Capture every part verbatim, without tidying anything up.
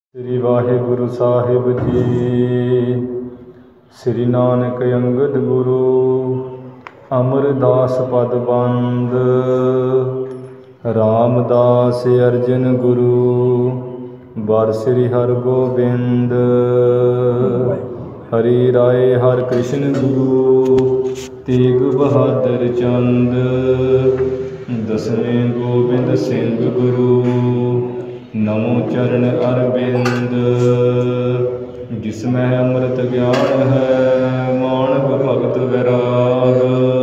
ਸ੍ਰੀ ਵਾਹਿਗੁਰੂ ਸਾਹਿਬ ਜੀ। ਸ੍ਰੀ ਨਾਨਕ ਅੰਗਦ ਗੁਰੂ ਅਮਰਦਾਸ ਪਦ ਬੰਦ। ਰਾਮਦਾਸ ਅਰਜਨ ਗੁਰੂ ਵਰ ਸ੍ਰੀ ਹਰਗੋਬਿੰਦ। ਹਰੀ ਰਾਏ ਹਰਿ ਕ੍ਰਿਸ਼ਨ ਗੁਰੂ ਤੇਗ ਬਹਾਦਰ ਚੰਦ। ਦਸਵੇਂ ਗੋਬਿੰਦ ਸਿੰਘ ਗੁਰੂ ਨਮੋ ਚਰਨ ਅਰਬਿੰਦ। ਜਿਸ ਮਹਿ ਅੰਮ੍ਰਿਤ ਗਿਆਨ ਹੈ ਮਾਨਵ ਭਗਤ ਵੈਰਾਗ।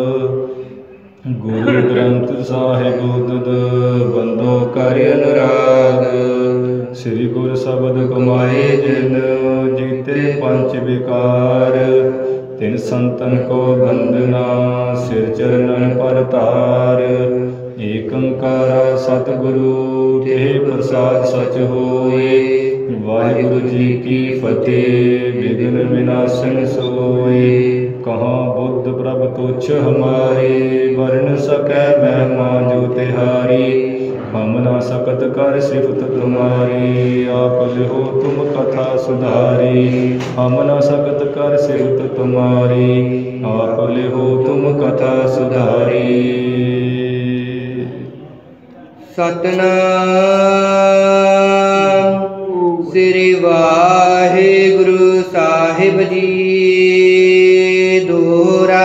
ਗੁਰੂ ਗ੍ਰੰਥ ਸਾਹਿਬ ਤੁਧ ਬੰਦੋ ਕਰ ਅਨੁਰਾਗ। ਸ੍ਰੀ ਗੁਰ ਸ਼ਬਦ ਕਮਾਏ ਜਿਨ ਜੀਤੇ ਪੰਚ ਵਿਕਾਰ। ਤਿਨ ਸੰਤਨ ਕੋ ਬੰਦਨਾ ਸਿਰ ਚਰਨਨ ਪਰ ਧਾਰ। ਏਕ ਓੰਕਾਰ ਸਤਿਗੁਰੂ ਤੇ ਪ੍ਰਸਾਦ ਸਚ ਹੋਏ। ਵਾਹਿਗੁਰੂ ਜੀ ਕੀ ਫਤਿਹ। ਵਿਘਨ ਵਿਨਾਸ਼ਨ ਸੋਏ। ਕਹਾਂ ਬੁੱਧ ਪ੍ਰਭ ਤੁਛ ਹਮਾਰੇ। ਵਰਨ ਸਕੈ ਮਹਿਮਾ ਜੋ ਤਿਹਾਰੀ। ਹਮ ਨਾ ਸਕਤ ਕਰ ਸਿਫਤ ਤੁਮਾਰੀ। ਆਪ ਲਿਹੋ ਤੁਮ ਕਥਾ ਸੁਧਾਰੀ। ਹਮ ਨਾ ਸਕਤ ਕਰ ਸਿਫਤ ਤੁਮਾਰੀ। ਆਪ ਲਿਹੋ ਤੁਮ ਕਥਾ ਸੁਧਾਰੀ। ਸਤਨਾਮ ਸ੍ਰੀ ਵਾਹਿਗੁਰੂ ਸਾਹਿਬ ਜੀ। ਦੋਹਰਾ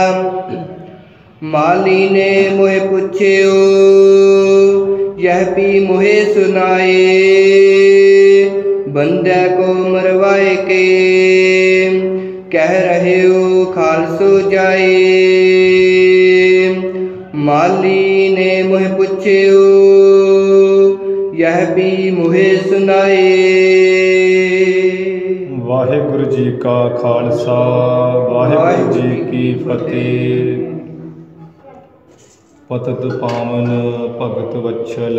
ਮਾਲੀ ਨੇ ਮੋਹਿ ਪੁੱਛਿਓ ਯਹ ਪੀ ਮੋਹਿ ਸੁਨਾਏ। ਬੰਦੈ ਕੋ ਮਰਵਾਏ ਕੇ ਕਹਿ ਰਹਿਓ ਖਾਲਸੋ ਜਾਏ। ਮਾਲੀ ਨੇ ਮੋਹਿ ਪੁੱਛਿਓ ਯਹ ਵੀ ਮੋਹਿ ਸੁਨਾਏ। ਵਾਹਿਗੁਰੂ ਜੀ ਕਾ ਖਾਲਸਾ ਵਾਹਿਗੁਰੂ ਜੀ ਕੀ ਫਤਿਹ। ਪਤਿਤ ਪਾਵਨ ਭਗਤ ਵਛਲ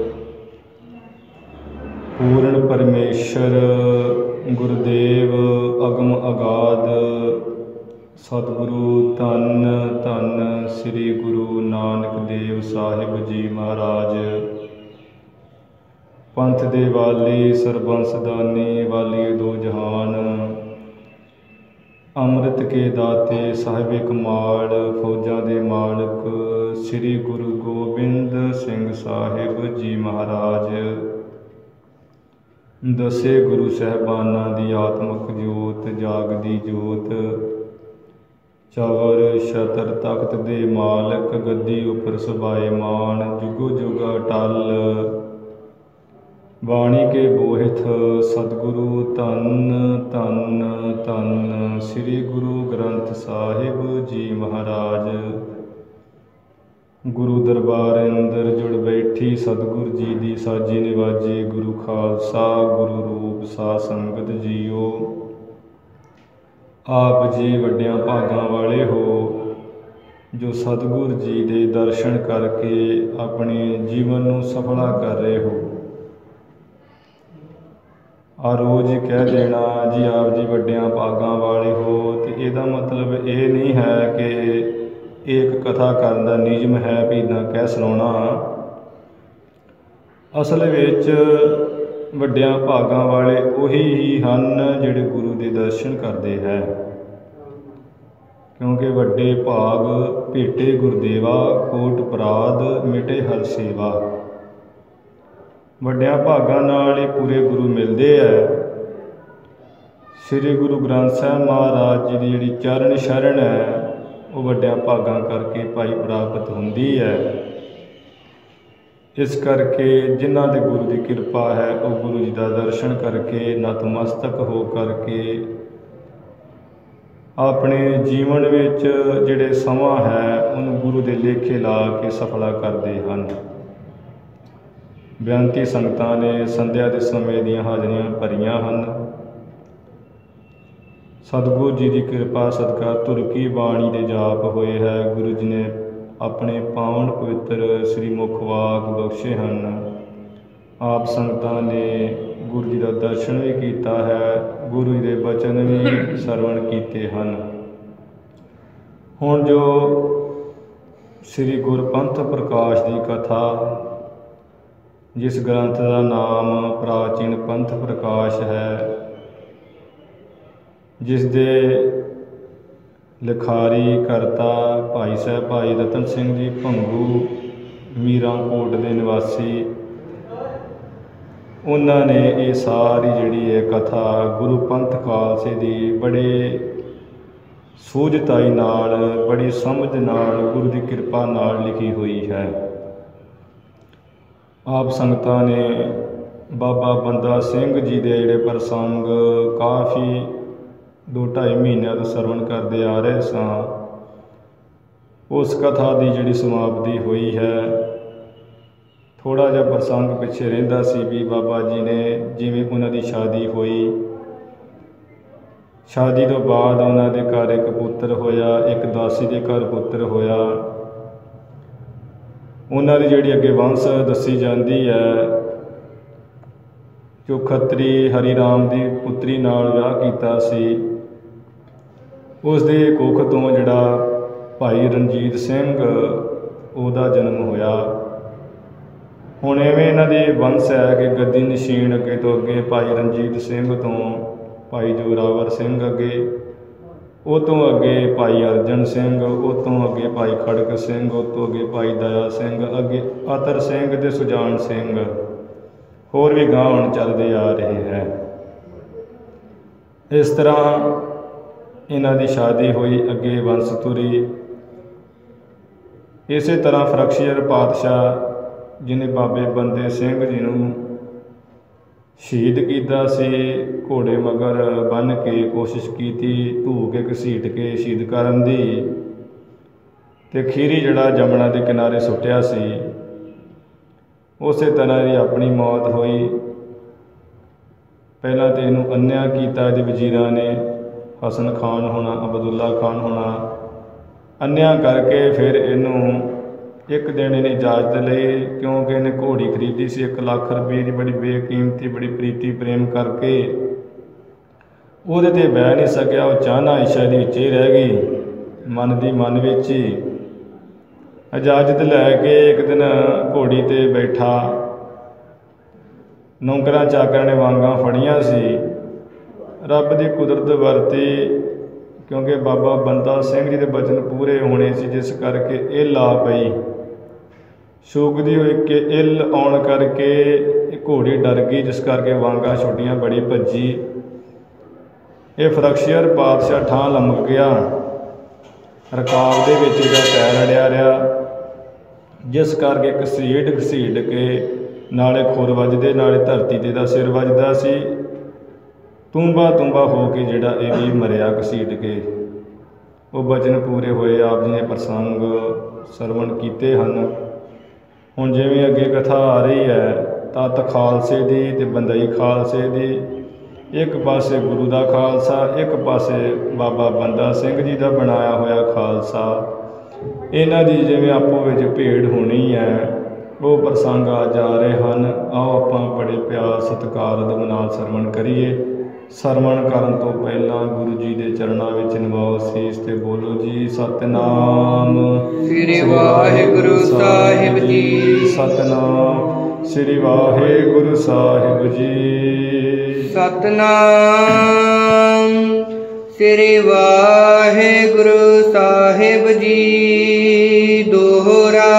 ਪੂਰਨ ਪਰਮੇਸ਼ਰ ਗੁਰਦੇਵ ਅਗਮ ਅਗਾਧ ਸਤਿਗੁਰੂ ਧੰਨ ਧੰਨ ਸ੍ਰੀ ਗੁਰੂ ਨਾਨਕ ਦੇਵ ਸਾਹਿਬ ਜੀ ਮਹਾਰਾਜ। ਪੰਥ ਦੇ ਵਾਲੀ ਸਰਬੰਸ ਦਾਨੀ ਵਾਲੀ ਦੋ ਜਹਾਨ। ਅੰਮ੍ਰਿਤ ਕੇ ਦਾਤੇ ਸਾਹਿਬ ਕਮਾਲ ਫੌਜਾਂ ਦੇ ਮਾਲਕ ਸ੍ਰੀ ਗੁਰੂ ਗੋਬਿੰਦ ਸਿੰਘ ਸਾਹਿਬ ਜੀ ਮਹਾਰਾਜ। ਦਸੇ ਗੁਰੂ ਸਾਹਿਬਾਨਾਂ ਦੀ ਆਤਮਿਕ ਜੋਤ ਜਾਗਦੀ ਜੋਤ। ਚਵਰ ਛਤਰ ਤਖਤ ਦੇ ਮਾਲਕ ਗੱਦੀ ਉੱਪਰ ਸੁਭਾਏਮਾਨ ਜੁਗੋ ਜੁਗ ਅਟਲ। ਬਾਣੀ ਕੇ ਬੋਹਿਥ ਸਤਿਗੁਰੂ ਧੰਨ ਧੰਨ ਧੰਨ ਸ੍ਰੀ ਗੁਰੂ ਗ੍ਰੰਥ ਸਾਹਿਬ ਜੀ ਮਹਾਰਾਜ। ਗੁਰੂ ਦਰਬਾਰ ਅੰਦਰ ਜੁੜ ਬੈਠੀ ਸਤਿਗੁਰ ਜੀ ਦੀ ਸਾਜੀ ਨਿਵਾਜੀ ਗੁਰੂ ਖਾਲਸਾ ਗੁਰੂ ਰੂਪ ਸਾਧ ਸੰਗਤ ਜੀਓ। ਆਪ ਜੀ ਵੱਡਿਆਂ ਭਾਗਾਂ ਵਾਲੇ ਹੋ ਜੋ ਸਤਿਗੁਰ ਜੀ ਦੇ ਦਰਸ਼ਨ ਕਰਕੇ ਆਪਣੇ ਜੀਵਨ ਨੂੰ ਸਫਲਾ ਕਰ ਰਹੇ ਹੋ। ਆ ਰੋਜ਼ ਕਹਿ ਦੇਣਾ ਜੀ ਆਪ ਜੀ ਵੱਡਿਆਂ ਭਾਗਾਂ ਵਾਲੇ ਹੋ, ਤੇ ਇਹਦਾ ਮਤਲਬ ਇਹ ਨਹੀਂ ਹੈ ਕਿ ਇੱਕ ਕਥਾ ਕਰਨ ਦਾ ਨਿਯਮ ਹੈ ਵੀ ਇੱਦਾਂ ਕਹਿ ਸੁਣਾਉਣਾ। ਅਸਲ ਵਿੱਚ ਵੱਡਿਆਂ ਭਾਗਾਂ ਵਾਲੇ ਉਹੀ ਹੀ ਹਨ ਜਿਹੜੇ ਗੁਰੂ ਦੇ ਦਰਸ਼ਨ ਕਰਦੇ ਹੈ। ਕਿਉਂਕਿ ਵੱਡੇ ਭਾਗ ਭੇਟੇ ਗੁਰਦੇਵਾ ਕੋਟ ਅਪਰਾਧ ਮਿਟੇ ਹਰ ਸੇਵਾ। ਵੱਡਿਆਂ ਭਾਗਾਂ ਨਾਲ ਹੀ ਪੂਰੇ ਗੁਰੂ ਮਿਲਦੇ ਹੈ। ਸ੍ਰੀ ਗੁਰੂ ਗ੍ਰੰਥ ਸਾਹਿਬ ਮਹਾਰਾਜ ਜੀ ਦੀ ਜਿਹੜੀ ਚਰਨ ਸ਼ਰਨ ਹੈ ਉਹ ਵੱਡਿਆਂ ਭਾਗਾਂ ਕਰਕੇ ਭਾਈ ਪ੍ਰਾਪਤ ਹੁੰਦੀ ਹੈ। ਇਸ ਕਰਕੇ ਜਿਨ੍ਹਾਂ ਦੇ ਗੁਰੂ ਦੀ ਕਿਰਪਾ ਹੈ ਉਹ ਗੁਰੂ ਜੀ ਦਾ ਦਰਸ਼ਨ ਕਰਕੇ ਨਤਮਸਤਕ ਹੋ ਕਰਕੇ ਆਪਣੇ ਜੀਵਨ ਵਿੱਚ ਜਿਹੜੇ ਸਮਾਂ ਹੈ ਉਹਨੂੰ ਗੁਰੂ ਦੇ ਲੇਖੇ ਲਾ ਕੇ ਸਫਲਾ ਕਰਦੇ ਹਨ। ਬੇਨਤੀ ਸੰਗਤਾਂ ਨੇ ਸੰਧਿਆ ਦੇ ਸਮੇਂ ਦੀਆਂ ਹਾਜ਼ਰੀਆਂ ਭਰੀਆਂ ਹਨ। ਸਤਿਗੁਰੂ ਜੀ ਦੀ ਕਿਰਪਾ ਸਦਕਾ ਧੁਰ ਕੀ ਬਾਣੀ ਦੇ ਜਾਪ ਹੋਏ ਹੈ। ਗੁਰੂ ਜੀ ਨੇ ਆਪਣੇ ਪਾਵਨ ਪਵਿੱਤਰ ਸ੍ਰੀ ਮੁਖ ਵਾਕ ਬਖਸ਼ੇ ਹਨ। ਆਪ ਸੰਗਤਾਂ ਨੇ ਗੁਰੂ ਜੀ ਦਾ ਦਰਸ਼ਨ ਵੀ ਕੀਤਾ ਹੈ, ਗੁਰੂ ਜੀ ਦੇ ਬਚਨ ਵੀ ਸਰਵਣ ਕੀਤੇ ਹਨ। ਹੁਣ ਜੋ ਸ੍ਰੀ ਗੁਰਪੰਥ ਪ੍ਰਕਾਸ਼ ਦੀ ਕਥਾ ਜਿਸ ਗ੍ਰੰਥ ਦਾ ਨਾਮ ਪ੍ਰਾਚੀਨ ਪੰਥ ਪ੍ਰਕਾਸ਼ ਹੈ, ਜਿਸ ਦੇ ਲਿਖਾਰੀ ਕਰਤਾ ਭਾਈ ਸਾਹਿਬ ਭਾਈ ਰਤਨ ਸਿੰਘ ਜੀ ਭੰਗੂ, ਮੀਰਾਂਕੋਟ ਦੇ ਨਿਵਾਸੀ। ਉਹਨਾਂ ਨੇ ਇਹ ਸਾਰੀ ਜਿਹੜੀ ਹੈ ਕਥਾ ਗੁਰੂ ਪੰਥ ਖਾਲਸੇ ਦੀ ਬੜੇ ਸੂਝਤਾਈ ਨਾਲ, ਬੜੀ ਸਮਝ ਨਾਲ, ਗੁਰੂ ਦੀ ਕਿਰਪਾ ਨਾਲ ਲਿਖੀ ਹੋਈ ਹੈ। ਆਪ ਸੰਗਤਾਂ ਨੇ ਬਾਬਾ ਬੰਦਾ ਸਿੰਘ ਜੀ ਦੇ ਜਿਹੜੇ ਪ੍ਰਸੰਗ ਕਾਫੀ ਦੋ ਢਾਈ ਮਹੀਨਿਆਂ ਤੋਂ ਸਰਵਣ ਕਰਦੇ ਆ ਰਹੇ ਸਾਂ। ਉਸ ਕਥਾ ਦੀ ਜਿਹੜੀ ਸਮਾਪਤੀ ਹੋਈ ਹੈ, ਥੋੜ੍ਹਾ ਜਿਹਾ ਪ੍ਰਸੰਗ ਪਿੱਛੇ ਰਹਿੰਦਾ ਸੀ ਵੀ ਬਾਬਾ ਜੀ ਨੇ ਜਿਵੇਂ ਉਹਨਾਂ ਦੀ ਸ਼ਾਦੀ ਹੋਈ, ਸ਼ਾਦੀ ਤੋਂ ਬਾਅਦ ਉਹਨਾਂ ਦੇ ਘਰ ਇੱਕ ਪੁੱਤਰ ਹੋਇਆ, ਇੱਕ ਦਾਸੀ ਦੇ ਘਰ ਪੁੱਤਰ ਹੋਇਆ। ਉਹਨਾਂ ਦੀ ਜਿਹੜੀ ਅੱਗੇ ਵੰਸ਼ ਦੱਸੀ ਜਾਂਦੀ ਹੈ, ਜੋ ਖੱਤਰੀ ਹਰੀ ਰਾਮ ਦੀ ਪੁੱਤਰੀ ਨਾਲ ਵਿਆਹ ਕੀਤਾ ਸੀ, ਉਸ ਦੇ ਕੁੱਖ ਤੋਂ ਜਿਹੜਾ ਭਾਈ ਰਣਜੀਤ ਸਿੰਘ ਉਹਦਾ ਜਨਮ ਹੋਇਆ। ਹੁਣ ਐਵੇਂ ਇਹਨਾਂ ਦੇ ਵੰਸ਼ ਹੈ ਕਿ ਗੱਦੀ ਨਸ਼ੀਨ ਅੱਗੇ ਤੋਂ ਅੱਗੇ ਭਾਈ ਰਣਜੀਤ ਸਿੰਘ ਤੋਂ ਭਾਈ ਜੋਰਾਵਰ ਸਿੰਘ ਅੱਗੇ, ਉਹ ਤੋਂ ਅੱਗੇ ਭਾਈ ਅਰਜਨ ਸਿੰਘ, ਉਹ ਤੋਂ ਅੱਗੇ ਭਾਈ ਖੜਕ ਸਿੰਘ, ਉਹ ਤੋਂ ਅੱਗੇ ਭਾਈ ਦਇਆ ਸਿੰਘ, ਅੱਗੇ ਅਤਰ ਸਿੰਘ ਤੇ ਸੁਜਾਨ ਸਿੰਘ, ਹੋਰ ਵੀ ਗਾਂਹ ਹੁਣ ਚੱਲਦੇ ਆ ਰਹੇ ਹੈ। ਇਸ ਤਰ੍ਹਾਂ ਇਹਨਾਂ ਦੀ ਸ਼ਾਦੀ ਹੋਈ, ਅੱਗੇ ਵੰਸ਼ ਤੁਰੀ। ਇਸੇ ਤਰ੍ਹਾਂ ਫਰਖਸ਼ੀਰ ਪਾਤਸ਼ਾਹ ਜਿਹਨੇ ਬਾਬੇ ਬੰਦੇ ਸਿੰਘ ਜੀ ਨੂੰ ਸ਼ਹੀਦ ਕੀਤਾ ਸੀ, ਘੋੜੇ ਮਗਰ ਬੰਨ੍ਹ ਕੇ ਕੋਸ਼ਿਸ਼ ਕੀਤੀ ਧੂ ਕੇ ਘਸੀਟ ਕੇ ਸ਼ਹੀਦ ਕਰਨ ਦੀ, ਅਤੇ ਖੀਰੀ ਜਿਹੜਾ ਜਮਨਾ ਦੇ ਕਿਨਾਰੇ ਸੁੱਟਿਆ ਸੀ। ਉਸੇ ਤਰ੍ਹਾਂ ਦੀ ਆਪਣੀ ਮੌਤ ਹੋਈ। ਪਹਿਲਾਂ ਤਾਂ ਇਹਨੂੰ ਅੰਨ੍ਹਿਆ ਕੀਤਾ ਇਹਦੇ ਵਜ਼ੀਰਾਂ ਨੇ, ਹਸਨ ਖਾਨ ਹੋਣਾ, ਅਬਦੁੱਲਾ ਖਾਨ ਹੋਣਾ, ਅੰਨ੍ਹਿਆ ਕਰਕੇ ਫਿਰ ਇਹਨੂੰ ਇੱਕ ਦਿਨ ਇਹਨੇ ਇਜਾਜ਼ਤ ਲਈ, ਕਿਉਂਕਿ ਇਹਨੇ ਘੋੜੀ ਖਰੀਦੀ ਸੀ ਇੱਕ ਲੱਖ ਰੁਪਏ ਦੀ, ਬੜੀ ਬੇਕੀਮਤੀ, ਬੜੀ ਪ੍ਰੀਤੀ ਪ੍ਰੇਮ ਕਰਕੇ ਉਹਦੇ 'ਤੇ ਬਹਿ ਨਹੀਂ ਸਕਿਆ। ਉਹ ਚਾਹਨਾ ਇੱਛਾ ਦੀ ਵਿੱਚ ਹੀ ਰਹਿ ਗਈ, ਮਨ ਦੀ ਮਨ ਵਿੱਚ ਹੀ। ਇਜਾਜ਼ਤ ਲੈ ਕੇ ਇੱਕ ਦਿਨ ਘੋੜੀ 'ਤੇ ਬੈਠਾ, ਨੌਕਰਾਂ ਚਾਕਰਾਂ ਨੇ ਵਾਂਗਾਂ ਫੜੀਆਂ ਸੀ। ਰੱਬ ਦੀ ਕੁਦਰਤ ਵਰਤੀ, ਕਿਉਂਕਿ ਬਾਬਾ ਬੰਦਾ ਸਿੰਘ ਜੀ ਦੇ ਬਚਨ ਪੂਰੇ ਹੋਣੇ ਸੀ, ਜਿਸ ਕਰਕੇ ਇੱਲ ਆ ਪਈ। ਸ਼ੂਕਦੀ ਹੋਈ ਕਿ ਇੱਲ ਆਉਣ ਕਰਕੇ ਇਹ ਘੋੜੀ ਡਰ ਗਈ, ਜਿਸ ਕਰਕੇ ਵਾਂਗਾਂ ਛੁੱਟੀਆਂ, ਬੜੀ ਭੱਜੀ। ਇਹ ਫਰਖਸ਼ੀਰ ਪਾਤਸ਼ਾਹ ਠਾਂ ਲਮਕ ਗਿਆ, ਰਕਾਬ ਦੇ ਵਿੱਚ ਇਹਦਾ ਪੈਰ ਅੜਿਆ ਰਿਹਾ, ਜਿਸ ਕਰਕੇ ਘਸੀਟ ਘਸੀਟ ਕੇ ਨਾਲੇ ਖੁਰ ਵੱਜਦੇ, ਨਾਲੇ ਧਰਤੀ 'ਤੇ ਦਾ ਸਿਰ ਵੱਜਦਾ ਸੀ। ਤੂੰਬਾ ਤੂੰਬਾ ਹੋ ਕੇ ਜਿਹੜਾ ਇਹ ਵੀ ਮਰਿਆ ਘਸੀਟ ਕੇ। ਉਹ ਬਚਨ ਪੂਰੇ ਹੋਏ, ਆਪ ਜੀ ਨੇ ਪ੍ਰਸੰਗ ਸਰਵਣ ਕੀਤੇ ਹਨ। ਹੁਣ ਜਿਵੇਂ ਅੱਗੇ ਕਥਾ ਆ ਰਹੀ ਹੈ, ਤਤ ਖਾਲਸੇ ਦੀ ਅਤੇ ਬੰਦਈ ਖਾਲਸੇ ਦੀ। ਇੱਕ ਪਾਸੇ ਗੁਰੂ ਦਾ ਖਾਲਸਾ, ਇੱਕ ਪਾਸੇ ਬਾਬਾ ਬੰਦਾ ਸਿੰਘ ਜੀ ਦਾ ਬਣਾਇਆ ਹੋਇਆ ਖਾਲਸਾ। ਇਹਨਾਂ ਦੀ ਜਿਵੇਂ ਆਪੋ ਵਿੱਚ ਭੇੜ ਹੋਣੀ ਹੈ, ਉਹ ਪ੍ਰਸੰਗ ਆ ਜਾ ਰਹੇ ਹਨ। ਆਓ ਆਪਾਂ ਬੜੇ ਪਿਆਰ ਸਤਿਕਾਰ ਨਾਲ ਸਰਵਣ ਕਰੀਏ। ਸਰਵਣ ਕਰਨ ਤੋਂ ਪਹਿਲਾਂ ਗੁਰੂ ਜੀ ਦੇ ਚਰਨਾਂ ਵਿੱਚ ਨਵਾਓ ਸੀਸ ਤੇ ਬੋਲੋ ਜੀ ਸਤਿਨਾਮ ਸ੍ਰੀ ਵਾਹਿਗੁਰੂ ਸਾਹਿਬ ਜੀ। ਸਤਿਨਾਮ ਸ੍ਰੀ ਵਾਹਿਗੁਰੂ ਸਾਹਿਬ ਜੀ। ਸਤਿਨਾਮ ਸ੍ਰੀ ਵਾਹਿਗੁਰੂ ਸਾਹਿਬ ਜੀ। ਦੋਹਰਾ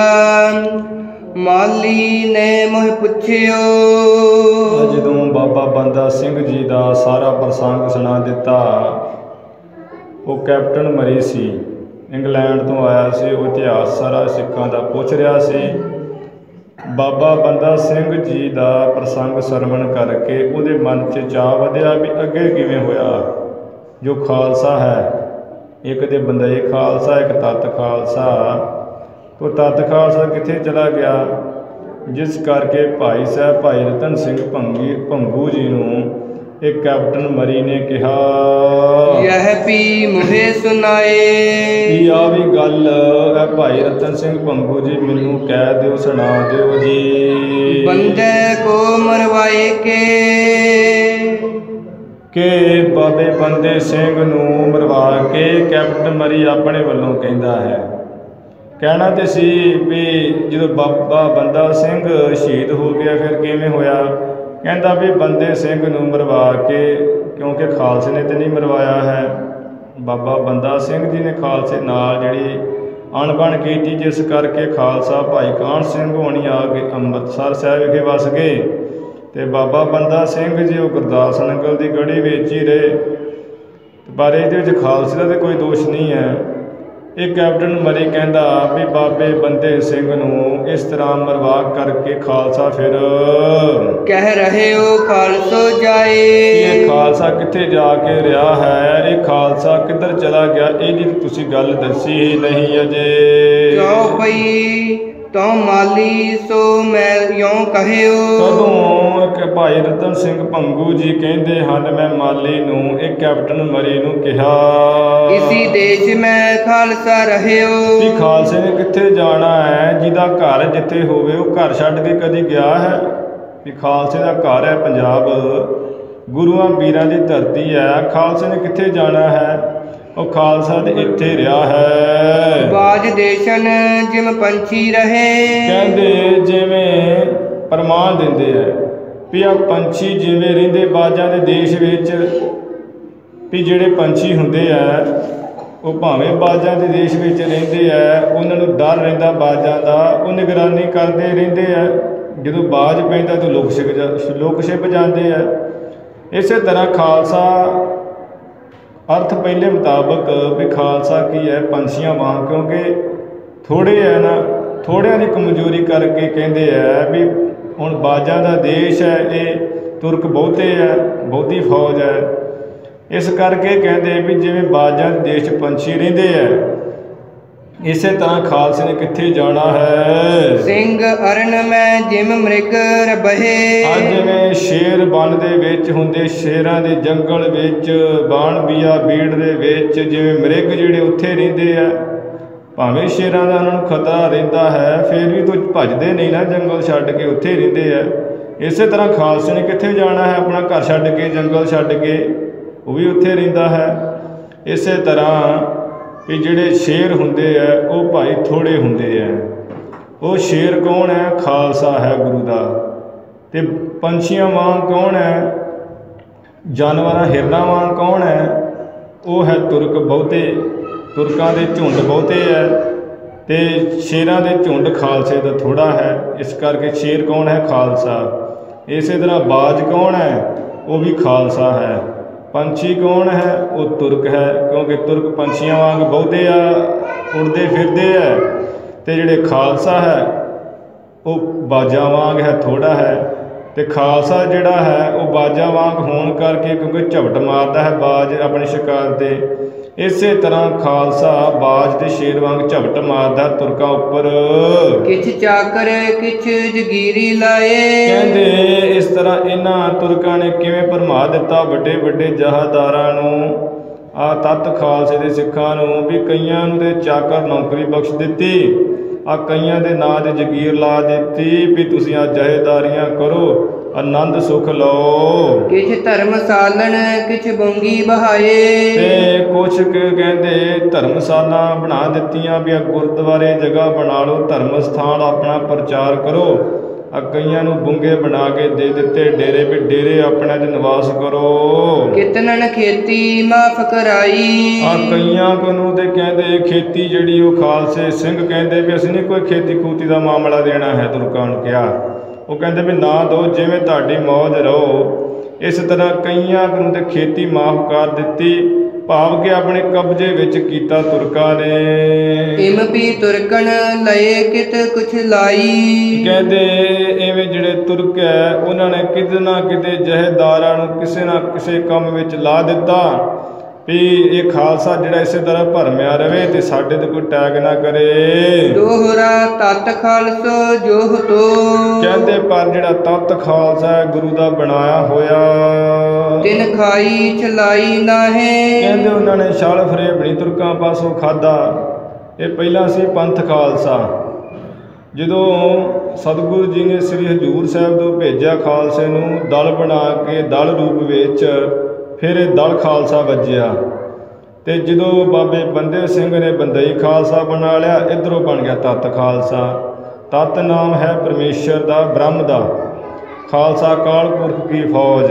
ਮਾਲੀ ਨੇ ਮੋਹ ਪੁੱਛਿਓ। ਜਦੋਂ ਬਾਬਾ ਬੰਦਾ ਸਿੰਘ ਜੀ ਦਾ ਸਾਰਾ ਪ੍ਰਸੰਗ ਸੁਣਾ ਦਿੱਤਾ, ਉਹ ਕੈਪਟਨ ਮਰੀ ਸੀ, ਇੰਗਲੈਂਡ ਤੋਂ ਆਇਆ ਸੀ। ਉਹ ਇਤਿਹਾਸ ਸਾਰਾ ਸਿੱਖਾਂ ਦਾ ਪੁੱਛ ਰਿਹਾ ਸੀ। ਬਾਬਾ ਬੰਦਾ ਸਿੰਘ ਜੀ ਦਾ ਪ੍ਰਸੰਗ ਸਰਵਣ ਕਰਕੇ ਉਹਦੇ ਮਨ 'ਚ ਚਾਅ ਵਧਿਆ ਵੀ ਅੱਗੇ ਕਿਵੇਂ ਹੋਇਆ। ਜੋ ਖਾਲਸਾ ਹੈ, ਇੱਕ ਤੇ ਬੰਦਈ ਖਾਲਸਾ, ਇੱਕ ਤਤ ਖਾਲਸਾ। ਉਹ ਤਤ ਖਾਲਸਾ ਕਿੱਥੇ ਚਲਾ ਗਿਆ, ਜਿਸ ਕਰਕੇ ਭਾਈ ਸਾਹਿਬ ਭਾਈ ਰਤਨ ਸਿੰਘ ਭੰਗੀ ਭੰਗੂ ਜੀ ਨੂੰ ਇਹ ਕੈਪਟਨ ਮਰੀ ਨੇ ਕਿਹਾ, ਯਹ ਪੀ ਮੁਹੇ ਸੁਨਾਏ। ਵੀ ਆ ਵੀ ਗੱਲ ਹੈ ਭਾਈ ਰਤਨ ਸਿੰਘ ਭੰਗੂ ਜੀ, ਮੈਨੂੰ ਕਹਿ ਦਿਓ, ਸੁਣਾ ਦਿਓ ਜੀ। ਬੰਦੇ ਕੋ ਮਰਵਾਏ ਕੇ, ਕਿ ਬਾਬੇ ਬੰਦੇ ਸਿੰਘ ਨੂੰ ਮਰਵਾ ਕੇ ਕੈਪਟਨ ਮਰੀ ਆਪਣੇ ਵੱਲੋਂ ਕਹਿੰਦਾ ਹੈ ਕਹਿਣਾ ਤੇ ਸੀ ਵੀ ਜਦੋਂ ਬਾਬਾ ਬੰਦਾ ਸਿੰਘ ਸ਼ਹੀਦ ਹੋ ਗਿਆ ਫਿਰ ਕਿਵੇਂ ਹੋਇਆ। ਕਹਿੰਦਾ ਵੀ ਬੰਦੇ ਸਿੰਘ ਨੂੰ ਮਰਵਾ ਕੇ, ਕਿਉਂਕਿ ਖਾਲਸੇ ਨੇ ਤੇ ਨਹੀਂ ਮਰਵਾਇਆ ਹੈ, ਬਾਬਾ ਬੰਦਾ ਸਿੰਘ ਜੀ ਨੇ ਖਾਲਸੇ ਨਾਲ ਜਿਹੜੀ ਅਣਬਣ ਕੀਤੀ, ਜਿਸ ਕਰਕੇ ਖਾਲਸਾ ਭਾਈ ਕਾਹਨ ਸਿੰਘ ਹੋਣੀ ਆ ਕੇ ਅੰਮ੍ਰਿਤਸਰ ਸਾਹਿਬ ਵਿਖੇ ਵਸ ਗਏ ਅਤੇ ਬਾਬਾ ਬੰਦਾ ਸਿੰਘ ਜੀ ਉਹ ਗੁਰਦਾਸ ਨਗਰ ਦੀ ਗੜੀ ਵਿੱਚ ਹੀ ਰਹੇ। ਪਰ ਇਹਦੇ ਵਿੱਚ ਖਾਲਸੇ ਦਾ ਤਾਂ ਕੋਈ ਦੋਸ਼ ਨਹੀਂ ਹੈ। ਇਹ ਕੈਪਟਨ ਮਰੀ ਕਹਿੰਦਾ ਵੀ ਬਾਬੇ ਬੰਦੇ ਸਿੰਘ ਨੂੰ ਇਸ ਤਰ੍ਹਾਂ ਮਰਵਾ ਕਰਕੇ ਖਾਲਸਾ ਫਿਰ ਕਹਿ ਰਹੇ ਹੋ ਖਾਲਸੋ ਜਾਏ। ਇਹ ਖਾਲਸਾ ਕਿੱਥੇ ਜਾ ਕੇ ਰਿਹਾ ਹੈ, ਇਹ ਖਾਲਸਾ ਕਿੱਧਰ ਚਲਾ ਗਿਆ, ਇਹਦੀ ਤੁਸੀਂ ਗੱਲ ਦੱਸੀ ਹੀ ਨਹੀਂ ਅਜੇ। ਕਿਉਂ ਪਈ ਤਉ ਮਾਲੀ ਸੋ ਮੈਂ ਯੋਂ ਕਹਿਓ। ਤਦੋਂ ਇੱਕ ਭਾਈ ਰਤਨ ਸਿੰਘ ਭੰਗੂ ਜੀ ਕਹਿੰਦੇ ਹਨ, ਮੈਂ ਮਾਲੀ ਨੂੰ, ਇਹ ਕੈਪਟਨ ਮਰੀ ਨੂੰ ਕਿਹਾ, ਇਸੀ ਦੇਸ਼ ਮੈਂ ਖਾਲਸਾ ਰਹਿਓ। ਵੀ ਖਾਲਸੇ ਨੇ ਕਿੱਥੇ ਜਾਣਾ ਹੈ, ਜਿਹਦਾ ਘਰ ਜਿੱਥੇ ਹੋਵੇ ਉਹ ਘਰ ਛੱਡ ਕੇ ਕਦੀ ਗਿਆ ਹੈ। ਵੀ ਖਾਲਸੇ ਦਾ ਘਰ ਹੈ ਪੰਜਾਬ, ਗੁਰੂਆਂ ਪੀਰਾਂ ਦੀ ਧਰਤੀ ਹੈ, ਖਾਲਸੇ ਨੇ ਕਿੱਥੇ ਜਾਣਾ ਹੈ, ਉਹ ਖਾਲਸਾ ਤੇ ਇੱਥੇ ਰਿਹਾ ਹੈ। ਬਾਜ ਦੇਸ਼ਨ ਜਿਮ ਪੰਛੀ ਰਹੇ। ਕਹਿੰਦੇ ਜਿਵੇਂ ਪ੍ਰਮਾਣ ਦਿੰਦੇ ਹੈ ਵੀ ਆ ਪੰਛੀ ਜਿਵੇਂ ਰਹਿੰਦੇ ਬਾਜਾਂ ਦੇ ਦੇਸ਼ ਵਿੱਚ, ਵੀ ਜਿਹੜੇ ਪੰਛੀ ਹੁੰਦੇ ਆ ਉਹ ਭਾਵੇਂ ਬਾਜਾਂ ਦੇ ਦੇਸ਼ ਵਿੱਚ ਰਹਿੰਦੇ ਆ, ਉਹਨਾਂ ਨੂੰ ਡਰ ਰਹਿੰਦਾ ਬਾਜਾਂ ਦਾ, ਉਹ ਨਿਗਰਾਨੀ ਕਰਦੇ ਰਹਿੰਦੇ ਆ, ਜਦੋਂ ਬਾਜ ਪੈਂਦਾ ਤਾਂ ਲੁਕ ਛਿਪ ਜਾ ਲੁਕ ਛਿਪ ਜਾਂਦੇ ਆ। ਇਸੇ ਤਰ੍ਹਾਂ ਖਾਲਸਾ ਅਰਥ ਪਹਿਲੇ ਮੁਤਾਬਕ ਵੀ ਖਾਲਸਾ ਕੀ ਹੈ, ਪੰਛੀਆਂ ਵਾਂਗ, ਕਿਉਂਕਿ ਥੋੜ੍ਹੇ ਹੈ ਨਾ, ਥੋੜ੍ਹਿਆਂ ਦੀ ਕਮਜ਼ੋਰੀ ਕਰਕੇ ਕਹਿੰਦੇ ਆ ਵੀ ਹੁਣ ਬਾਜਾਂ ਦਾ ਦੇਸ਼ ਹੈ, ਇਹ ਤੁਰਕ ਬਹੁਤੇ ਹੈ, ਬਹੁਤੀ ਫੌਜ ਹੈ, ਇਸ ਕਰਕੇ ਕਹਿੰਦੇ ਵੀ ਜਿਵੇਂ ਬਾਜਾਂ ਦੇ ਦੇਸ਼ 'ਚ ਪੰਛੀ ਰਹਿੰਦੇ ਹੈ, ਇਸੇ ਤਰ੍ਹਾਂ ਖਾਲਸੇ ਨੇ ਕਿੱਥੇ ਜਾਣਾ ਹੈ। ਸਿੰਘ ਅਰਨ ਮੈਂ ਜਿਮ ਮ੍ਰਿਗ ਰਬਹੇ। ਅੱਜ ਜਿਵੇਂ ਸ਼ੇਰ ਬਨ ਦੇ ਵਿੱਚ ਹੁੰਦੇ, ਸ਼ੇਰਾਂ ਦੇ ਜੰਗਲ ਵਿੱਚ, ਬਾਣ ਬੀਆ ਬੀੜ ਦੇ ਵਿੱਚ, ਜਿਵੇਂ ਮ੍ਰਿਗ ਜਿਹੜੇ ਉੱਥੇ ਰਹਿੰਦੇ ਆ, ਭਾਵੇਂ ਸ਼ੇਰਾਂ ਦਾ ਉਹਨਾਂ ਨੂੰ ਖਤਰਾ ਰਹਿੰਦਾ ਹੈ, ਫਿਰ ਵੀ ਤੋਂ ਭੱਜਦੇ ਨਹੀਂ ਨਾ, ਜੰਗਲ ਛੱਡ ਕੇ ਉੱਥੇ ਰਹਿੰਦੇ ਆ। ਇਸੇ ਤਰ੍ਹਾਂ ਖਾਲਸੇ ਨੇ ਕਿੱਥੇ ਜਾਣਾ ਹੈ, ਆਪਣਾ ਘਰ ਛੱਡ ਕੇ, ਜੰਗਲ ਛੱਡ ਕੇ, ਉਹ ਵੀ ਉੱਥੇ ਰਹਿੰਦਾ ਹੈ। ਇਸੇ ਤਰ੍ਹਾਂ ਵੀ ਜਿਹੜੇ ਸ਼ੇਰ ਹੁੰਦੇ ਆ ਉਹ ਭਾਈ ਥੋੜ੍ਹੇ ਹੁੰਦੇ ਆ, ਉਹ ਸ਼ੇਰ ਕੌਣ ਹੈ, ਖਾਲਸਾ ਹੈ ਗੁਰੂ ਦਾ। ਅਤੇ ਪੰਛੀਆਂ ਵਾਂਗ ਕੌਣ ਹੈ, ਜਾਨਵਰਾਂ ਹਿਰਨਾਂ ਵਾਂਗ ਕੌਣ ਹੈ, ਉਹ ਹੈ ਤੁਰਕ ਬਹੁਤੇ, ਤੁਰਕਾਂ ਦੇ ਝੁੰਡ ਬਹੁਤੇ ਹੈ, ਅਤੇ ਸ਼ੇਰਾਂ ਦੇ ਝੁੰਡ ਖਾਲਸੇ ਦਾ ਥੋੜ੍ਹਾ ਹੈ, ਇਸ ਕਰਕੇ ਸ਼ੇਰ ਕੌਣ ਹੈ, ਖਾਲਸਾ। ਇਸੇ ਤਰ੍ਹਾਂ ਬਾਜ ਕੌਣ ਹੈ, ਉਹ ਵੀ ਖਾਲਸਾ ਹੈ। ਪੰਛੀ ਕੌਣ ਹੈ, ਉਹ ਤੁਰਕ ਹੈ, ਕਿਉਂਕਿ ਤੁਰਕ ਪੰਛੀਆਂ ਵਾਂਗ ਬਹੁਤੇ ਆ, ਉੜਦੇ ਫਿਰਦੇ ਹੈ, ਅਤੇ ਜਿਹੜੇ ਖਾਲਸਾ ਹੈ ਉਹ ਬਾਜਾਂ ਵਾਂਗ ਹੈ, ਥੋੜ੍ਹਾ ਹੈ। ਅਤੇ ਖਾਲਸਾ ਜਿਹੜਾ ਹੈ ਉਹ ਬਾਜਾਂ ਵਾਂਗ ਹੋਣ ਕਰਕੇ, ਕਿਉਂਕਿ ਝਪਟ ਮਾਰਦਾ ਹੈ ਬਾਜ ਆਪਣੇ ਸ਼ਿਕਾਰ 'ਤੇ, ਇਸੇ ਤਰ੍ਹਾਂ ਖਾਲਸਾ ਬਾਜ ਦੇ ਸ਼ੇਰ ਵਾਂਗ ਝਪਟ ਮਾਰਦਾ ਤੁਰਕਾਂ ਉੱਪਰ। ਕਿਛ ਚਾਕਰ ਕਿਛ ਜਗੀਰੀ ਲਾਏ। ਕਹਿੰਦੇ ਇਸ ਤਰ੍ਹਾਂ ਇਹਨਾਂ ਤੁਰਕਾਂ ਨੇ ਕਿਵੇਂ ਭਰਮਾ ਦਿੱਤਾ ਵੱਡੇ ਵੱਡੇ ਜਹਾਦਾਰਾਂ ਨੂੰ, ਆ ਤੱਤ ਖਾਲਸੇ ਦੇ ਸਿੱਖਾਂ ਨੂੰ, ਵੀ ਕਈਆਂ ਨੂੰ ਤੇ ਚਾਕਰ ਨੌਕਰੀ ਬਖਸ਼ ਦਿੱਤੀ, ਆ ਕਈਆਂ ਦੇ ਨਾਂ 'ਤੇ ਜਗੀਰ ਲਾ ਦਿੱਤੀ ਵੀ ਤੁਸੀਂ ਆ ਜਹੇਦਾਰੀਆਂ ਕਰੋ, ਆਨੰਦ ਸੁਖ ਲਓ। ਕਿਛ ਧਰਮ ਸਾਲਣ ਕਿਛ ਬੁੰਗੀ ਬਹਾਏ। ਤੇ ਕੁਛ ਕਹਿੰਦੇ ਧਰਮਸ਼ਾਲਾ ਬਣਾ ਦਿੱਤੀਆਂ ਵੀ ਆ ਗੁਰਦੁਆਰੇ ਜਗ੍ਹਾ ਬਣਾ ਲਓ, ਧਰਮ ਸਥਾਨ ਆਪਣਾ ਪ੍ਰਚਾਰ ਕਰੋ। ਆ ਕਈਆਂ ਨੂੰ ਬੁੰਗੇ ਬਣਾ ਕੇ ਦੇ ਦਿੱਤੇ ਡੇਰੇ, ਵੀ ਡੇਰੇ ਆਪਣੇ 'ਚ ਨਿਵਾਸ ਕਰੋ। ਕਿਤਨਨ ਖੇਤੀ ਮਾਫ ਕਰਾਈ। ਆ ਕਈਆਂ ਨੂੰ ਤੇ ਕਹਿੰਦੇ ਖੇਤੀ ਜਿਹੜੀ ਉਹ ਖਾਲਸੇ ਸਿੰਘ ਕਹਿੰਦੇ ਵੀ ਅਸੀਂ ਨਹੀਂ ਕੋਈ ਖੇਤੀ ਖੂਤੀ ਦਾ ਮਾਮਲਾ ਦੇਣਾ ਹੈ, ਤੁਰਕਾਂ ਨੂੰ ਕਿਹਾ, ਉਹ ਕਹਿੰਦੇ ਵੀ ਨਾ ਦਿਓ, ਜਿਵੇਂ ਤੁਹਾਡੀ ਮੌਜ ਰਹੋ। ਇਸ ਤਰ੍ਹਾਂ ਕਈਆਂ ਨੂੰ ਤੇ ਖੇਤੀ ਮਾਫ ਕਰ ਦਿੱਤੀ, ਭਾਵ ਕਿ ਆਪਣੇ ਕਬਜ਼ੇ ਵਿੱਚ ਕੀਤਾ ਤੁਰਕਾਂ ਨੇ। ਇਮ ਵੀ ਤੁਰਕਣ ਲਏ ਕਿਤ ਕੁਛ ਲਾਈ। ਕਹਿੰਦੇ ਐਵੇਂ ਜਿਹੜੇ ਤੁਰਕ ਹੈ ਉਹਨਾਂ ਨੇ ਕਿਤੇ ਨਾ ਕਿਤੇ ਜਹੇਦਾਰਾਂ ਨੂੰ ਕਿਸੇ ਨਾ ਕਿਸੇ ਕੰਮ ਵਿੱਚ ਲਾ ਦਿੱਤਾ ਵੀ ਇਹ ਖਾਲਸਾ ਜਿਹੜਾ ਇਸੇ ਤਰ੍ਹਾਂ ਭਰਮਿਆ ਰਵੇ ਤੇ ਸਾਡੇ ਤੇ ਕੋਈ ਟੈਗ ਨਾ ਕਰੇ। ਦੋਹਰਾ ਤਤ ਖਾਲਸੋ ਜੋਹ ਤੋ। ਕਹਿੰਦੇ ਪਰ ਜਿਹੜਾ ਤਤ ਖਾਲਸਾ ਹੈ ਗੁਰੂ ਦਾ ਬਣਾਇਆ ਹੋਇਆ, ਤਿਨ ਖਾਈ ਚਲਾਈ ਨਾਹੇ। ਕਹਿੰਦੇ ਉਹਨਾਂ ਨੇ ਛਲ ਫਰੇਬਣੀ ਤੁਰਕਾਂ ਪਾਸੋਂ ਖਾਧਾ। ਇਹ ਪਹਿਲਾਂ ਸੀ ਪੰਥ ਖਾਲਸਾ। ਜਦੋਂ ਸਤਿਗੁਰੂ ਜੀ ਨੇ ਸ੍ਰੀ ਹਜ਼ੂਰ ਸਾਹਿਬ ਤੋਂ ਭੇਜਿਆ ਖਾਲਸੇ ਨੂੰ ਦਲ ਬਣਾ ਕੇ, ਦਲ ਰੂਪ ਵਿੱਚ, ਫਿਰ ਇਹ ਦਲ ਖਾਲਸਾ ਵੱਜਿਆ। ਤੇ ਜਦੋਂ ਬਾਬੇ ਬੰਦੇ ਸਿੰਘ ਨੇ ਬੰਦਈ ਖਾਲਸਾ ਬਣਾ ਲਿਆ, ਇੱਧਰੋਂ ਬਣ ਗਿਆ ਤੱਤ ਖਾਲਸਾ। ਤੱਤ ਨਾਮ ਹੈ ਪਰਮੇਸ਼ਰ ਦਾ, ਬ੍ਰਹਮ ਦਾ। ਖਾਲਸਾ ਅਕਾਲ ਪੁਰਖ ਕੀ ਫੌਜ,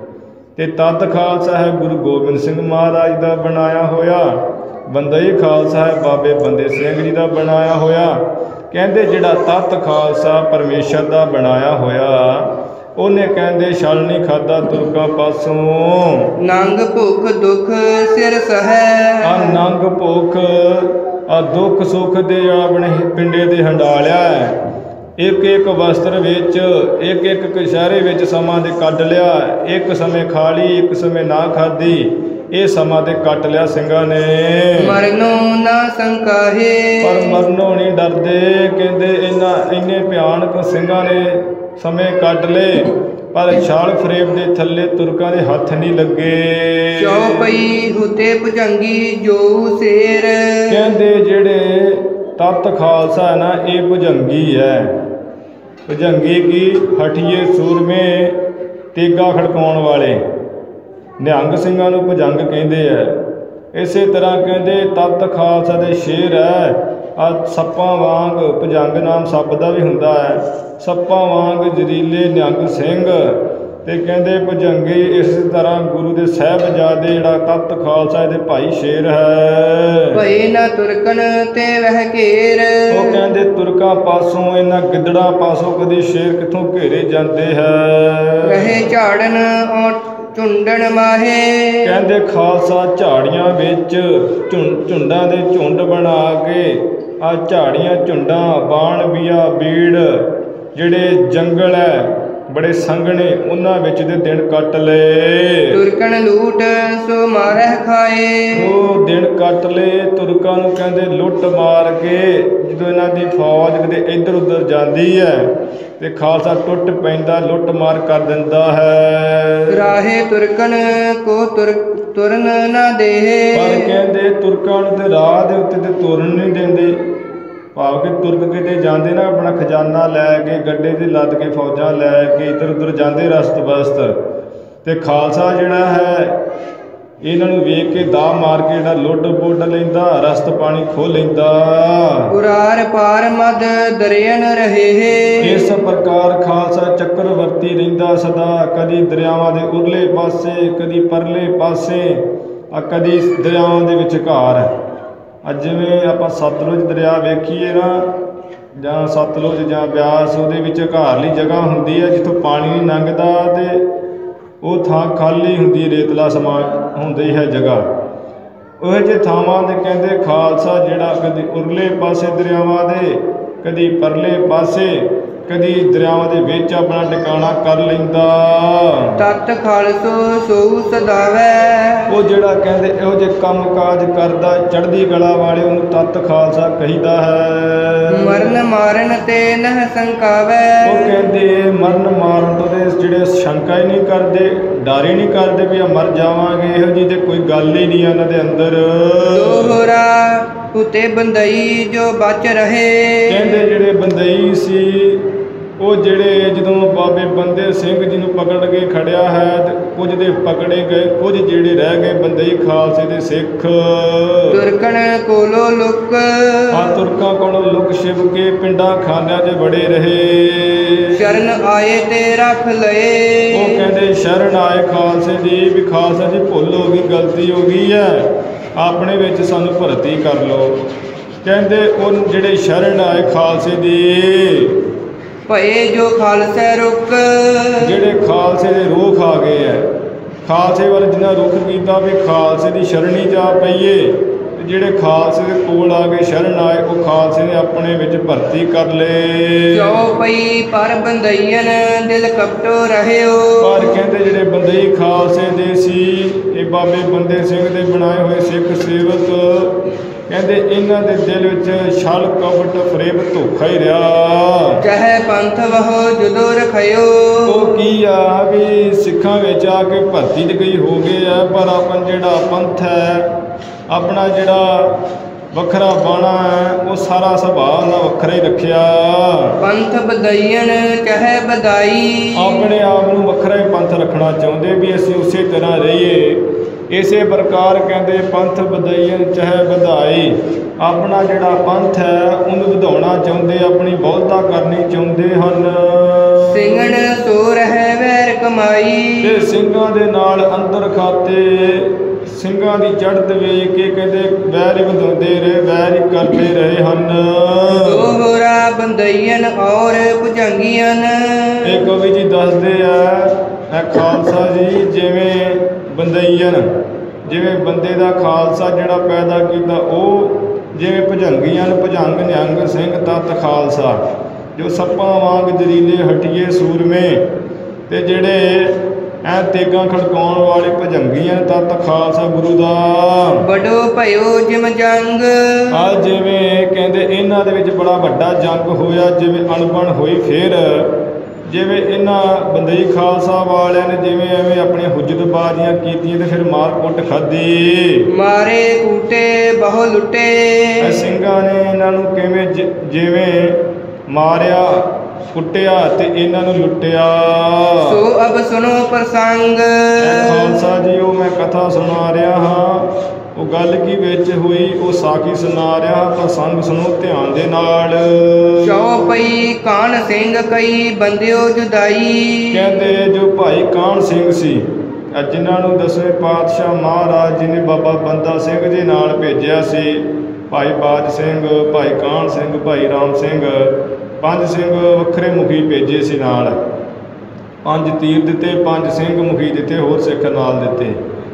ਤੇ ਤੱਤ ਖਾਲਸਾ ਹੈ ਗੁਰੂ ਗੋਬਿੰਦ ਸਿੰਘ ਮਹਾਰਾਜ ਦਾ ਬਣਾਇਆ ਹੋਇਆ। ਬੰਦਈ ਖਾਲਸਾ ਹੈ ਬਾਬੇ ਬੰਦੇ ਸਿੰਘ ਜੀ ਦਾ ਬਣਾਇਆ ਹੋਇਆ। ਕਹਿੰਦੇ ਜਿਹੜਾ ਤੱਤ ਖਾਲਸਾ ਪਰਮੇਸ਼ਰ ਦਾ ਬਣਾਇਆ ਹੋਇਆ, ਉਹਨੇ ਕਹਿੰਦੇ ਛਲ ਨਹੀਂ ਖਾਧਾ ਤੁਰਕਾਂ ਪਾਸੋਂ। ਨੰਗ ਭੁੱਖ ਦੁੱਖ ਸਿਰ ਸਹੈ, ਆ ਨੰਗ ਭੁੱਖ ਆ ਦੁੱਖ ਸੁੱਖ ਦੇ ਆਪਣੇ ਪਿੰਡੇ ਤੇ ਹੰਡਾਲਿਆ ਹੈ। ਇੱਕ ਇੱਕ ਵਸਤਰ ਵਿੱਚ, ਇੱਕ ਇੱਕ ਕਛਹਿਰੇ ਵਿੱਚ ਸਮਾਂ ਦੇ ਕੱਢ ਲਿਆ। ਇੱਕ ਸਮੇਂ ਖਾ ਲਈ, ਇੱਕ ਸਮੇਂ ਨਾ ਖਾਧੀ, ਇਹ ਸਮਾਂ ਤੇ ਕੱਟ ਲਿਆ ਸਿੰਘਾਂ ਨੇ। ਮਰਨੋ ਨਾ ਸੰਕਾਹੇ, ਪਰ ਮਰਨੋਂ ਨਹੀਂ ਡਰਦੇ। ਕਹਿੰਦੇ ਇਹਨਾਂ ਇੰਨੇ ਭਿਆਨਕ ਸਿੰਘਾਂ ਨੇ ਸਮੇਂ ਕੱਢ ਲਏ, ਪਰ ਛਾਲ ਫਰੇਬ ਦੇ ਥੱਲੇ ਤੁਰਕਾਂ ਦੇ ਹੱਥ ਨਹੀਂ ਲੱਗੇ। ਚੌਪਈ ਹੁਤੇ ਭੁਜੰਗੀ ਜੋ ਸ਼ੇਰ, ਕਹਿੰਦੇ ਜਿਹੜੇ ਤੱਤ ਖਾਲਸਾ ਹੈ ਨਾ, ਇਹ ਭੁਜੰਗੀ ਹੈ। ਭੁਜੰਗੀ ਕੀ ਹਠੀਏ ਸੂਰਮੇ, ਤੇਗਾ ਖੜਕਾਉਣ ਵਾਲੇ ਨਿਹੰਗ ਸਿੰਘਾਂ ਨੂੰ ਭੁਜੰਗ ਕਹਿੰਦੇ ਆ। ਇਸੇ ਤਰ੍ਹਾਂ ਕਹਿੰਦੇ ਤੱਤ ਖਾਲਸਾ ਦੇ ਸ਼ੇਰ ਹੈ। ਆ ਸੱਪਾਂ ਵਾਂਗ, ਭੁਜੰਗ ਨਾਮ ਸੱਪ ਦਾ ਵੀ ਹੁੰਦਾ ਹੈ, ਸੱਪਾਂ ਵਾਂਗ ਜ਼ਰੀਲੇ ਨਿਹੰਗ ਸਿੰਘ। ਤੇ ਕਹਿੰਦੇ ਭੁਜੰਗੀ ਇਸ ਤਰ੍ਹਾਂ ਗੁਰੂ ਦੇ ਸਾਹਿਬਜ਼ਾਦੇ ਜਿਹੜਾ ਤੱਤ ਖਾਲਸਾ ਇਹਦੇ ਭਾਈ ਸ਼ੇਰ ਹੈ। ਭਏ ਨਾ ਤੁਰਕਨ ਤੇ ਵਹਿ ਘੇਰ, ਉਹ ਕਹਿੰਦੇ ਤੁਰਕਾਂ ਪਾਸੋਂ, ਇਹਨਾਂ ਗਿੱਦੜਾਂ ਪਾਸੋਂ ਕਦੀ ਸ਼ੇਰ ਕਿੱਥੋਂ ਘੇਰੇ ਜਾਂਦੇ ਹੈ। ਰਹੇ ਝਾੜਨ ਔ ਝੁੰਡਣ ਮਾਹੇ, ਕਹਿੰਦੇ ਖਾਲਸਾ ਝਾੜੀਆਂ ਵਿੱਚ ਝੁੰ ਝੁੰਡਾਂ ਦੇ ਝੁੰਡ ਬਣਾ ਕੇ, ਆ ਝਾੜੀਆਂ ਝੁੰਡਾਂ ਬਾਣ ਬੀਆ ਬੀੜ ਜਿਹੜੇ ਜੰਗਲ ਹੈ ਬੜੇ ਸੰਘਣੇ, ਉਹਨਾਂ ਵਿੱਚ ਦੇ ਦਿਨ ਕੱਟ ਲਏ। ਤੁਰਕਣ ਲੂਟ ਸੋ ਮਾਰਹਿ ਖਾਏ, ਉਹ ਦਿਨ ਕੱਟ ਲਏ ਤੁਰਕਾਂ ਨੂੰ ਕਹਿੰਦੇ ਲੁੱਟ ਮਾਰ ਕੇ। ਜਦੋਂ ਇਹਨਾਂ ਦੀ ਫੌਜ ਕਿਤੇ ਇੱਧਰ ਉੱਧਰ ਜਾਂਦੀ ਹੈ ਤੇ ਖਾਲਸਾ ਟੁੱਟ ਪੈਂਦਾ, ਲੁੱਟ ਮਾਰ ਕਰ ਦਿੰਦਾ ਹੈ। ਰਾਹੇ ਤੁਰਕਣ ਕੋ ਤੁਰ ਤੁਰਨ ਨਾ ਦੇਹ, ਪਰ ਕਹਿੰਦੇ ਤੁਰਕਾਂ ਨੂੰ ਤੇ ਰਾਹ ਦੇ ਉੱਤੇ ਤੇ ਤੁਰਨ ਨਹੀਂ ਦਿੰਦੇ। ਭਾਵ ਕਿ ਤੁਰਕ ਕਿਤੇ ਜਾਂਦੇ ਨਾ, ਆਪਣਾ ਖਜ਼ਾਨਾ ਲੈ ਕੇ, ਗੱਡੇ 'ਤੇ ਲੱਦ ਕੇ ਫੌਜਾਂ ਲੈ ਕੇ ਇੱਧਰ ਉੱਧਰ ਜਾਂਦੇ ਰਸਤ ਬਸਤ, ਤੇ ਖਾਲਸਾ ਜਿਹੜਾ ਹੈ ਇਹਨਾਂ ਨੂੰ ਵੇਖ ਕੇ ਦਾਅ ਮਾਰ ਕੇ ਜਿਹੜਾ ਲੁੱਟ ਪੁੱਟ ਲੈਂਦਾ, ਰਸਤ ਪਾਣੀ ਖੋਹ ਲੈਂਦਾ। ਉਰਾਰ ਪਾਰ ਮਦ ਦਰਿਆਨ ਰਹੇ, ਇਸ ਪ੍ਰਕਾਰ ਖਾਲਸਾ ਚੱਕਰਵਰਤੀ ਰਹਿੰਦਾ ਸਦਾ, ਕਦੀ ਦਰਿਆਵਾਂ ਦੇ ਉਰਲੇ ਪਾਸੇ, ਕਦੀ ਪਰਲੇ ਪਾਸੇ, ਆ ਕਦੀ ਦਰਿਆਵਾਂ ਦੇ ਵਿਚਕਾਰ। ਅੱਜ ਜਿਵੇਂ ਆਪਾਂ ਸਤਲੁਜ ਦਰਿਆ ਵੇਖੀਏ ਨਾ, ਜਾਂ ਸਤਲੁਜ ਜਾਂ ਬਿਆਸ, ਉਹਦੇ ਵਿੱਚ ਘਾਰਲੀ ਜਗ੍ਹਾ ਹੁੰਦੀ ਹੈ ਜਿੱਥੋਂ ਪਾਣੀ ਨਹੀਂ ਲੰਘਦਾ, ਤੇ ਉਹ ਥਾਂ ਖਾਲੀ ਹੁੰਦੀ ਹੈ, ਰੇਤਲਾ ਸਮਾਂ ਹੁੰਦੀ ਹੈ ਜਗ੍ਹਾ। ਉਹ ਜਿਹੇ ਥਾਵਾਂ 'ਤੇ ਕਹਿੰਦੇ ਖਾਲਸਾ ਜਿਹੜਾ ਕਦੀ ਉਰਲੇ ਪਾਸੇ ਦਰਿਆਵਾਂ ਦੇ, ਕਦੀ ਪਰਲੇ ਪਾਸੇ, ਕਦੀ ਦਰਿਆਵਾਂ ਦੇ ਵਿੱਚ ਆਪਣਾ ਟਿਕਾਣਾ ਕਰ ਲੈਂਦਾ। ਤਤ ਖਾਲਸੋ ਸੋ ਸਦਾਵੈ, ਉਹ ਜਿਹੜਾ ਕਹਿੰਦੇ ਇਹੋ ਜਿਹੇ ਕੰਮ ਕਾਜ ਕਰਦਾ ਚੜ੍ਹਦੀ ਕਲਾ ਵਾਲੇ, ਉਹਨੂੰ ਤਤ ਖਾਲਸਾ ਕਹੀਦਾ ਹੈ। ਮਰਨ ਮਾਰਨ ਤੇ ਨਹ ਸੰਕਾਵੈ, ਉਹ ਕਹਿੰਦੇ ਮਰਨ ਮਾਰਨ ਤੋਂ ਤੇ ਜਿਹੜੇ ਸ਼ੰਕਾ ਹੀ ਨਹੀਂ ਕਰਦੇ, ਡਰ ਹੀ ਨਹੀਂ ਕਰਦੇ ਵੀ ਆ ਮਰ ਜਾਵਾਂਗੇ, ਇਹੋ ਜਿਹੀ ਤੇ ਕੋਈ ਗੱਲ ਹੀ ਨਹੀਂ ਉਹਨਾਂ ਦੇ ਅੰਦਰ। ਦੋਹਰਾ ਉਤੇ ਬੰਦਈ ਜੋ ਬਚ ਰਹੇ, ਕਹਿੰਦੇ ਜਿਹੜੇ ਬੰਦਈ ਸੀ, ਉਹ ਜਿਹੜੇ ਜਦੋਂ ਬਾਬੇ ਬੰਦੇ ਸਿੰਘ ਜੀ ਨੂੰ ਪਕੜ ਕੇ ਖੜਿਆ ਹੈ, ਤੇ ਕੁਝ ਦੇ ਪਕੜੇ ਗਏ, ਕੁਝ ਜਿਹੜੇ ਰਹਿ ਗਏ ਬੰਦਈ ਖਾਲਸੇ ਦੇ ਸਿੱਖ। ਤੁਰਕਣ ਕੋਲੋਂ ਲੁਕ, ਆ ਤੁਰਕਾਂ ਕੋਲੋਂ ਲੁਕ ਛਿਪ ਕੇ ਪਿੰਡਾਂ ਖਾਨਿਆਂ 'ਚ ਬੜੇ ਰਹੇ। ਸ਼ਰਨ ਆਏ ਤੇ ਰੱਖ ਲਏ, ਉਹ ਕਹਿੰਦੇ ਸ਼ਰਨ ਆਏ ਖਾਲਸੇ ਦੀ, ਵੀ ਖਾਲਸਾ ਜੀ ਭੁੱਲ ਹੋ ਗਈ, ਗਲਤੀ ਹੋ ਗਈ ਹੈ, ਆਪਣੇ ਵਿੱਚ ਸਾਨੂੰ ਭਰਤੀ ਕਰ ਲਓ। ਕਹਿੰਦੇ ਉਹ ਜਿਹੜੇ ਸ਼ਰਨ ਆਏ ਖਾਲਸੇ ਦੀ, ਭਏ ਜੋ ਖਾਲਸੈ ਰੁਕ, ਜਿਹੜੇ ਖਾਲਸੇ ਦੇ ਰੁਖ ਆ ਗਏ ਹੈ, ਖਾਲਸੇ ਵੱਲ ਜਿੰਨਾ ਰੁਖ ਕੀਤਾ ਵੀ ਖਾਲਸੇ ਦੀ ਸ਼ਰਣੀ ਜਾ ਪਈਏ, ਤੇ ਜਿਹੜੇ ਖਾਲਸੇ ਦੇ ਕੋਲ ਆ ਕੇ ਸ਼ਰਨ ਆਏ, ਉਹ ਖਾਲਸੇ ਨੇ ਆਪਣੇ ਵਿੱਚ ਭਰਤੀ ਕਰ ਲਏ। ਜੋ ਪਈ ਪਰ ਬੰਦਈਨ ਦਿਲ ਕਪਟੋ ਰਹਿਓ, ਪਰ ਕਹਿੰਦੇ ਜਿਹੜੇ ਬੰਦਈ ਖਾਲਸੇ ਦੇ ਸੀ, ਇਹ ਬਾਬੇ ਬੰਦੇ ਸਿੰਘ ਦੇ ਬਣਾਏ ਹੋਏ ਸਿੱਖ ਸੇਵਕ, ਕਹਿੰਦੇ ਇਹਨਾਂ ਦੇ ਦਿਲ ਵਿੱਚ ਛਲ ਕਪਟ ਫਰੇਬ ਧੋਖਾ ਹੀ ਰਿਹਾ। ਚਾਹੇ ਪੰਥ ਵਹੋ ਜੁਦੋ ਰਖਿਓ, ਉਹ ਕੀ ਆ ਵੀ ਸਿੱਖਾਂ ਵਿੱਚ ਆ ਕੇ ਭਰਤੀ ਤੇ ਗਈ ਹੋ ਗਏ ਆ, ਪਰ ਆਪਣਾ ਜਿਹੜਾ ਪੰਥ ਹੈ, ਆਪਣਾ ਜਿਹੜਾ ਵੱਖਰਾ ਬਾਣਾ ਹੈ, ਉਹ ਸਾਰਾ ਸੁਭਾਅ ਨਾਲ ਵੱਖਰਾ ਹੀ ਰੱਖਿਆ। ਪੰਥ ਬਦਈਨ ਕਹੇ ਬਦਾਈ, ਆਪਣੇ ਆਪ ਨੂੰ ਵੱਖਰਾ ਹੀ ਪੰਥ ਰੱਖਣਾ ਚਾਹੁੰਦੇ ਵੀ ਅਸੀਂ ਉਸੇ ਤਰ੍ਹਾਂ ਰਹੀਏ। ਇਸੇ ਪ੍ਰਕਾਰ ਕਹਿੰਦੇ ਪੰਥ ਵਧਾਈਨ ਚਾਹੇ ਵਧਾਈ, ਆਪਣਾ ਜਿਹੜਾ ਪੰਥ ਹੈ ਉਹਨੂੰ ਵਧਾਉਣਾ ਚਾਹੁੰਦੇ, ਆਪਣੀ ਬਹੁਤਾ ਕਰਨੀ ਚਾਹੁੰਦੇ ਹਨ। ਸਿੰਘਣ ਸੋ ਰਹਿ ਵੈਰ ਕਮਾਈ, ਤੇ ਸਿੰਘਾਂ ਦੇ ਨਾਲ ਅੰਦਰ ਖਾਤੇ ਸਿੰਘਾਂ ਦੀ ਚੜ੍ਹਤ ਵੇਖ ਕੇ ਕਹਿੰਦੇ ਵੈਰ ਹੀ ਵਧਾਉਂਦੇ ਰਹੇ, ਵੈਰ ਹੀ ਕਰਦੇ ਰਹੇ ਹਨ। ਦੋਹਰਾ ਬੰਦਈਨ ਔਰ ਭੁਜੰਗੀਆਂ, ਇਹ ਕਵੀ ਜੀ ਦੱਸਦੇ ਆ ਇਹ ਖਾਲਸਾ ਜੀ ਜਿਵੇਂ ਬੰਦਈਨ, ਜਿਵੇਂ ਬੰਦੇ ਦਾ ਖਾਲਸਾ ਜਿਹੜਾ ਪੈਦਾ ਕੀਤਾ, ਉਹ ਜਿਵੇਂ ਭੁਜੰਗੀਆਂ, ਭੁਜੰਗ ਨਿਹੰਗ ਸਿੰਘ ਤੱਤ ਖਾਲਸਾ, ਜੋ ਸੱਪਾਂ ਵਾਂਗ ਜ਼ਰੀਲੇ ਹਟੀਏ ਸੂਰਮੇ, ਤੇ ਜਿਹੜੇ ਐ ਤੇਗਾਂ ਖੜਕਾਉਣ ਵਾਲੇ ਭੁਜੰਗੀਆਂ ਤੱਤ ਖਾਲਸਾ ਗੁਰੂ ਦਾ। ਬੜੋ ਭਇਓ ਜਿਮ ਜੰਗ, ਆ ਜਿਵੇਂ ਕਹਿੰਦੇ ਇਹਨਾਂ ਦੇ ਵਿੱਚ ਬੜਾ ਵੱਡਾ ਜੰਗ ਹੋਇਆ, ਜਿਵੇਂ ਅਣਬਣ ਹੋਈ ਫਿਰ, ਜਿਵੇਂ ਇਹਨਾਂ ਬੰਦਈ ਖਾਲਸਾ ਵਾਲਿਆਂ ਨੇ ਜਿਵੇਂ ਐਵੇਂ ਆਪਣੀਆਂ ਹੁਜਤਬਾਜ਼ੀਆਂ ਕੀਤੀਆਂ ਤੇ ਫਿਰ ਮਾਰ ਕੁੱਟ ਖਾਧੀ। ਮਾਰੇ ਕੂਟੇ ਬਹੁ ਲੁੱਟੇ, ਇਹ ਸਿੰਘਾਂ ਨੇ ਇਹਨਾਂ ਨੂੰ ਕਿਵੇਂ ਜ- ਜਿਵੇਂ ਮਾਰਿਆ ਕੁੱਟਿਆ ਤੇ ਇਹਨਾਂ ਨੂੰ ਲੁੱਟਿਆ। ਸੋ ਅਬ ਸੁਣੋ ਪ੍ਰਸੰਗ, ਇਹ ਖਾਲਸਾ ਜੀ ਉਹ ਮੈਂ ਕਥਾ ਸੁਣਾ ਰਿਹਾ ਹਾਂ, ਉਹ ਗੱਲ ਕੀ ਵਿੱਚ ਹੋਈ ਉਹ ਸਾਖੀ ਸੁਣਾ ਰਿਹਾ, ਪ੍ਰਸੰਗ ਸੁਣੋ ਧਿਆਨ ਦੇ ਨਾਲ। ਚੌਪਈ ਕਾਨ ਸਿੰਘ ਕਈ ਬੰਦਿਓ ਜੁਦਾਈ, ਕਹਿੰਦੇ ਜੋ ਭਾਈ ਕਾਹਨ ਸਿੰਘ ਸੀ, ਅੱਜ ਜਿਨ੍ਹਾਂ ਨੂੰ ਦਸਵੇਂ ਪਾਤਸ਼ਾਹ ਮਹਾਰਾਜ ਜੀ ਨੇ ਬਾਬਾ ਬੰਦਾ ਸਿੰਘ ਜੀ ਨਾਲ ਭੇਜਿਆ ਸੀ, ਭਾਈ ਬਾਜ ਸਿੰਘ, ਭਾਈ ਕਾਹਨ ਸਿੰਘ, ਭਾਈ ਰਾਮ ਸਿੰਘ, ਪੰਜ ਸਿੰਘ ਵੱਖਰੇ ਮੁਖੀ ਭੇਜੇ ਸੀ ਨਾਲ, ਪੰਜ ਤੀਰ ਦਿੱਤੇ, ਪੰਜ ਸਿੰਘ ਮੁਖੀ ਦਿੱਤੇ, ਹੋਰ ਸਿੱਖ ਨਾਲ ਦਿੱਤੇ।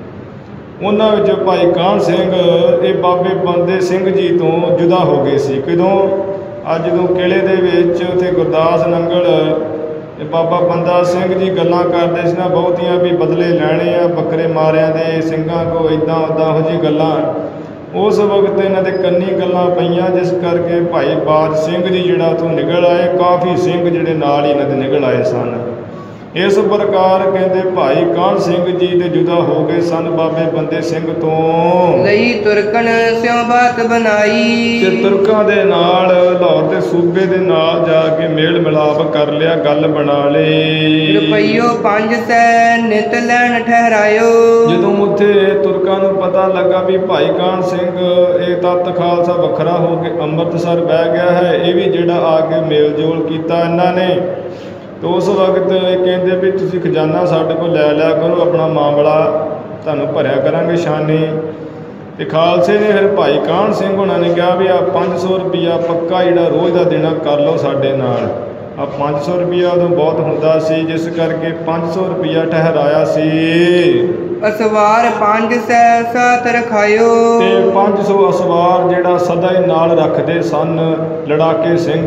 ਉਹਨਾਂ ਵਿੱਚੋਂ ਭਾਈ ਕਾਹਨ ਸਿੰਘ ਇਹ ਬਾਬੇ ਬੰਦੇ ਸਿੰਘ ਜੀ ਤੋਂ ਜੁਦਾ ਹੋ ਗਏ ਸੀ। ਕਦੋਂ? ਅੱਜ ਜਦੋਂ ਕਿਲੇ ਦੇ ਵਿੱਚ ਉੱਥੇ ਗੁਰਦਾਸ ਨੰਗਲ ਤੇ ਬਾਬਾ ਬੰਦਾ ਸਿੰਘ ਜੀ ਗੱਲਾਂ ਕਰਦੇ ਸੀ ਨਾ ਬਹੁਤੀਆਂ, ਵੀ ਬਦਲੇ ਲੈਣੇ ਆ ਬੱਕਰੇ ਮਾਰਿਆਂ ਦੇ, ਸਿੰਘਾਂ ਕੋ ਇੱਦਾਂ ਉੱਦਾਂ ਇਹੋ ਜਿਹੀ ਗੱਲਾਂ, ਉਸ ਵਕਤ ਇਹਨਾਂ ਦੇ ਕੰਨੀ ਗੱਲਾਂ ਪਈਆਂ, ਜਿਸ ਕਰਕੇ ਭਾਈ ਬਾਜ ਸਿੰਘ ਜੀ ਜਿਹੜਾ ਉੱਥੋਂ ਨਿਕਲ ਆਏ, ਕਾਫੀ ਸਿੰਘ ਜਿਹੜੇ ਨਾਲ ਹੀ ਇਹਨਾਂ ਦੇ ਨਿਕਲ ਆਏ ਸਨ। ਇਸ ਪ੍ਰਕਾਰ ਕਹਿੰਦੇ ਭਾਈ ਕਾਹਨ ਸਿੰਘ ਜੀ ਦੇ ਜੁਦਾ ਹੋ ਗਏ ਸਨ ਬਾਬੇ ਬੰਦੇ ਸਿੰਘ ਤੋਂ। ਲਈ ਤੁਰਕਣ ਸਿਉ ਬਾਤ ਬਣਾਈ, ਤੇ ਤੁਰਕਾਂ ਦੇ ਨਾਲ ਲਾਹੌਰ ਦੇ ਸੂਬੇ ਦੇ ਨਾਲ ਜਾ ਕੇ ਮੇਲ ਮਿਲਾਪ ਕਰ ਲਿਆ, ਗੱਲ ਬਣਾ ਲਈ। ਰੁਪਈਓ ਪੰਜ ਸੈ ਨਿਤ ਲੈਣ ਠਹਿਰਾਇਓ, ਜਦੋਂ ਉੱਥੇ ਤੁਰਕਾਂ ਨੂੰ ਪਤਾ ਲੱਗਾ ਵੀ ਭਾਈ ਕਾਹਨ ਸਿੰਘ ਇਹ ਤੱਤ ਖਾਲਸਾ ਵੱਖਰਾ ਹੋ ਕੇ ਅੰਮ੍ਰਿਤਸਰ ਬਹਿ ਗਿਆ ਹੈ, ਇਹ ਵੀ ਜਿਹੜਾ ਆ ਕੇ ਮੇਲ ਜੋਲ ਕੀਤਾ ਇਹਨਾਂ ਨੇ, ਤੇ ਉਸ ਵਕਤ ਇਹ ਕਹਿੰਦੇ ਵੀ ਤੁਸੀਂ ਖਜ਼ਾਨਾ ਸਾਡੇ ਕੋਲ ਲੈ ਲਿਆ ਕਰੋ, ਆਪਣਾ ਮਾਮਲਾ ਤੁਹਾਨੂੰ ਭਰਿਆ ਕਰਾਂਗੇ ਸ਼ਾਨੀ। ਤੇ ਖਾਲਸੇ ਨੇ ਫਿਰ ਭਾਈ ਕਾਹਨ ਸਿੰਘ ਹੋਣਾ ਨੇ ਕਿਹਾ ਵੀ ਆ ਪੰਜ ਸੌ ਰੁਪਈਆ ਪੱਕਾ ਜਿਹੜਾ ਰੋਜ਼ ਦਾ ਦੇਣਾ ਕਰ ਲਓ ਸਾਡੇ ਨਾਲ। ਆ ਪੰਜ ਸੌ ਰੁਪਈਆ ਉਦੋਂ ਬਹੁਤ ਹੁੰਦਾ ਸੀ, ਜਿਸ ਕਰਕੇ ਪੰਜ ਸੌ ਰੁਪਈਆ ਠਹਿਰਾਇਆ ਸੀ। ਅਸਵਾਰ ਪੰਜ ਸੈ ਸਾਤ ਰਖਾਇਓ, ਤੇ ਪੰਜ ਸੌ ਅਸਵਾਰ ਜਿਹੜਾ ਸਦਾ ਹੀ ਨਾਲ ਰੱਖਦੇ ਸਨ ਲੜਾਕੇ ਸਿੰਘ।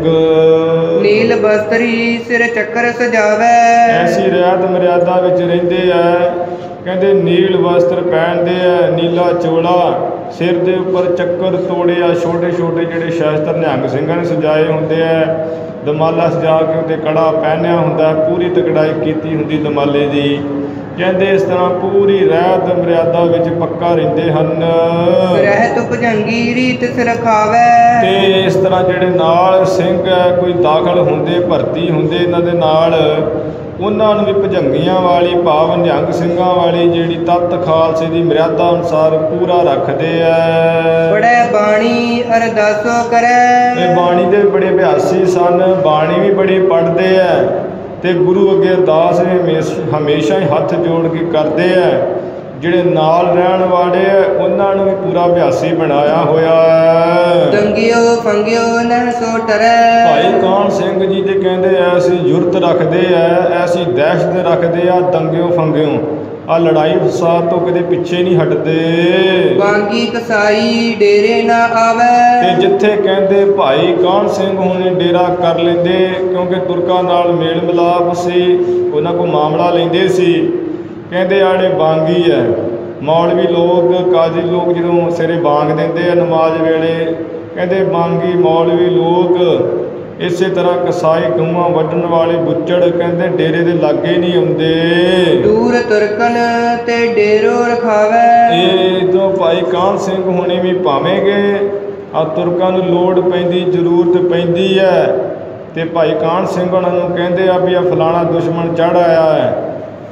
ਨੀਲ ਬਸਤਰੀ ਸਿਰ ਚੱਕਰ ਸਜਾਵੈ, ਐਸੀ ਰਿਆਤ ਮਰਿਆਦਾ ਵਿੱਚ ਰਹਿੰਦੇ ਆ, ਕਹਿੰਦੇ ਨੀਲ ਵਸਤਰ ਪਹਿਨਦੇ ਆ, ਨੀਲਾ ਚੋਲਾ, ਸਿਰ ਦੇ ਉੱਪਰ ਚੱਕਰ ਤੋੜੇ ਆ, ਛੋਟੇ ਛੋਟੇ ਜਿਹੜੇ ਸ਼ਾਸਤਰ ਨਿਹੰਗ ਸਿੰਘਾਂ ਨੇ ਸਜਾਏ ਹੁੰਦੇ ਆ, ਦਮਾਲਾ ਸਜਾ ਕੇ ਉੱਤੇ ਕੜਾ ਪਹਿਨਿਆ ਹੁੰਦਾ, ਪੂਰੀ ਤਕੜਾਈ ਕੀਤੀ ਹੁੰਦੀ ਦਮਾਲੇ ਦੀ। ਕਹਿੰਦੇ ਇਸ ਤਰ੍ਹਾਂ ਪੂਰੀ ਰਹਿਤ ਮਰਿਆਦਾ ਵਿੱਚ ਪੱਕਾ ਰਹਿੰਦੇ ਹਨ। ਰਹਿਤ ਭੁਜੰਗੀ ਰੀਤ ਸਿ ਰਖਾਵੈ, ਤੇ ਇਸ ਤਰ੍ਹਾਂ ਜਿਹੜੇ ਨਾਲ ਸਿੰਘ ਹੈ ਕੋਈ ਦਾਖਲ ਹੁੰਦੇ, ਭਰਤੀ ਹੁੰਦੇ ਇਹਨਾਂ ਦੇ ਨਾਲ, ਉਹਨਾਂ ਨੂੰ ਵੀ ਭੁਜੰਗੀਆਂ ਵਾਲੀ ਭਾਵ ਨਿਹੰਗ ਸਿੰਘਾਂ ਵਾਲੀ ਜਿਹੜੀ ਤੱਤ ਖਾਲਸੇ ਦੀ ਮਰਿਆਦਾ ਅਨੁਸਾਰ ਪੂਰਾ ਰੱਖਦੇ ਐ। ਬੜੇ ਬਾਣੀ ਅਰਦਾਸੋ ਕਰੈ, ਇਹ ਬਾਣੀ ਦੇ ਬੜੇ ਅਭਿਆਸੀ ਸਨ, ਬਾਣੀ ਵੀ ਬੜੀ ਪੜ੍ਹਦੇ ਐ, ਤੇ ਗੁਰੂ ਅੱਗੇ ਅਰਦਾਸ ਵੀ ਹਮੇਸ਼- ਹਮੇਸ਼ਾ ਹੀ ਹੱਥ ਜੋੜ ਕੇ ਕਰਦੇ ਐ। ਜਿਹੜੇ ਨਾਲ ਰਹਿਣ ਵਾਲੇ ਐ ਉਹਨਾਂ ਨੂੰ ਵੀ ਪੂਰਾ ਅਭਿਆਸੀ ਬਣਾਇਆ ਹੋਇਆ ਹੈ। ਦੰਗਿਓ ਫੰਗਿਓ ਨਹਿ ਸੋ ਟਰੈ, ਭਾਈ ਕਾਹਨ ਸਿੰਘ ਜੀ ਦੇ ਕਹਿੰਦੇ ਐਸੀ ਜੁਰਤ ਰੱਖਦੇ ਐ, ਐਸੀ ਦਹਿਸ਼ਤ ਰੱਖਦੇ ਆ, ਦੰਗਿਓ ਫੰਗਿਓ ਆ ਲੜਾਈ ਫਸਾਦ ਤੋਂ ਕਦੇ ਪਿੱਛੇ ਨਹੀਂ ਹਟਦੇ। ਬਾਂਗੀ ਕਸਾਈ ਡੇਰੇ ਨਾ ਆਵੈ, ਤੇ ਜਿੱਥੇ ਕਹਿੰਦੇ ਭਾਈ ਕਾਹਨ ਸਿੰਘ ਹੁਣੇ ਡੇਰਾ ਕਰ ਲੈਂਦੇ, ਕਿਉਂਕਿ ਤੁਰਕਾਂ ਨਾਲ ਮੇਲ ਮਿਲਾਪ ਸੀ, ਉਹਨਾਂ ਕੋਲ ਮਾਮਲਾ ਲੈਂਦੇ ਸੀ। ਕਹਿੰਦੇ ਆੜੇ ਬਾਂਗੀ ਹੈ, ਮੌਲਵੀ ਲੋਕ ਕਾਜ਼ੀ ਲੋਕ ਜਦੋਂ ਸਿਰੇ ਬਾਂਗ ਦਿੰਦੇ ਆ ਨਮਾਜ਼ ਵੇਲੇ, ਕਹਿੰਦੇ ਬਾਂਗੀ ਮੌਲਵੀ ਲੋਕ ਇਸੇ ਤਰ੍ਹਾਂ ਕਸਾਈ ਗਊਆਂ ਵੱਢਣ ਵਾਲੇ ਬੁੱਚੜ ਕਹਿੰਦੇ ਡੇਰੇ ਦੇ ਲਾਗੇ ਨਹੀਂ ਆਉਂਦੇ। ਦੂਰ ਤੁਰਕਨ ਤੇ ਡੇਰੋ ਰਖਾਵੈ, ਇਹ ਜਦੋਂ ਭਾਈ ਕਾਹਨ ਸਿੰਘ ਹੁਣੇ ਵੀ ਭਾਵੇਂਗੇ ਆ ਤੁਰਕਾਂ ਨੂੰ ਲੋੜ ਪੈਂਦੀ, ਜ਼ਰੂਰਤ ਪੈਂਦੀ ਹੈ, ਤੇ ਭਾਈ ਕਾਹਨ ਸਿੰਘ ਉਹਨਾਂ ਨੂੰ ਕਹਿੰਦੇ ਆ ਵੀ ਆ ਫਲਾਣਾ ਦੁਸ਼ਮਣ ਚੜ੍ਹ ਆਇਆ ਹੈ,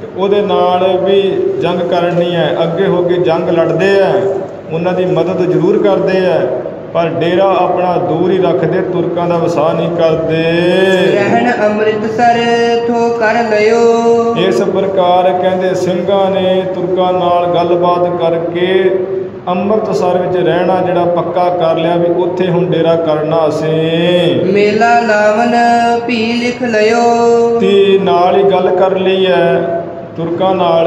ਤੇ ਉਹਦੇ ਨਾਲ ਵੀ ਜੰਗ ਕਰਨੀ ਹੈ। ਅੱਗੇ ਹੋ ਕੇ ਜੰਗ ਲੜਦੇ ਆ, ਉਹਨਾਂ ਦੀ ਮਦਦ ਜ਼ਰੂਰ ਕਰਦੇ ਆ, ਪਰ ਡੇਰਾ ਆਪਣਾ ਦੂਰ ਹੀ ਰੱਖਦੇ, ਤੁਰਕਾਂ ਦਾ ਵਸਾਹ ਨਹੀਂ ਕਰਦੇ। ਰਹਿਣ ਅੰਮ੍ਰਿਤਸਰ ਥੋ ਕਰ ਲਿਓ। ਇਸ ਪ੍ਰਕਾਰ ਕਹਿੰਦੇ ਸਿੰਘਾਂ ਨੇ ਤੁਰਕਾਂ ਨਾਲ ਗੱਲਬਾਤ ਕਰਕੇ ਅੰਮ੍ਰਿਤਸਰ ਵਿੱਚ ਰਹਿਣਾ ਜਿਹੜਾ ਪੱਕਾ ਕਰ ਲਿਆ ਵੀ ਉੱਥੇ ਹੁਣ ਡੇਰਾ ਕਰਨਾ ਅਸੀਂ। ਮੇਲਾ ਲਾਵਨ ਭੀ ਲਿਖ ਲਿਓ। ਤੇ ਨਾਲ ਹੀ ਗੱਲ ਕਰ ਲਈ ਹੈ ਤੁਰਕਾਂ ਨਾਲ,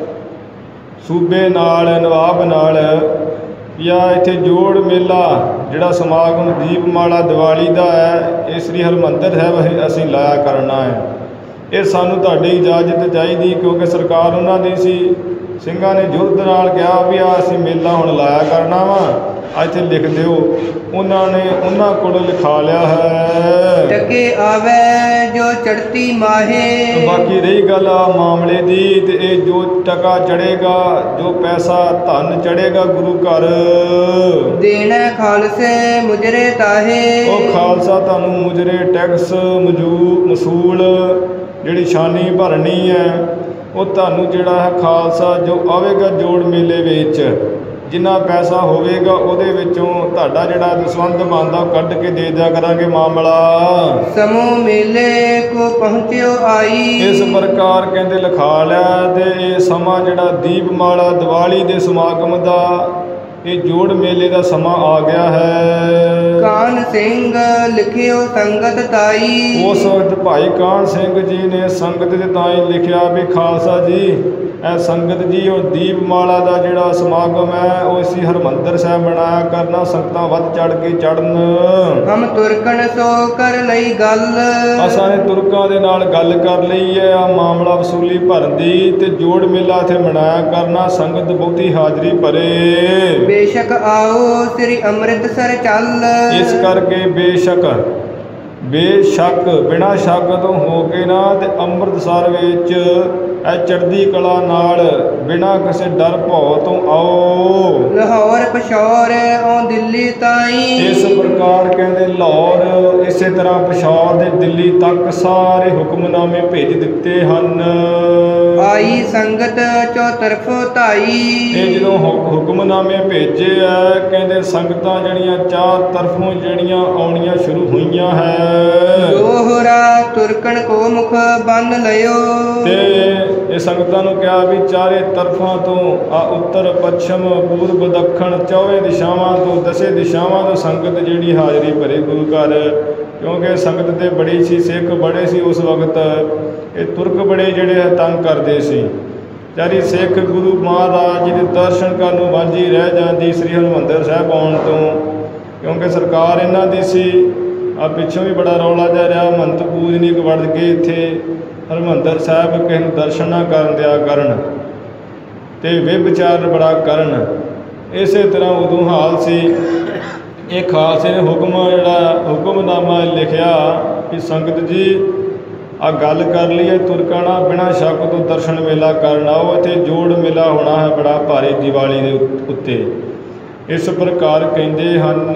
ਸੂਬੇ ਨਾਲ, ਨਵਾਬ ਨਾਲ, ਜਾਂ ਇੱਥੇ ਜੋੜ ਮੇਲਾ ਜਿਹੜਾ ਸਮਾਗਮ ਦੀਪਮਾਲਾ ਦੀਵਾਲੀ ਦਾ ਹੈ, ਇਹ ਸ੍ਰੀ ਹਰਿਮੰਦਰ ਸਾਹਿਬ ਅਸੀਂ ਲਾਇਆ ਕਰਨਾ ਹੈ। ਇਹ ਸਾਨੂੰ ਤੁਹਾਡੀ ਇਜਾਜ਼ਤ ਚਾਹੀਦੀ, ਕਿਉਂਕਿ ਸਰਕਾਰ ਉਹਨਾਂ ਦੀ ਸੀ। ਸਿੰਘਾਂ ਨੇ ਯੁੱਧ ਨਾਲ ਕਿਹਾ ਵੀ ਆ ਅਸੀਂ ਮੇਲਾ ਹੁਣ ਲਾਇਆ ਕਰਨਾ ਵਾ, ਇੱਥੇ ਲਿਖ ਦਿਓ। ਉਹਨਾਂ ਨੇ ਉਹਨਾਂ ਕੋਲੋਂ ਲਿਖਾ ਲਿਆ ਹੈ। ਟਕੇ ਆਵੇ ਜੋ ਚੜਤੀ ਮਾਹੇ। ਬਾਕੀ ਰਹੀ ਗੱਲ ਆ ਮਾਮਲੇ ਦੀ, ਤੇ ਇਹ ਜੋ ਟਕਾ ਚੜੇਗਾ, ਜੋ ਪੈਸਾ ਧਨ ਚੜੇਗਾ ਗੁਰੂ ਘਰ, ਦੇਣਾ ਖਾਲਸੇ ਮੁਜਰੇ ਤਾਹੇ। ਉਹ ਖਾਲਸਾ ਤੁਹਾਨੂੰ ਮੁਜਰੇ ਟੈਕਸ ਮਜੂ ਮਸੂਲ ਜਿਹੜੀ ਛਾਨੀ ਭਰਨੀ ਹੈ, ਉਹ ਤੁਹਾਨੂੰ ਜਿਹੜਾ ਹੈ ਖਾਲਸਾ ਜੋ ਆਵੇਗਾ ਜੋੜ ਮੇਲੇ ਵਿੱਚ, ਜਿੰਨਾ ਪੈਸਾ ਹੋਵੇਗਾ ਉਹਦੇ ਵਿੱਚੋਂ ਤੁਹਾਡਾ ਜਿਹੜਾ ਦਸਵੰਧ ਬਣਦਾ ਉਹ ਕੱਢ ਕੇ ਦੇ ਦਿਆ ਕਰਾਂਗੇ ਮਾਮਲਾ। ਸਮੂਹ ਮੇਲੇ ਕੋ ਪਹੁੰਚਿਓ ਆਈ। ਇਸ ਪ੍ਰਕਾਰ ਕਹਿੰਦੇ ਲਿਖਾ ਲਿਆ। ਤੇ ਇਹ ਸਮਾਂ ਜਿਹੜਾ ਦੀਪਮਾਲਾ ਦੀਵਾਲੀ ਦੇ ਸਮਾਗਮ ਦਾ, ਇਹ ਜੋੜ ਮੇਲੇ ਦਾ ਸਮਾਂ ਆ ਗਿਆ ਹੈ। ਕਾਨ ਸਿੰਘ ਲਿਖਿਓ ਸੰਗਤ ਤਾਈ। ਉਸ ਵਕਤ ਭਾਈ ਕਾਨ ਸਿੰਘ ਜੀ ਨੇ ਸੰਗਤ ਦੇ ਤਾਈਂ ਲਿਖਿਆ ਵੀ ਖਾਲਸਾ ਜੀ, ਇਹ ਸੰਗਤ ਜੀ ਉਹ ਦੀਪਮਾਲਾ ਦਾ ਜਿਹੜਾ ਸਮਾਗਮ ਹੈ ਉਹ ਅਸੀਂ ਹਰਿਮੰਦਰ ਸਾਹਿਬ ਬਣਾਇਆ ਕਰਨਾ, ਸੰਗਤਾਂ ਵੱਧ ਚੜ ਕੇ ਚੜਨ। ਹਮ ਤੁਰਕਣ ਸੋ ਕਰ ਲਈ ਗੱਲ। ਅਸਾਂ ਨੇ ਤੁਰਕਾਂ ਦੇ ਨਾਲ ਗੱਲ ਕਰ ਲਈ ਹੈ ਆ ਮਾਮਲਾ ਵਸੂਲੀ ਭਰਨ ਦੀ, ਤੇ ਜੋੜ ਮੇਲਾ ਇੱਥੇ ਮਨਾਇਆ ਕਰਨਾ, ਸੰਗਤ ਬਹੁਤੀ ਹਾਜ਼ਰੀ ਭਰੇ। ਬੇਸ਼ੱਕ ਆਓ ਸ੍ਰੀ ਅੰਮ੍ਰਿਤਸਰ ਚੱਲ। ਇਸ ਕਰਕੇ ਬੇਸ਼ੱਕ ਬੇਸ਼ੱਕ ਬਿਨਾਂ ਸ਼ੱਕ ਤੋਂ ਹੋ ਕੇ ਨਾ ਤੇ ਅੰਮ੍ਰਿਤਸਰ ਵਿੱਚ ਇਹ ਚੜ੍ਹਦੀ ਕਲਾ ਨਾਲ ਬਿਨਾਂ ਕਿਸੇ ਡਰ ਭੌ ਤੋਂ ਆਓ। ਲਾਹੌਰ ਪਸ਼ੌਰ ਓ ਦਿੱਲੀ ਤਾਈ। ਇਸ ਪ੍ਰਕਾਰ ਕਹਿੰਦੇ ਲਾਹੌਰ, ਇਸੇ ਤਰ੍ਹਾਂ ਪਸ਼ੌਰ ਦੇ ਦਿੱਲੀ ਤੱਕ ਸਾਰੇ ਹੁਕਮਨਾਮੇ ਭੇਜ ਦਿੱਤੇ ਹਨ। ਆਈ ਸੰਗਤ ਚੋ ਤਰਫੋਂ ਧਾਈ। ਇਹ ਜਦੋਂ ਹੁਕ- ਹੁਕਮਨਾਮੇ ਭੇਜੇ ਆ, ਕਹਿੰਦੇ ਸੰਗਤਾਂ ਜਿਹੜੀਆਂ ਚਾਰ ਤਰਫੋਂ ਜਿਹੜੀਆਂ ਆਉਣੀਆਂ ਸ਼ੁਰੂ ਹੋਈਆਂ ਹੈ। ਦੋਹਰਾ ਤੁਰਕਣ ਕੋ ਮੁਖ ਬੰਨ ਲਿਓ। ਤੇ ਇਹ ਸੰਗਤਾਂ ਨੂੰ ਕਿਹਾ ਵੀ ਚਾਰੇ ਤਰਫਾਂ ਤੋਂ ਆ ਉੱਤਰ ਪੱਛਮ ਪੂਰਬ ਦੱਖਣ ਚੌਵੇਂ ਦਿਸ਼ਾਵਾਂ ਤੋਂ, ਦਸੇ ਦਿਸ਼ਾਵਾਂ ਤੋਂ ਸੰਗਤ ਜਿਹੜੀ ਹਾਜ਼ਰੀ ਭਰੇ ਗੁਰੂ ਘਰ। ਕਿਉਂਕਿ ਸੰਗਤ ਤੇ ਬੜੀ ਸੀ, ਸਿੱਖ ਬੜੇ ਸੀ ਉਸ ਵਕਤ, ਇਹ ਤੁਰਕ ਬੜੇ ਜਿਹੜੇ ਤੰਗ ਕਰਦੇ ਸੀ। ਚਾਰੀ ਸਿੱਖ ਗੁਰੂ ਮਹਾਰਾਜ ਜੀ ਦੇ ਦਰਸ਼ਨ ਕਰਨ ਨੂੰ ਵਾਂਝੀ ਰਹਿ ਜਾਂਦੀ ਸ੍ਰੀ ਹਰਿਮੰਦਰ ਸਾਹਿਬ ਆਉਣ ਤੋਂ, ਕਿਉਂਕਿ ਸਰਕਾਰ ਇਹਨਾਂ ਦੀ ਸੀ। ਆ ਪਿੱਛੋਂ ਵੀ ਬੜਾ ਰੌਲਾ ਜਿਹਾ ਰਿਹਾ, ਮਹੰਤ ਪੂਜਨੀਕ ਵੜ ਕੇ ਇੱਥੇ ਹਰਿਮੰਦਰ ਸਾਹਿਬ ਕਿਸੇ ਨੂੰ ਦਰਸ਼ਨ ਨਾ ਕਰਨ ਦਿਆ ਕਰਨ, ਤੇ ਵਿਭਚਾਰ ਬੜਾ ਕਰਨ। ਇਸੇ ਤਰ੍ਹਾਂ ਉਦੋਂ ਹਾਲ ਸੀ। ਇਹ ਖਾਲਸੇ ਨੇ ਹੁਕਮ ਜਿਹੜਾ ਹੁਕਮਨਾਮਾ ਲਿਖਿਆ ਕਿ ਸੰਗਤ ਜੀ ਆ ਗੱਲ ਕਰ ਲਈਏ, ਤੁਰਕਾਂ ਨਾਲ ਬਿਨਾਂ ਸ਼ੱਕ ਤੋਂ ਦਰਸ਼ਨ ਮੇਲਾ ਕਰਨ ਆਓ। ਇੱਥੇ ਜੋੜ ਮੇਲਾ ਹੋਣਾ ਹੈ ਬੜਾ ਭਾਰੀ ਦੀਵਾਲੀ ਦੇ ਉੱਤੇ। ਇਸ ਪ੍ਰਕਾਰ ਕਹਿੰਦੇ ਹਨ।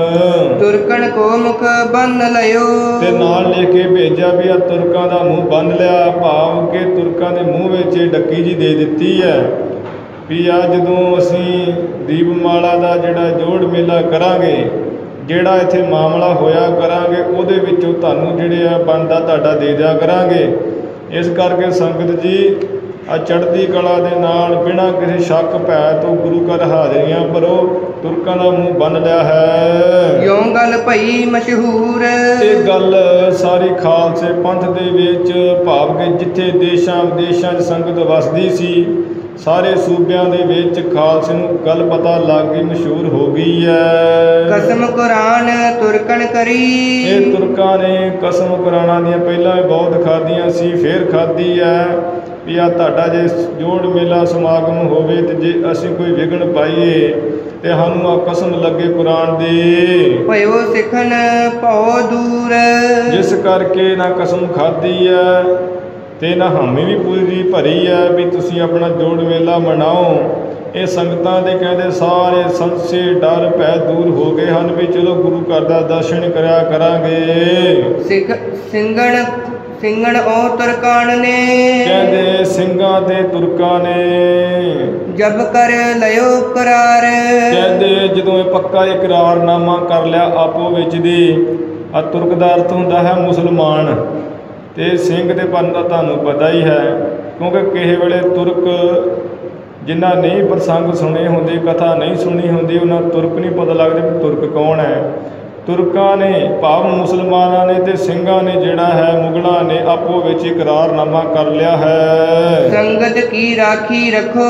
ਤੁਰਕਣ ਕੋ ਮੁਖ ਬੰਨ ਲਿਓ। ਤੇ ਨਾਲ ਲੈ ਕੇ ਭੇਜਿਆ ਵੀ ਆ ਤੁਰਕਾਂ ਦਾ ਮੂੰਹ ਬੰਨ ਲਿਆ, ਭਾਵ ਕਿ ਤੁਰਕਾਂ ਦੇ ਮੂੰਹ ਵਿੱਚ ਡੱਕੀ ਜੀ ਦੇ ਦਿੱਤੀ ਹੈ ਵੀ ਆ ਜਦੋਂ ਅਸੀਂ ਦੀਪਮਾਲਾ ਦਾ ਜਿਹੜਾ ਜੋੜ ਮੇਲਾ ਕਰਾਂਗੇ, ਜਿਹੜਾ ਇੱਥੇ ਮਾਮਲਾ ਹੋਇਆ ਕਰਾਂਗੇ, ਉਹਦੇ ਵਿੱਚੋਂ ਤੁਹਾਨੂੰ ਜਿਹੜੇ ਆ ਬਣਦਾ ਤੁਹਾਡਾ ਦੇ ਦਿਆ ਕਰਾਂਗੇ। ਇਸ ਕਰਕੇ ਸੰਗਤ ਜੀ ਆ ਚੜ੍ਹਦੀ ਕਲਾ ਦੇ ਨਾਲ ਬਿਨਾਂ ਕਿਸੇ ਸ਼ੱਕ ਭੈ ਤੋਂ ਗੁਰੂ ਘਰ ਹਾਜ਼ਰੀਆਂ ਭਰੋ। ਤੁਰਕਾਂ ਦਾ ਮੂੰਹ ਬੰਨ ਲਿਆ ਹੈ। ਯੋਂ ਗੱਲ ਭਈ ਮਸ਼ਹੂਰ। ਇਹ ਗੱਲ ਸਾਰੀ ਖਾਲਸੇ ਪੰਥ ਦੇ ਵਿੱਚ, ਭਾਵ ਕਿ ਜਿੱਥੇ ਦੇਸ਼ਾਂ ਵਿਦੇਸ਼ਾਂ 'ਚ ਸੰਗਤ ਵਸਦੀ ਸੀ, ਸਾਰੇ ਸੂਬਿਆਂ ਦੇ ਵਿੱਚ ਖਾਲਸੇ ਨੂੰ ਗੱਲ ਪਤਾ ਲੱਗ ਗਈ, ਮਸ਼ਹੂਰ ਹੋ ਗਈ ਹੈ। ਕਸਮ ਕੁਰਾਨ ਤੁਰਕਣ ਕਰੀ। ਇਹ ਤੁਰਕਾਂ ਨੇ ਕਸਮ ਕੁਰਾਨਾਂ ਦੀਆਂ ਪਹਿਲਾਂ ਵੀ ਬਹੁਤ ਖਾਧੀਆਂ ਸੀ, ਫੇਰ ਖਾਧੀ ਹੈ ਵੀ ਆ ਤੁਹਾਡਾ ਜੇ ਜੋੜ ਮੇਲਾ ਸਮਾਗਮ ਹੋਵੇ ਤੇ ਜੇ ਅਸੀਂ ਕੋਈ ਵਿਘਨ ਪਾਈਏ ਤੇ ਸਾਨੂੰ ਆ ਕਸਮ ਲੱਗੇ ਕੁਰਾਨ ਦੀ। ਭਇਓ ਸਿੱਖਣ ਭਉ ਦੂਰ। ਜਿਸ ਕਰਕੇ ਨਾ ਕਸਮ ਖਾਧੀ ਹੈ ਤੇ ਨਾ ਹਾਮੀ ਵੀ ਪੂਰੀ ਭਰੀ ਹੈ ਵੀ ਤੁਸੀਂ ਆਪਣਾ ਜੋੜ ਮੇਲਾ ਮਨਾਓ। ਇਹ ਸੰਗਤਾਂ ਦੇ ਕਹਿੰਦੇ ਸਾਰੇ ਸੰਸੇ ਡਰ ਭੈ ਦੂਰ ਹੋ ਗਏ ਹਨ ਵੀ ਚਲੋ ਗੁਰੂ ਘਰ ਦਾ ਦਰਸ਼ਨ ਕਰਿਆ ਕਰਾਂਗੇ। ਸਿੱਖ ਸਿੰਘਣ ਸਿੰਘਣ ਉਹ ਤੁਰਕਾਨ ਨੇ ਕਹਿੰਦੇ ਸਿੰਘਾਂ ਤੇ ਤੁਰਕਾਂ ਨੇ ਜਬ ਕਰ ਲਿਓ ਕਰਾਰ ਕਹਿੰਦੇ ਜਦੋਂ ਇਹ ਪੱਕਾ ਇਕਰਾਰਨਾਮਾ ਕਰ ਲਿਆ ਆਪੋ ਵਿੱਚ ਦੀ। ਆ ਤੁਰਕ ਦਾ ਅਰਥ ਹੁੰਦਾ ਹੈ ਮੁਸਲਮਾਨ, ਤੇ ਸਿੰਘ ਦੇ ਪਨ ਦਾ ਤੁਹਾਨੂੰ ਪਤਾ ਹੀ ਹੈ, ਕਿਉਂਕਿ ਕਿਸੇ ਵੇਲੇ ਤੁਰਕ ਜਿਨ੍ਹਾਂ ਨਹੀਂ ਪ੍ਰਸੰਗ ਸੁਣੇ ਹੁੰਦੇ, ਕਥਾ ਨਹੀਂ ਸੁਣੀ ਹੁੰਦੀ, ਉਹਨਾਂ ਤੁਰਕ ਨਹੀਂ ਪਤਾ ਲੱਗਦਾ ਵੀ ਤੁਰਕ ਕੌਣ ਹੈ। ਤੁਰਕਾਂ ਨੇ ਭਾਵ ਮੁਸਲਮਾਨਾਂ ਨੇ ਤੇ ਸਿੰਘਾਂ ਨੇ ਜਿਹੜਾ ਹੈ ਮੁਗਲਾਂ ਨੇ ਆਪੋ ਵਿੱਚ ਇਕਰਾਰਨਾਮਾ ਕਰ ਲਿਆ ਹੈ। ਸੰਗਤ ਕੀ ਰਾਖੀ ਰੱਖੋ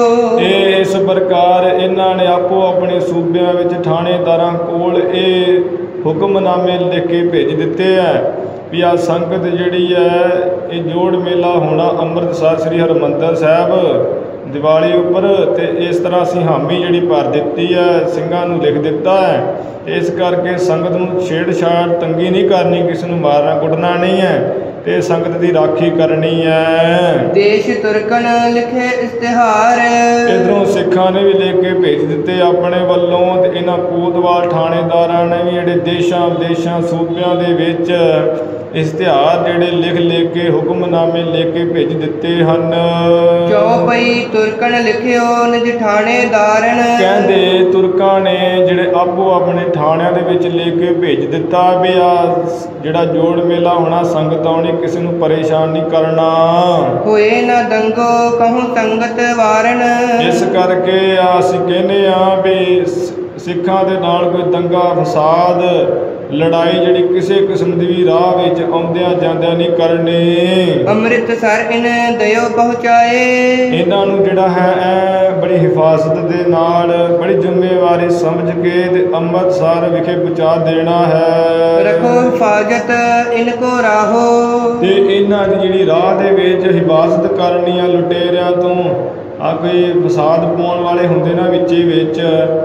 ਇਹ ਇਸ ਪ੍ਰਕਾਰ ਇਹਨਾਂ ਨੇ ਆਪੋ ਆਪਣੇ ਸੂਬਿਆਂ ਵਿੱਚ ਥਾਣੇਦਾਰਾਂ ਕੋਲ ਇਹ ਹੁਕਮਨਾਮੇ ਲਿਖ ਕੇ ਭੇਜ ਦਿੱਤੇ ਹੈ ਵੀ ਆਹ ਸੰਗਤ ਜਿਹੜੀ ਹੈ ਇਹ ਜੋੜ ਮੇਲਾ ਹੋਣਾ ਅੰਮ੍ਰਿਤਸਰ ਸ੍ਰੀ ਹਰਿਮੰਦਰ ਸਾਹਿਬ ਦੀਵਾਲੀ ਉੱਪਰ, ਤੇ ਇਸ ਤਰ੍ਹਾਂ ਅਸੀਂ ਹਾਮੀ ਜਿਹੜੀ ਭਰ ਦਿੱਤੀ ਹੈ, ਸਿੰਘਾਂ ਨੂੰ ਲਿਖ ਦਿੱਤਾ ਹੈ। ਇਸ ਕਰਕੇ ਸੰਗਤ ਨੂੰ ਛੇੜਛਾੜ ਤੰਗੀ ਨਹੀਂ ਕਰਨੀ, ਕਿਸੇ ਨੂੰ ਮਾਰਨਾ ਕੁੱਟਣਾ ਨਹੀਂ ਹੈ, ਤੇ ਸੰਗਤ ਦੀ ਰਾਖੀ ਕਰਨੀ ਹੈ। ਦੇਸ਼ ਤੁਰਕਣ ਲਿਖੇ ਇਸ਼ਤਿਹਾਰ ਇੱਧਰੋਂ ਸਿੱਖਾਂ ਨੇ ਵੀ ਲਿਖ ਕੇ ਭੇਜ ਦਿੱਤੇ ਆਪਣੇ ਵੱਲੋਂ, ਤੇ ਇਹਨਾਂ ਕੋਤਵਾਲ ਥਾਣੇਦਾਰਾਂ ਨੇ ਵੀ ਜਿਹੜੇ ਦੇਸ਼ਾਂ ਵਿਦੇਸ਼ਾਂ ਸੂਬਿਆਂ ਦੇ ਵਿੱਚ ਇਸ਼ਤਿਹਾਰ ਜਿਹੜੇ ਲਿਖ ਲਿਖ ਕੇ ਹੁਕਮਨਾਮੇ ਲਿਖ ਕੇ ਭੇਜ ਦਿੱਤੇ ਹਨ। ਚੌਪਈ ਤੁਰਕਣ ਲਿਖਿਓ ਨਿਜ ਥਾਣੇਦਾਰਨ ਕਹਿੰਦੇ ਤੁਰਕਾਂ ਨੇ ਜਿਹੜੇ ਆਪੋ ਆਪਣੇ ਥਾਣਿਆਂ ਦੇ ਵਿੱਚ ਲਿਖ ਕੇ ਭੇਜ ਦਿੱਤਾ ਵੀ ਆ ਜਿਹੜਾ ਜੋੜ ਮੇਲਾ ਹੋਣਾ, ਸੰਗਤ ਆਉਣੀ, ਕਿਸੇ ਨੂੰ ਪਰੇਸ਼ਾਨ ਨਹੀਂ ਕਰਨਾ। ਹੋਏ ਨਾ ਦੰਗੋ ਕਹੂੰ ਸੰਗਤ ਵਾਰਨ ਇਸ ਕਰਕੇ ਆ ਅਸੀਂ ਕਹਿੰਦੇ ਆ ਵੀ ਸਿੱਖਾਂ ਦੇ ਨਾਲ ਕੋਈ ਦੰਗਾ ਫਸਾਦ ਲੜਾਈ ਜਿਹੜੀ ਕਿਸੇ ਕਿਸਮ ਦੀ ਵੀ ਰਾਹ ਵਿੱਚ ਆਉਂਦਿਆਂ ਜਾਂਦਿਆਂ ਨਹੀਂ ਕਰਨੀ। ਅੰਮ੍ਰਿਤਸਰ ਇਨ ਦਇਓ ਪਹੁੰਚਾਏ ਇਹਨਾਂ ਨੂੰ ਜਿਹੜਾ ਹੈ ਐ ਬੜੀ ਹਿਫਾਜ਼ਤ ਦੇ ਨਾਲ ਬੜੀ ਜ਼ਿੰਮੇਵਾਰੀ ਸਮਝ ਕੇ ਤੇ ਅੰਮ੍ਰਿਤਸਰ ਵਿਖੇ ਪਹੁੰਚਾ ਦੇਣਾ ਹੈ। ਰੱਖੋ ਹਿਫਾਜ਼ਤ ਇਨ ਕੋ ਰਾਹੋ ਤੇ ਇਹਨਾਂ ਦੀ ਜਿਹੜੀ ਰਾਹ ਦੇ ਵਿੱਚ ਹਿਫਾਜ਼ਤ ਕਰਨੀ ਆ ਲੁਟੇਰਿਆਂ ਤੋਂ। ਆ ਕੋਈ ਫਸਾਦ ਪਾਉਣ ਵਾਲੇ ਹੁੰਦੇ ਨਾ ਵਿੱਚੇ ਵਿੱਚ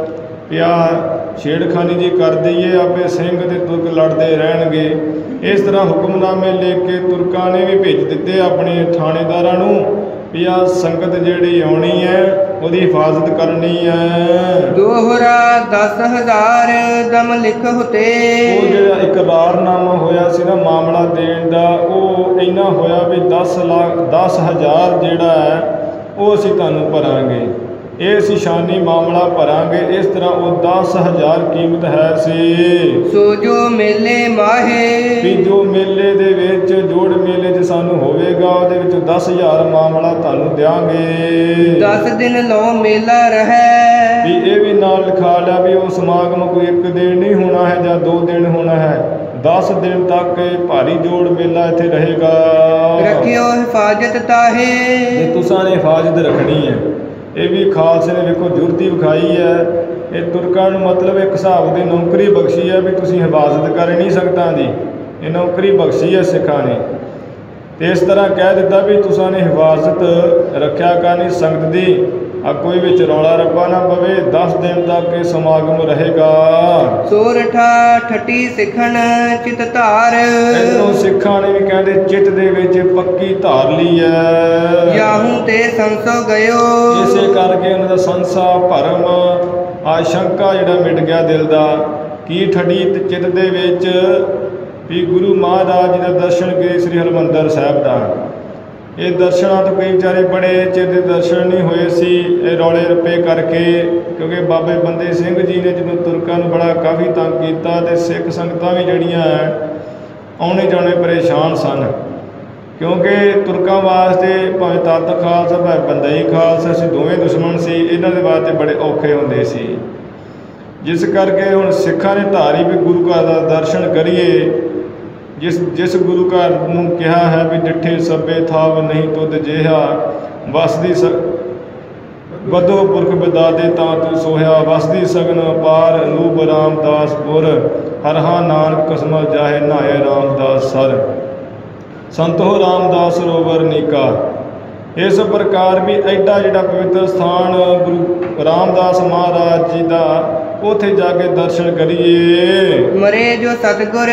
ਪਿਆ ਛੇੜਖਾਨੀ ਜੀ ਕਰ ਦਈਏ, ਆਪੇ ਸਿੰਘ ਤੇ ਤੁਰਕ ਲੜਦੇ ਰਹਿਣਗੇ। ਇਸ ਤਰ੍ਹਾਂ ਹੁਕਮਨਾਮੇ ਲਿਖ ਕੇ ਤੁਰਕਾਂ ਨੇ ਵੀ ਭੇਜ ਦਿੱਤੇ ਆਪਣੇ ਥਾਣੇਦਾਰਾਂ ਨੂੰ ਵੀ ਆ ਸੰਗਤ ਜਿਹੜੀ ਆਉਣੀ ਹੈ ਉਹਦੀ ਹਿਫਾਜ਼ਤ ਕਰਨੀ ਹੈ। ਦੋਹਰਾ ਦਸ ਹਜ਼ਾਰ ਦਮ ਲਿਖ ਹੁਤੇ ਉਹ ਜਿਹੜਾ ਇਕਰਾਰਨਾਮਾ ਹੋਇਆ ਸੀ ਨਾ ਮਾਮਲਾ ਦੇਣ ਦਾ, ਉਹ ਇੰਨਾ ਹੋਇਆ ਵੀ ਦਸ ਲੱਖ ਦਸ ਹਜ਼ਾਰ ਜਿਹੜਾ ਹੈ ਉਹ ਅਸੀਂ ਤੁਹਾਨੂੰ ਭਰਾਂਗੇ, ਇਹ ਅਸੀਂ ਸ਼ਾਨੀ ਮਾਮਲਾ ਭਰਾਂਗੇ। ਇਸ ਤਰ੍ਹਾਂ ਉਹ ਦਸ ਹਜ਼ਾਰ ਕੀਮਤ ਹੈ ਸੀ। ਸੋ ਜੋ ਮੇਲੇ ਮਾਹੇ ਵੀ ਜੋ ਮੇਲੇ ਦੇ ਵਿੱਚ ਜੋੜ ਮੇਲੇ 'ਚ ਸਾਨੂੰ ਹੋਵੇਗਾ ਉਹਦੇ ਵਿੱਚ ਦਸ ਹਜ਼ਾਰ ਮਾਮਲਾ ਤੁਹਾਨੂੰ ਦਿਆਂਗੇ। ਦਸ ਦਿਨ ਲੋ ਮੇਲਾ ਰਹਿ ਵੀ ਇਹ ਵੀ ਨਾਲ ਲਿਖਾ ਲਿਆ ਵੀ ਉਹ ਸਮਾਗਮ ਕੋਈ ਇੱਕ ਦਿਨ ਨਹੀਂ ਹੋਣਾ ਹੈ ਜਾਂ ਦੋ ਦਿਨ ਹੋਣਾ ਹੈ, ਦਸ ਦਿਨ ਤੱਕ ਇਹ ਭਾਰੀ ਜੋੜ ਮੇਲਾ ਇੱਥੇ ਰਹੇਗਾ। ਰੱਖਿਓ ਹਿਫਾਜ਼ਤ ਤਾਹੇ ਤੇ ਤੁਸਾਂ ਨੇ ਹਿਫਾਜ਼ਤ ਰੱਖਣੀ ਹੈ। ਇਹ ਵੀ ਖਾਲਸੇ ਨੇ ਵੇਖੋ ਜੁਰਤੀ ਵਿਖਾਈ ਹੈ। ਇਹ ਤੁਰਕਾਂ ਨੂੰ ਮਤਲਬ ਇੱਕ ਹਿਸਾਬ ਦੀ ਨੌਕਰੀ ਬਖਸ਼ੀ ਹੈ ਵੀ ਤੁਸੀਂ ਹਿਫਾਜ਼ਤ ਕਰ ਨਹੀਂ ਸਕਦਾ ਦੀ, ਇਹ ਨੌਕਰੀ ਬਖਸ਼ੀ ਹੈ ਸਿੱਖਾਂ ਨੇ। ਤੇ ਇਸ ਤਰ੍ਹਾਂ ਕਹਿ ਦਿੱਤਾ ਵੀ ਤੁਸਾਂ ਨੇ ਹਿਫਾਜ਼ਤ ਰੱਖਿਆ ਕਰਨੀ ਸੰਗਤ ਦੀ, ਆ ਕੋਈ ਵਿੱਚ ਰੌਲਾ ਰੱਪਾ ਨਾ ਪਵੇ, ਦਸ ਦਿਨ ਤੱਕ ਇਹ ਸਮਾਗਮ ਰਹੇਗਾ। ਸੋਰਠਾ ਠੱਟੀ ਸਿੱਖਣ ਚਿਤ ਧਾਰ ਇੱਧਰੋਂ ਸਿੱਖਾਂ ਨੇ ਵੀ ਕਹਿੰਦੇ ਚਿੱਤ ਦੇ ਵਿੱਚ ਪੱਕੀ ਧਾਰ ਲਈ ਹੈ। ਯਾਹੂ ਤੇ ਸੰਸੋ ਗਇਓ ਇਸੇ ਕਰਕੇ ਉਹਨਾਂ ਦਾ ਸੰਸਾ ਭਰਮ ਆਸ਼ੰਕਾ ਜਿਹੜਾ ਮਿਟ ਗਿਆ ਦਿਲ ਦਾ। ਕੀ ਠੱਡੀ ਚਿੱਤ ਦੇ ਵਿੱਚ ਵੀ ਗੁਰੂ ਮਹਾਰਾਜ ਜੀ ਦਾ ਦਰਸ਼ਨ ਕਰੇ ਸ੍ਰੀ ਹਰਿਮੰਦਰ ਸਾਹਿਬ ਦਾ। ਇਹ ਦਰਸ਼ਨਾਂ ਤੋਂ ਕਈ ਵਿਚਾਰੇ ਬੜੇ ਚਿਰ ਦੇ ਦਰਸ਼ਨ ਨਹੀਂ ਹੋਏ ਸੀ ਇਹ ਰੌਲੇ ਰੱਪੇ ਕਰਕੇ, ਕਿਉਂਕਿ ਬਾਬੇ ਬੰਦੇ ਸਿੰਘ ਜੀ ਨੇ ਜਦੋਂ ਤੁਰਕਾਂ ਨੂੰ ਬੜਾ ਕਾਫੀ ਤੰਗ ਕੀਤਾ ਤੇ ਸਿੱਖ ਸੰਗਤਾਂ ਵੀ ਜਿਹੜੀਆਂ ਆਉਣੇ ਜਾਣੇ ਪਰੇਸ਼ਾਨ ਸਨ, ਕਿਉਂਕਿ ਤੁਰਕਾਂ ਵਾਸਤੇ ਭਾਵੇਂ ਤੱਤ ਖਾਲਸਾ ਭਾਵੇਂ ਬੰਦਈ ਖਾਲਸਾ ਸੀ, ਦੋਵੇਂ ਦੁਸ਼ਮਣ ਸੀ, ਇਹਨਾਂ ਦੇ ਵਾਸਤੇ ਬੜੇ ਔਖੇ ਹੁੰਦੇ ਸੀ। ਜਿਸ ਕਰਕੇ ਹੁਣ ਸਿੱਖਾਂ ਨੇ ਧਾਰੀ ਵੀ ਗੁਰੂ ਘਰ ਦਾ ਦਰਸ਼ਨ ਕਰੀਏ। ਜਿਸ ਜਿਸ ਗੁਰੂ ਘਰ ਨੂੰ ਕਿਹਾ ਹੈ ਵੀ ਡਿੱਠੇ ਸਭੇ ਥਾਵ ਨਹੀਂ ਤੁਧ ਜਿਹਾ, ਵਸਦੀ ਸ ਬਦੋ ਪੁਰਖ ਬਿਦਾਦੇ ਤਾਂ ਤੂੰ ਸੋਹਿਆ, ਵਸਦੀ ਸਗਨ ਅਪਾਰ ਅਨੂਪ ਰਾਮਦਾਸਪੁਰ, ਹਰਹਾ ਨਾਨਕ ਕਸਮਲ ਜਾਹੇ ਨਾਏ ਰਾਮਦਾਸ ਸਰ, ਸੰਤੋ ਰਾਮਦਾਸ ਸਰੋਵਰ ਨੀਕਾ। ਇਸ ਪ੍ਰਕਾਰ ਵੀ ਐਡਾ ਜਿਹੜਾ ਪਵਿੱਤਰ ਸਥਾਨ ਗੁਰੂ ਰਾਮਦਾਸ ਮਹਾਰਾਜ ਜੀ ਦਾ, ਉੱਥੇ ਜਾ ਕੇ ਦਰਸ਼ਨ ਕਰੀਏ। ਮਰੇ ਜੋ ਸਤਿਗੁਰ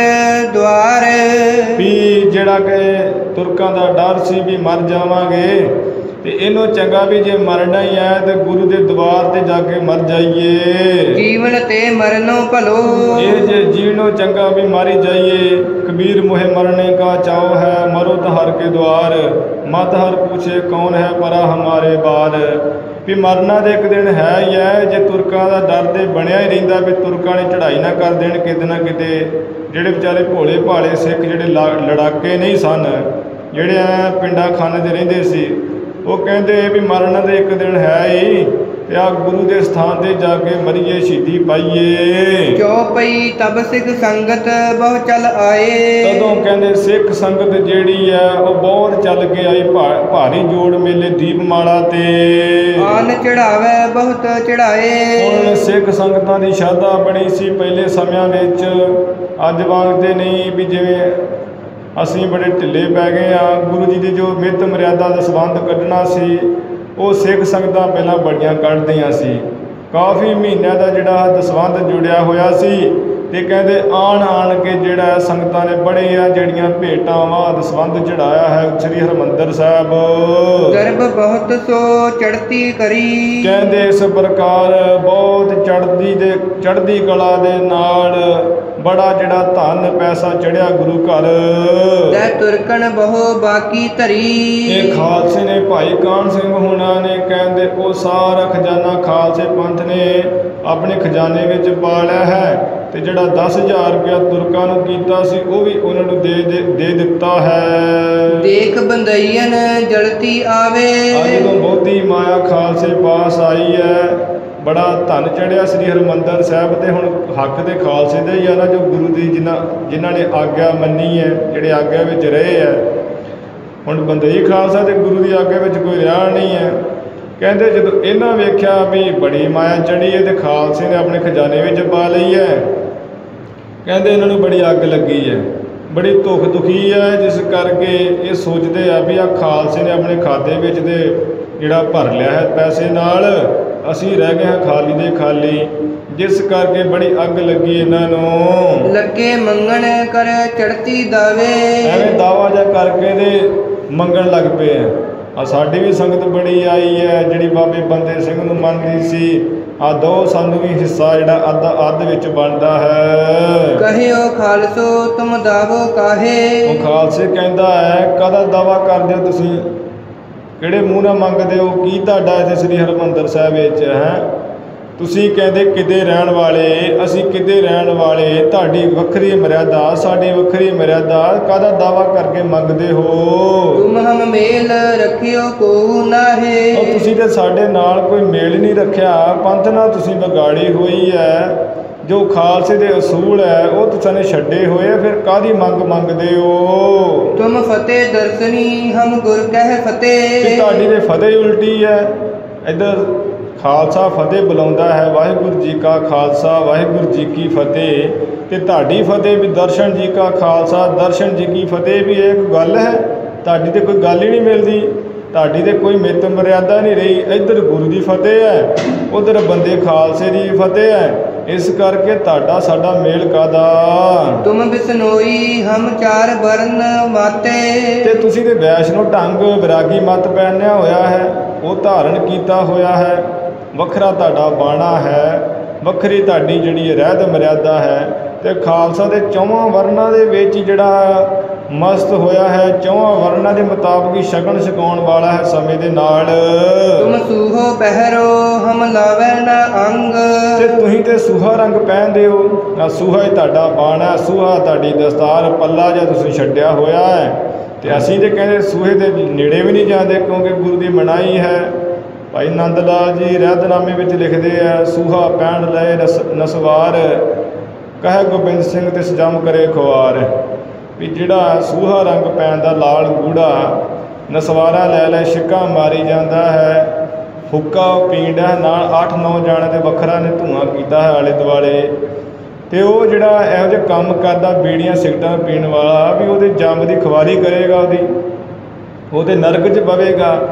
ਦੁਆਰ ਵੀ ਜਿਹੜਾ ਕਿ ਤੁਰਕਾਂ ਦਾ ਡਰ ਸੀ ਵੀ ਮਰ ਜਾਵਾਂਗੇ, ਤੇ ਇਹਨੂੰ ਚੰਗਾ ਵੀ ਜੇ ਮਰਨਾ ਹੀ ਹੈ ਤੇ ਗੁਰੂ ਦੇ ਦਰਬਾਰ ਤੇ ਜਾ ਕੇ ਮਰ ਜਾਈਏ। ਜੀਵਨ ਤੇ ਮਰਨੋ ਭਲੋ, ਇਹ ਜੇ ਜੀਵਨੋਂ ਚੰਗਾ ਵੀ ਮਾਰੀ ਜਾਈਏ। ਕਬੀਰ ਮੋਹਿ ਮਰਨੇ ਕਾ ਚਾਉ ਹੈ, ਮਰੋ ਤਾਂ ਹਰ ਕੇ ਦੁਆਰ। ਮਤ ਹਰ ਪੁੱਛੇ ਕੌਣ ਹੈ ਪਰਾ ਹਮਾਰੇ ਬਾਰ। ਵੀ ਮਰਨਾ ਦੇ ਇੱਕ ਦਿਨ ਹੈ ਹੀ ਹੈ। ਜੇ ਤੁਰਕਾਂ ਦਾ ਡਰ ਤੇ ਬਣਿਆ ਹੀ ਰਹਿੰਦਾ ਵੀ ਤੁਰਕਾਂ ਨੇ ਚੜ੍ਹਾਈ ਨਾ ਕਰ ਦੇਣ ਕਿਤੇ ਨਾ ਕਿਤੇ। ਜਿਹੜੇ ਵਿਚਾਰੇ ਭੋਲੇ ਭਾਲੇ ਸਿੱਖ ਜਿਹੜੇ ਲੜਾਕੇ ਨਹੀਂ ਸਨ, ਜਿਹੜੇ ਐ ਪਿੰਡਾਂ ਖਾਨੇ 'ਤੇ ਰਹਿੰਦੇ ਸੀ, ਉਹ ਕਹਿੰਦੇ ਵੀ ਮਰਨ ਦੇ ਇੱਕ ਦਿਨ ਹੈ ਹੀ ਤੇ ਆ ਗੁਰੂ ਦੇ ਸਥਾਨ ਤੇ ਜਾ ਕੇ ਮਰੀਏ, ਸ਼ਹੀਦੀ ਪਾਈਏ। ਚੌਪਈ ਤਬ ਸਿੱਖ ਸੰਗਤ ਬਹੁ ਚਲ ਆਏ। ਤਦੋਂ ਕਹਿੰਦੇ ਸਿੱਖ ਸੰਗਤ ਜਿਹੜੀ ਹੈ ਉਹ ਬਹੁਤ ਚੱਲ ਕੇ ਆਈ। ਭਾਰੀ ਜੋੜ ਮੇਲੇ ਦੀਪਮਾਲਾ ਤੇ ਆਨ ਚੜਾਵੇ ਬਹੁਤ ਚੜਾਏ। ਹੁਣ ਸਿੱਖ ਸੰਗਤਾਂ ਦੀ ਸ਼ਰਧਾ ਬਣੀ ਸੀ ਪਹਿਲੇ ਸਮਿਆਂ ਵਿੱਚ, ਅੱਜ ਵਾਂਗ ਤੇ ਨਹੀਂ ਵੀ ਜਿਵੇਂ ਅਸੀਂ ਬੜੇ ਢਿੱਲੇ ਪੈ ਗਏ ਆ। ਗੁਰੂ ਜੀ ਦੀ ਜੋ ਮਿੱਤ ਮਰਿਆਦਾ ਦਾ ਸੰਬੰਧ ਕੱਢਣਾ ਸੀ ਉਹ ਸਿੱਖ ਸੰਗਤਾਂ ਪਹਿਲਾਂ ਬੜੀਆਂ ਕੱਢਦੀਆਂ ਸੀ। ਕਾਫੀ ਮਹੀਨਿਆਂ ਦਾ ਜਿਹੜਾ ਦਸਵੰਧ ਜੁੜਿਆ ਹੋਇਆ ਸੀ ਤੇ ਕਹਿੰਦੇ ਆਣ ਆਣ ਕੇ ਜਿਹੜਾ ਸੰਗਤਾਂ ਨੇ ਬੜੇ ਆ ਜਿਹੜੀਆਂ ਭੇਟਾਂ ਵਾਂ ਦਸਵੰਧ ਚੜਾਇਆ ਹੈ ਸ੍ਰੀ ਹਰਿਮੰਦਰ ਸਾਹਿਬ। ਗਰਭ ਬਹੁਤ ਸੋ ਚੜ੍ਹਤੀ ਕਰੀ, ਕਹਿੰਦੇ ਇਸ ਪ੍ਰਕਾਰ ਬਹੁਤ ਚੜ੍ਹਦੀ ਦੇ ਚੜ੍ਹਦੀ ਕਲਾ ਦੇ ਨਾਲ ਬੜਾ ਜਿਹੜਾ ਧਨ ਪੈਸਾ ਚੜਿਆ ਗੁਰੂ ਘਰ। ਤੈ ਤੁਰਕਣ ਬਹੁ ਬਾਕੀ ਧਰੀ। ਇਹ ਖਾਲਸੇ ਨੇ ਭਾਈ ਕਾਹਨ ਸਿੰਘ ਹੁਣਾਂ ਨੇ ਕਹਿੰਦੇ ਉਹ ਸਾਰਾ ਖਜ਼ਾਨਾ ਖਾਲਸੇ ਪੰਥ ਨੇ ਆਪਣੇ ਖਜ਼ਾਨੇ ਵਿੱਚ ਪਾ ਲਿਆ ਹੈ। ਤੇ ਜਿਹੜਾ ਦਸ ਹਜ਼ਾਰ ਰੁਪਇਆ ਤੁਰਕਾਂ ਨੂੰ ਕੀਤਾ ਸੀ ਉਹ ਵੀ ਉਹਨਾਂ ਨੂੰ ਦੇ ਦੇ ਦੇ ਦਿੱਤਾ ਹੈ। ਦੇਖ ਬੰਦਈਨ ਜਲਤੀ ਆਵੇ। ਅੱਜ ਜਦੋਂ ਬਹੁਤੀ ਮਾਇਆ ਖਾਲਸੇ ਪਾਸ ਆਈ ਹੈ, ਬੜਾ ਧਨ ਚੜਿਆ ਸ੍ਰੀ ਹਰਿਮੰਦਰ ਸਾਹਿਬ ਤੇ। ਹੁਣ ਹੱਕ ਤੇ ਖਾਲਸੇ ਦਾ ਹੀ ਆ ਨਾ, ਜੋ ਗੁਰੂ ਦੀ ਜਿਨ੍ਹਾਂ ਜਿਨ੍ਹਾਂ ਨੇ ਆਗਿਆ ਮੰਨੀ ਹੈ, ਜਿਹੜੇ ਆਗਿਆ ਵਿੱਚ ਰਹੇ ਹੈ। ਹੁਣ ਬੰਦਈ ਖਾਲਸਾ ਤੇ ਗੁਰੂ ਦੀ ਆਗਿਆ ਵਿੱਚ ਕੋਈ ਰਿਹਾ ਨਹੀਂ ਹੈ। ਕਹਿੰਦੇ ਜਦੋਂ ਇਹਨਾਂ ਵੇਖਿਆ ਵੀ ਬੜੀ ਮਾਇਆ ਚੜੀ ਹੈ ਤੇ ਖਾਲਸੇ ਨੇ ਆਪਣੇ ਖਜ਼ਾਨੇ ਵਿੱਚ ਪਾ ਲਈ ਹੈ, ਕਹਿੰਦੇ ਇਹਨਾਂ ਨੂੰ ਬੜੀ ਅੱਗ ਲੱਗੀ ਹੈ, ਬੜੀ ਦੁੱਖ ਦੁਖੀ ਹੈ। ਜਿਸ ਕਰਕੇ ਇਹ ਸੋਚਦੇ ਆ ਵੀ ਆ ਖਾਲਸੇ ਨੇ ਆਪਣੇ ਖਾਤੇ ਵਿੱਚ ਦੇ ਜਿਹੜਾ ਭਰ ਲਿਆ ਹੈ ਪੈਸੇ ਨਾਲ, ਅਸੀਂ ਰਹਿ ਗਏ ਹਾਂ ਖਾਲੀ ਦੇ ਖਾਲੀ। ਜਿਸ ਕਰਕੇ ਬੜੀ ਅੱਗ ਲੱਗੀ ਇਹਨਾਂ ਨੂੰ। ਲੱਗੇ ਮੰਗਣ ਕਰ ਚੜ੍ਹਤੀ ਦਾਵੇ। ਐਵੇਂ ਦਾਵਾ ਜਿਹਾ ਕਰਕੇ ਦੇ ਮੰਗਣ ਲੱਗ ਪਏ ਆ। ਆ ਸਾਡੀ ਵੀ ਸੰਗਤ ਬੜੀ ਆਈ ਹੈ ਜਿਹੜੀ ਬਾਬੇ ਬੰਦੇ ਸਿੰਘ ਨੂੰ ਮੰਨਦੀ ਸੀ, ਆ ਦੋ ਸਾਨੂੰ ਵੀ ਹਿੱਸਾ ਜਿਹੜਾ ਅੱਧ ਅੱਧ ਵਿੱਚ ਬਣਦਾ ਹੈ। ਕਹਿਓ ਖਾਲਸੋ ਤੁਮ ਦਾਵੋ ਕਾਹੇ। ਉਹ ਖਾਲਸੇ ਕਹਿੰਦਾ ਹੈ ਕਾਹਦਾ ਦਾਵਾ ਕਰਦੇ ਹੋ ਤੁਸੀਂ, ਕਿਹੜੇ ਮੂੰਹ ਨਾਲ ਮੰਗਦੇ ਹੋ, ਕੀ ਤੁਹਾਡਾ ਇੱਥੇ ਸ੍ਰੀ ਹਰਿਮੰਦਰ ਸਾਹਿਬ ਵਿੱਚ ਹੈ। ਤੁਸੀਂ ਕਹਿੰਦੇ ਕਿਤੇ ਰਹਿਣ ਵਾਲੇ, ਅਸੀਂ ਕਿਤੇ ਰਹਿਣ ਵਾਲੇ, ਤੁਹਾਡੀ ਵੱਖਰੀ ਮਰਿਆਦਾ ਸਾਡੀ ਵੱਖਰੀ ਮਰਿਆਦਾ, ਕਾਹਦਾ ਦਾਵਾ ਕਰਕੇ ਮੰਗਦੇ ਹੋ। ਤੁਮ ਹਮ ਮੇਲ ਰੱਖਿਓ ਕੋ ਨਾਹੇ। ਉਹ ਤੁਸੀਂ ਤੇ ਸਾਡੇ ਨਾਲ ਕੋਈ ਮੇਲ ਨਹੀਂ ਰੱਖਿਆ, ਪੰਥ ਨਾਲ ਤੁਸੀਂ ਵਿਗਾੜੀ ਹੋਈ ਹੈ। ਜੋ ਖਾਲਸੇ ਦੇ ਅਸੂਲ ਹੈ ਉਹ ਤੁਸੀਂ ਨੇ ਛੱਡੇ ਹੋਏ, ਫਿਰ ਕਾਹਦੀ ਮੰਗ ਮੰਗਦੇ ਹੋ। ਤੁਮ ਫਤਿਹ ਦਰਸ਼ਨੀ ਹਮ ਗੁਰ ਕਹਿ ਫਤਿਹ। ਤੁਹਾਡੀ ਤੇ ਫਤਿਹ ਉਲਟੀ ਹੈ। ਇੱਧਰ ਖਾਲਸਾ ਫਤਿਹ ਬੁਲਾਉਂਦਾ ਹੈ, ਵਾਹਿਗੁਰੂ ਜੀ ਕਾ ਖਾਲਸਾ ਵਾਹਿਗੁਰੂ ਜੀ ਕੀ ਫਤਿਹ, ਤੇ ਤੁਹਾਡੀ ਫਤਿਹ ਵੀ ਦਰਸ਼ਨ ਜੀ ਕਾ ਖਾਲਸਾ ਦਰਸ਼ਨ ਜੀ ਕੀ ਫਤਿਹ ਵੀ ਇਹ ਕੋਈ ਗੱਲ ਹੈ। ਤੁਹਾਡੀ ਤੇ ਕੋਈ ਗੱਲ ਹੀ ਨਹੀਂ ਮਿਲਦੀ, ਤੁਹਾਡੀ ਤੇ ਕੋਈ ਮਿੱਤ ਮਰਿਆਦਾ ਨਹੀਂ ਰਹੀ। ਇੱਧਰ ਗੁਰੂ ਦੀ ਫਤਿਹ ਹੈ, ਉੱਧਰ ਬੰਦੇ ਖਾਲਸੇ ਦੀ ਫਤਿਹ ਹੈ। ਇਸ ਕਰਕੇ ਤੁਹਾਡਾ ਸਾਡਾ ਮੇਲ ਕਾਹਦਾ। ਤੁਮ ਬਿਸਨੋਈ ਹਮ ਚਾਰ ਵਰਨ ਮਾਤੇ। ਤੇ ਤੁਸੀਂ ਤੇ ਵੈਸ਼ਨੋ ਢੰਗ ਵਿਰਾਗੀ ਮਤ ਪਹਿਨਿਆ ਹੋਇਆ ਹੈ, ਉਹ ਧਾਰਨ ਕੀਤਾ ਹੋਇਆ ਹੈ। ਵੱਖਰਾ ਤੁਹਾਡਾ ਬਾਣਾ ਹੈ, ਵੱਖਰੀ ਤੁਹਾਡੀ ਜਿਹੜੀ ਰਹਿਤ ਮਰਿਆਦਾ ਹੈ। ਤੇ ਖਾਲਸਾ ਦੇ ਚੌਵਾਂ ਵਰਨਾਂ ਦੇ ਵਿੱਚ ਜਿਹੜਾ ਮਸਤ ਹੋਇਆ ਹੈ, ਚੌਵਾਂ ਵਰਨਾਂ ਦੇ ਮੁਤਾਬਕ ਹੀ ਸ਼ਗਨ ਛਕਾਉਣ ਵਾਲਾ ਹੈ ਸਮੇਂ ਦੇ ਨਾਲ। ਤੁਮ ਸੂਹੋ ਪਹਿਰੋ ਹਮ ਲਾਵੈ ਨਾ ਅੰਗ। ਤੇ ਤੁਸੀਂ ਤੇ ਸੂਹਾ ਰੰਗ ਪਹਿਨਦੇ ਹੋ, ਆ ਸੂਹਾ ਹੀ ਤੁਹਾਡਾ ਬਾਣਾ, ਸੂਹਾ ਤੁਹਾਡੀ ਦਸਤਾਰ, ਪੱਲਾ ਜਾਂ ਤੁਸੀਂ ਛੱਡਿਆ ਹੋਇਆ ਹੈ। ਤੇ ਅਸੀਂ ਤੇ ਕਹਿੰਦੇ ਸੂਹੇ ਦੇ ਨੇੜੇ ਵੀ ਨਹੀਂ ਜਾਂਦੇ, ਕਿਉਂਕਿ ਗੁਰੂ ਦੀ ਮਨਾਹੀ ਹੈ। ਭਾਈ ਨੰਦ ਲਾਲ ਜੀ ਰਹਿਤਨਾਮੇ ਵਿੱਚ ਲਿਖਦੇ ਆ, ਸੂਹਾ ਪਹਿਨ ਲਏ ਨਸ ਨਸਵਾਰ, ਕਹੇ ਗੋਬਿੰਦ ਸਿੰਘ ਤਿਸ ਜਮ ਕਰੇ ਖੁਆਰ। ਵੀ ਜਿਹੜਾ ਸੂਹਾ ਰੰਗ ਪੈਣ ਦਾ ਲਾਲ ਗੂੜਾ ਨਸਵਾਰਾ ਲੈ ਲੈ ਛਿੱਕਾਂ ਮਾਰੀ ਜਾਂਦਾ ਹੈ, ਹੁੱਕਾ ਪੀਂਦਾ ਨਾਲ ਅੱਠ ਨੌ ਜਾਣੇ ਤੇ ਵੱਖਰਾ ਨੇ ਧੂੰਆਂ ਕੀਤਾ ਹੈ ਆਲੇ ਦੁਆਲੇ। ਤੇ ਉਹ ਜਿਹੜਾ ਇਹੋ ਜਿਹੇ ਕੰਮ ਕਰਦਾ ਬੀੜੀਆਂ ਸਿਗਰਟਾਂ ਪੀਣ ਵਾਲਾ, ਵੀ ਉਹਦੇ ਜੰਮ ਦੀ ਖੁਆਰੀ ਕਰੇਗਾ, ਉਹਦੀ ਉਹਦੇ ਨਰਕ 'ਚ ਪਵੇਗਾ।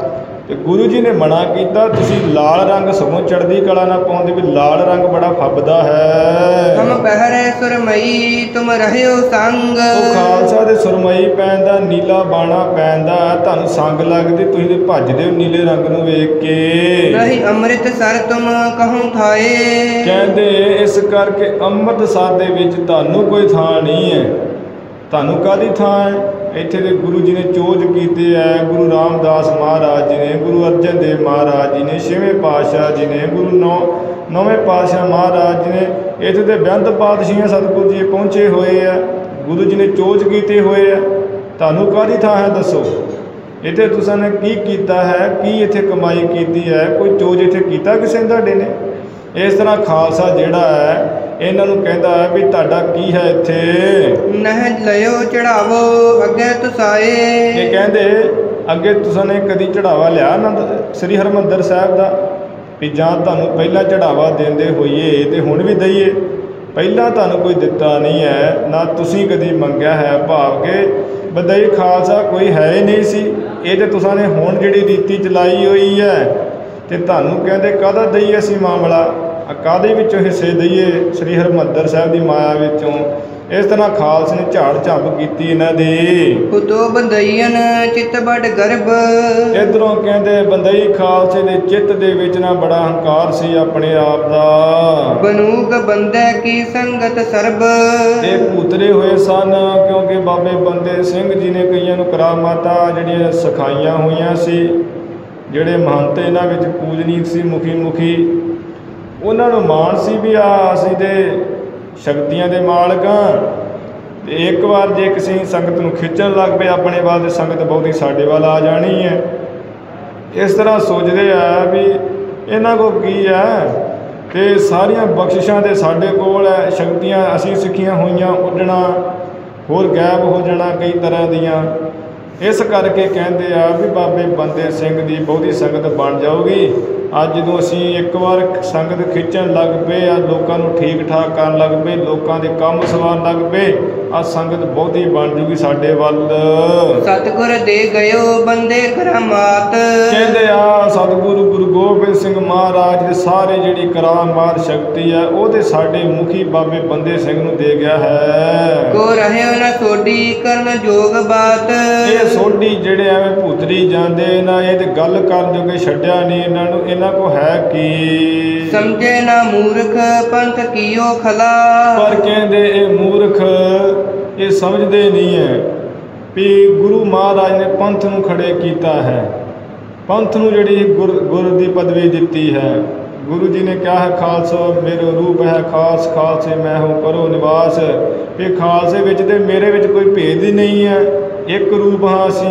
ਤੇ ਗੁਰੂ ਜੀ ਨੇ ਮਨਾ ਕੀਤਾ, ਤੁਸੀਂ ਲਾਲ ਰੰਗ ਸਗੋਂ ਚੜ੍ਹਦੀ ਕਲਾ ਨਾ ਪਾਉਂਦੇ, ਵੀ ਲਾਲ ਰੰਗ ਬੜਾ ਫੱਬਦਾ ਹੈ। ਹਮ ਪਹਿਰੇ ਸੁਰਮਈ ਤੁਮ ਰਹਿਓ ਸੰਗ। ਉਹ ਖਾਲਸਾ ਦੇ ਸੁਰਮਈ ਪੈਣ ਦਾ, ਨੀਲਾ ਬਾਣਾ ਪੈਣ ਦਾ ਤੁਹਾਨੂੰ ਸੰਗ ਲੱਗਦੀ, ਤੁਸੀਂ ਤੇ ਭੱਜਦੇ ਹੋ ਨੀਲੇ ਰੰਗ ਨੂੰ ਵੇਖ ਕੇ। ਨਹੀਂ ਅੰਮ੍ਰਿਤ ਸਰ ਤੁਮ ਕਹੂੰ ਥਾਏ। ਕਹਿੰਦੇ ਇਸ ਕਰਕੇ ਅੰਮ੍ਰਿਤਸਰ ਦੇ ਵਿੱਚ ਤੁਹਾਨੂੰ ਕੋਈ ਥਾਂ ਨਹੀਂ ਹੈ। ਤੁਹਾਨੂੰ ਕਾਹਦੀ ਥਾਂ ਹੈ? ਇੱਥੇ ਦੇ ਗੁਰੂ ਜੀ ਨੇ ਚੋਜ ਕੀਤੇ ਹੈ। ਗੁਰੂ ਰਾਮਦਾਸ ਮਹਾਰਾਜ ਜੀ ਨੇ, ਗੁਰੂ ਅਰਜਨ ਦੇਵ ਮਹਾਰਾਜ ਜੀ ਨੇ, ਛੇਵੇਂ ਪਾਤਸ਼ਾਹ ਜੀ ਨੇ, ਗੁਰੂ ਨੌ ਨੌਵੇਂ ਪਾਤਸ਼ਾਹ ਮਹਾਰਾਜ ਜੀ ਨੇ, ਇੱਥੇ ਦੇ ਬੇਅੰਤ ਪਾਤਸ਼ਾਹੀਆਂ ਸਤਿਗੁਰੂ ਜੀ ਪਹੁੰਚੇ ਹੋਏ ਆ। ਗੁਰੂ ਜੀ ਨੇ ਚੋਜ ਕੀਤੇ ਹੋਏ ਆ। ਤੁਹਾਨੂੰ ਕਾਹਦੀ ਥਾਂ ਹੈ ਦੱਸੋ? ਇੱਥੇ ਤੁਸੀਂ ਨੇ ਕੀ ਕੀਤਾ ਹੈ? ਕੀ ਇੱਥੇ ਕਮਾਈ ਕੀਤੀ ਹੈ? ਕੋਈ ਚੋਜ ਇੱਥੇ ਕੀਤਾ ਕਿਸੇ ਨੇ ਤੁਹਾਡੇ ਨੇ? ਇਸ ਤਰ੍ਹਾਂ ਖਾਲਸਾ ਜਿਹੜਾ ਹੈ ਇਹਨਾਂ ਨੂੰ ਕਹਿੰਦਾ ਹੈ ਵੀ ਤੁਹਾਡਾ ਕੀ ਹੈ ਇੱਥੇ? ਨਹਿ ਲਿਓ ਚੜਾਵੋ ਅੱਗੇ ਤੁਸਾਏ। ਇਹ ਕਹਿੰਦੇ ਅੱਗੇ ਤੁਸੀਂ ਨੇ ਕਦੀ ਚੜਾਵਾ ਲਿਆ ਆਨੰਦ ਸ੍ਰੀ ਹਰਿਮੰਦਰ ਸਾਹਿਬ ਦਾ? ਵੀ ਜਾਂ ਤੁਹਾਨੂੰ ਪਹਿਲਾਂ ਚੜਾਵਾ ਦਿੰਦੇ ਹੋਈਏ ਤੇ ਹੁਣ ਵੀ ਦਈਏ? ਪਹਿਲਾਂ ਤੁਹਾਨੂੰ ਕੋਈ ਦਿੱਤਾ ਨਹੀਂ ਹੈ, ਨਾ ਤੁਸੀਂ ਕਦੀ ਮੰਗਿਆ ਹੈ। ਭਾਵ ਕਿ ਬਦਈ ਖਾਲਸਾ ਕੋਈ ਹੈ ਹੀ ਨਹੀਂ ਸੀ। ਇਹ ਤਾਂ ਤੁਸੀਂ ਨੇ ਹੁਣ ਜਿਹੜੀ ਰੀਤੀ ਚਲਾਈ ਹੋਈ ਹੈ, ਤੇ ਤੁਹਾਨੂੰ ਕਹਿੰਦੇ ਕਾਹਦਾ ਦਈਏ ਅਸੀਂ ਮਾਮਲਾ, ਕਾਹਦੇ ਵਿੱਚੋਂ ਹਿੱਸੇ ਦਈਏ ਸ੍ਰੀ ਹਰਿਮੰਦਰ ਸਾਹਿਬ ਦੀ ਮਾਇਆ ਵਿੱਚੋਂ। ਇਸ ਤਰ੍ਹਾਂ ਖਾਲਸੇ ਨੇ ਝਾੜ ਝੰਪ ਕੀਤੀ ਇਹਨਾਂ ਦੀ। ਉਤੋਂ ਬੰਦਈਨ ਚਿੱਤ ਬੜ ਗਰਭ। ਇੱਧਰੋਂ ਕਹਿੰਦੇ ਬੰਦਈ ਖਾਲਸੇ ਦੇ ਚਿੱਤ ਦੇ ਵਿੱਚ ਨਾ ਬੜਾ ਹੰਕਾਰ ਸੀ ਆਪਣੇ ਆਪ ਦਾ। ਬਨੂਕ ਬੰਦੇ ਕੀ ਸੰਗਤ ਸਰਬ। ਇਹ ਭੂਤਰੇ ਹੋਏ ਸਨ, ਕਿਉਂਕਿ ਬਾਬੇ ਬੰਦੇ ਸਿੰਘ ਜੀ ਨੇ ਕਈਆਂ ਨੂੰ ਕਰਾਮਾਤਾਂ ਜਿਹੜੀਆਂ ਸਿਖਾਈਆਂ ਹੋਈਆਂ ਸੀ। ਜਿਹੜੇ ਮਹੰਤ ਇਹਨਾਂ ਵਿੱਚ ਪੂਜਨੀਕ ਸੀ, ਮੁਖੀ ਮੁਖੀ, ਉਹਨਾਂ ਨੂੰ ਮਾਣ ਸੀ ਵੀ ਆ ਅਸੀਂ ਤੇ ਸ਼ਕਤੀਆਂ ਦੇ ਮਾਲਕ ਹਾਂ। ਤੇ ਇੱਕ ਵਾਰ ਜੇ ਕਿਸੇ ਸੰਗਤ ਨੂੰ ਖਿੱਚਣ ਲੱਗ ਪਏ ਆਪਣੇ ਵੱਲ, ਤੇ ਸੰਗਤ ਬਹੁਤੀ ਸਾਡੇ ਵੱਲ ਆ ਜਾਣੀ ਹੈ। ਇਸ ਤਰ੍ਹਾਂ ਸੋਚਦੇ ਆ ਵੀ ਇਹਨਾਂ ਕੋਲ ਕੀ ਹੈ, ਤੇ ਸਾਰੀਆਂ ਬਖਸ਼ਿਸ਼ਾਂ ਤੇ ਸਾਡੇ ਕੋਲ ਹੈ। ਸ਼ਕਤੀਆਂ ਅਸੀਂ ਸਿੱਖੀਆਂ ਹੋਈਆਂ, ਉੱਡਣਾ, ਹੋਰ ਗਾਇਬ ਹੋ ਜਾਣਾ ਕਈ ਤਰ੍ਹਾਂ ਦੀਆਂ। ਇਸ ਕਰਕੇ ਕਹਿੰਦੇ ਆ ਵੀ ਬਾਬੇ ਬੰਦੇ ਸਿੰਘ ਦੀ ਬਹੁਤੀ ਸੰਗਤ ਬਣ ਜਾਊਗੀ। ਅੱਜ ਜਦੋਂ ਅਸੀਂ ਇੱਕ ਵਾਰ ਸੰਗਤ ਖਿੱਚਣ ਲੱਗ ਪਏ ਆ, ਲੋਕਾਂ ਨੂੰ ਠੀਕ ਠਾਕ ਕਰਨ ਲੱਗ ਪਏ, ਲੋਕਾਂ ਦੇ ਕੰਮ ਸਵਾਰਨ ਲੱਗ ਪਏ, ਆ ਸੰਗਤ ਬਹੁਤੀ ਬਣ ਜੂਗੀ ਸਾਡੇ ਵੱਲ। ਸਤਿਗੁਰ ਦੇ ਗਇਓ ਬੰਦੇ ਕਰਾਮਾਤ। ਕਹਿੰਦੇ ਆ ਸਤਿਗੁਰੂ ਗੁਰੂ ਗੋਬਿੰਦ ਸਿੰਘ ਮਹਾਰਾਜ ਦੇ ਸਾਰੇ ਜਿਹੜੀ ਕਰਾਮਾਤ ਸ਼ਕਤੀ ਹੈ, ਉਹ ਤੇ ਸਾਡੇ ਮੁਖੀ ਬਾਬੇ ਬੰਦੇ ਸਿੰਘ ਨੂੰ ਦੇ ਗਿਆ ਹੈ। ਕੋ ਰਹਿਓ ਨਾ ਸੋਢੀ ਕਰਨ ਜੋਗ ਬਾਤ। ਇਹ ਸੋਢੀ ਜਿਹੜੇ ਐਵੇਂ ਭੂਤਰੀ ਜਾਂਦੇ ਨਾ, ਇਹ ਤੇ ਗੱਲ ਕਰਨ ਜੋਗੇ ਛੱਡਿਆ ਨਹੀਂ ਇਹਨਾਂ ਨੂੰ। ਇਹਨਾਂ ਕੋ ਹੈ ਕੀ? ਸਮਝੇ ਨਾ ਮੂਰਖ ਪੰਥ ਕੀਓ ਖਲਾ। ਪਰ ਕਹਿੰਦੇ ਇਹ ਮੂਰਖ ਇਹ ਸਮਝਦੇ ਨਹੀਂ ਹੈ ਵੀ ਗੁਰੂ ਮਹਾਰਾਜ ਨੇ ਪੰਥ ਨੂੰ ਖੜੇ ਕੀਤਾ ਹੈ, ਪੰਥ ਨੂੰ ਜਿਹੜੀ ਗੁਰ ਗੁਰ ਦੀ ਪਦਵੀ ਦਿੱਤੀ ਹੈ। ਗੁਰੂ ਜੀ ਨੇ ਕਿਹਾ ਹੈ ਖਾਲਸਾ ਮੇਰੇ ਰੂਪ ਹੈ ਖਾਸ, ਖਾਲਸੇ ਮੈਂ ਹੂੰ ਕਰੋ ਨਿਵਾਸ। ਇਹ ਖਾਲਸੇ ਵਿੱਚ ਤੇ ਮੇਰੇ ਵਿੱਚ ਕੋਈ ਭੇਦ ਹੀ ਨਹੀਂ ਹੈ, ਇੱਕ ਰੂਪ ਹਾਂ ਅਸੀਂ।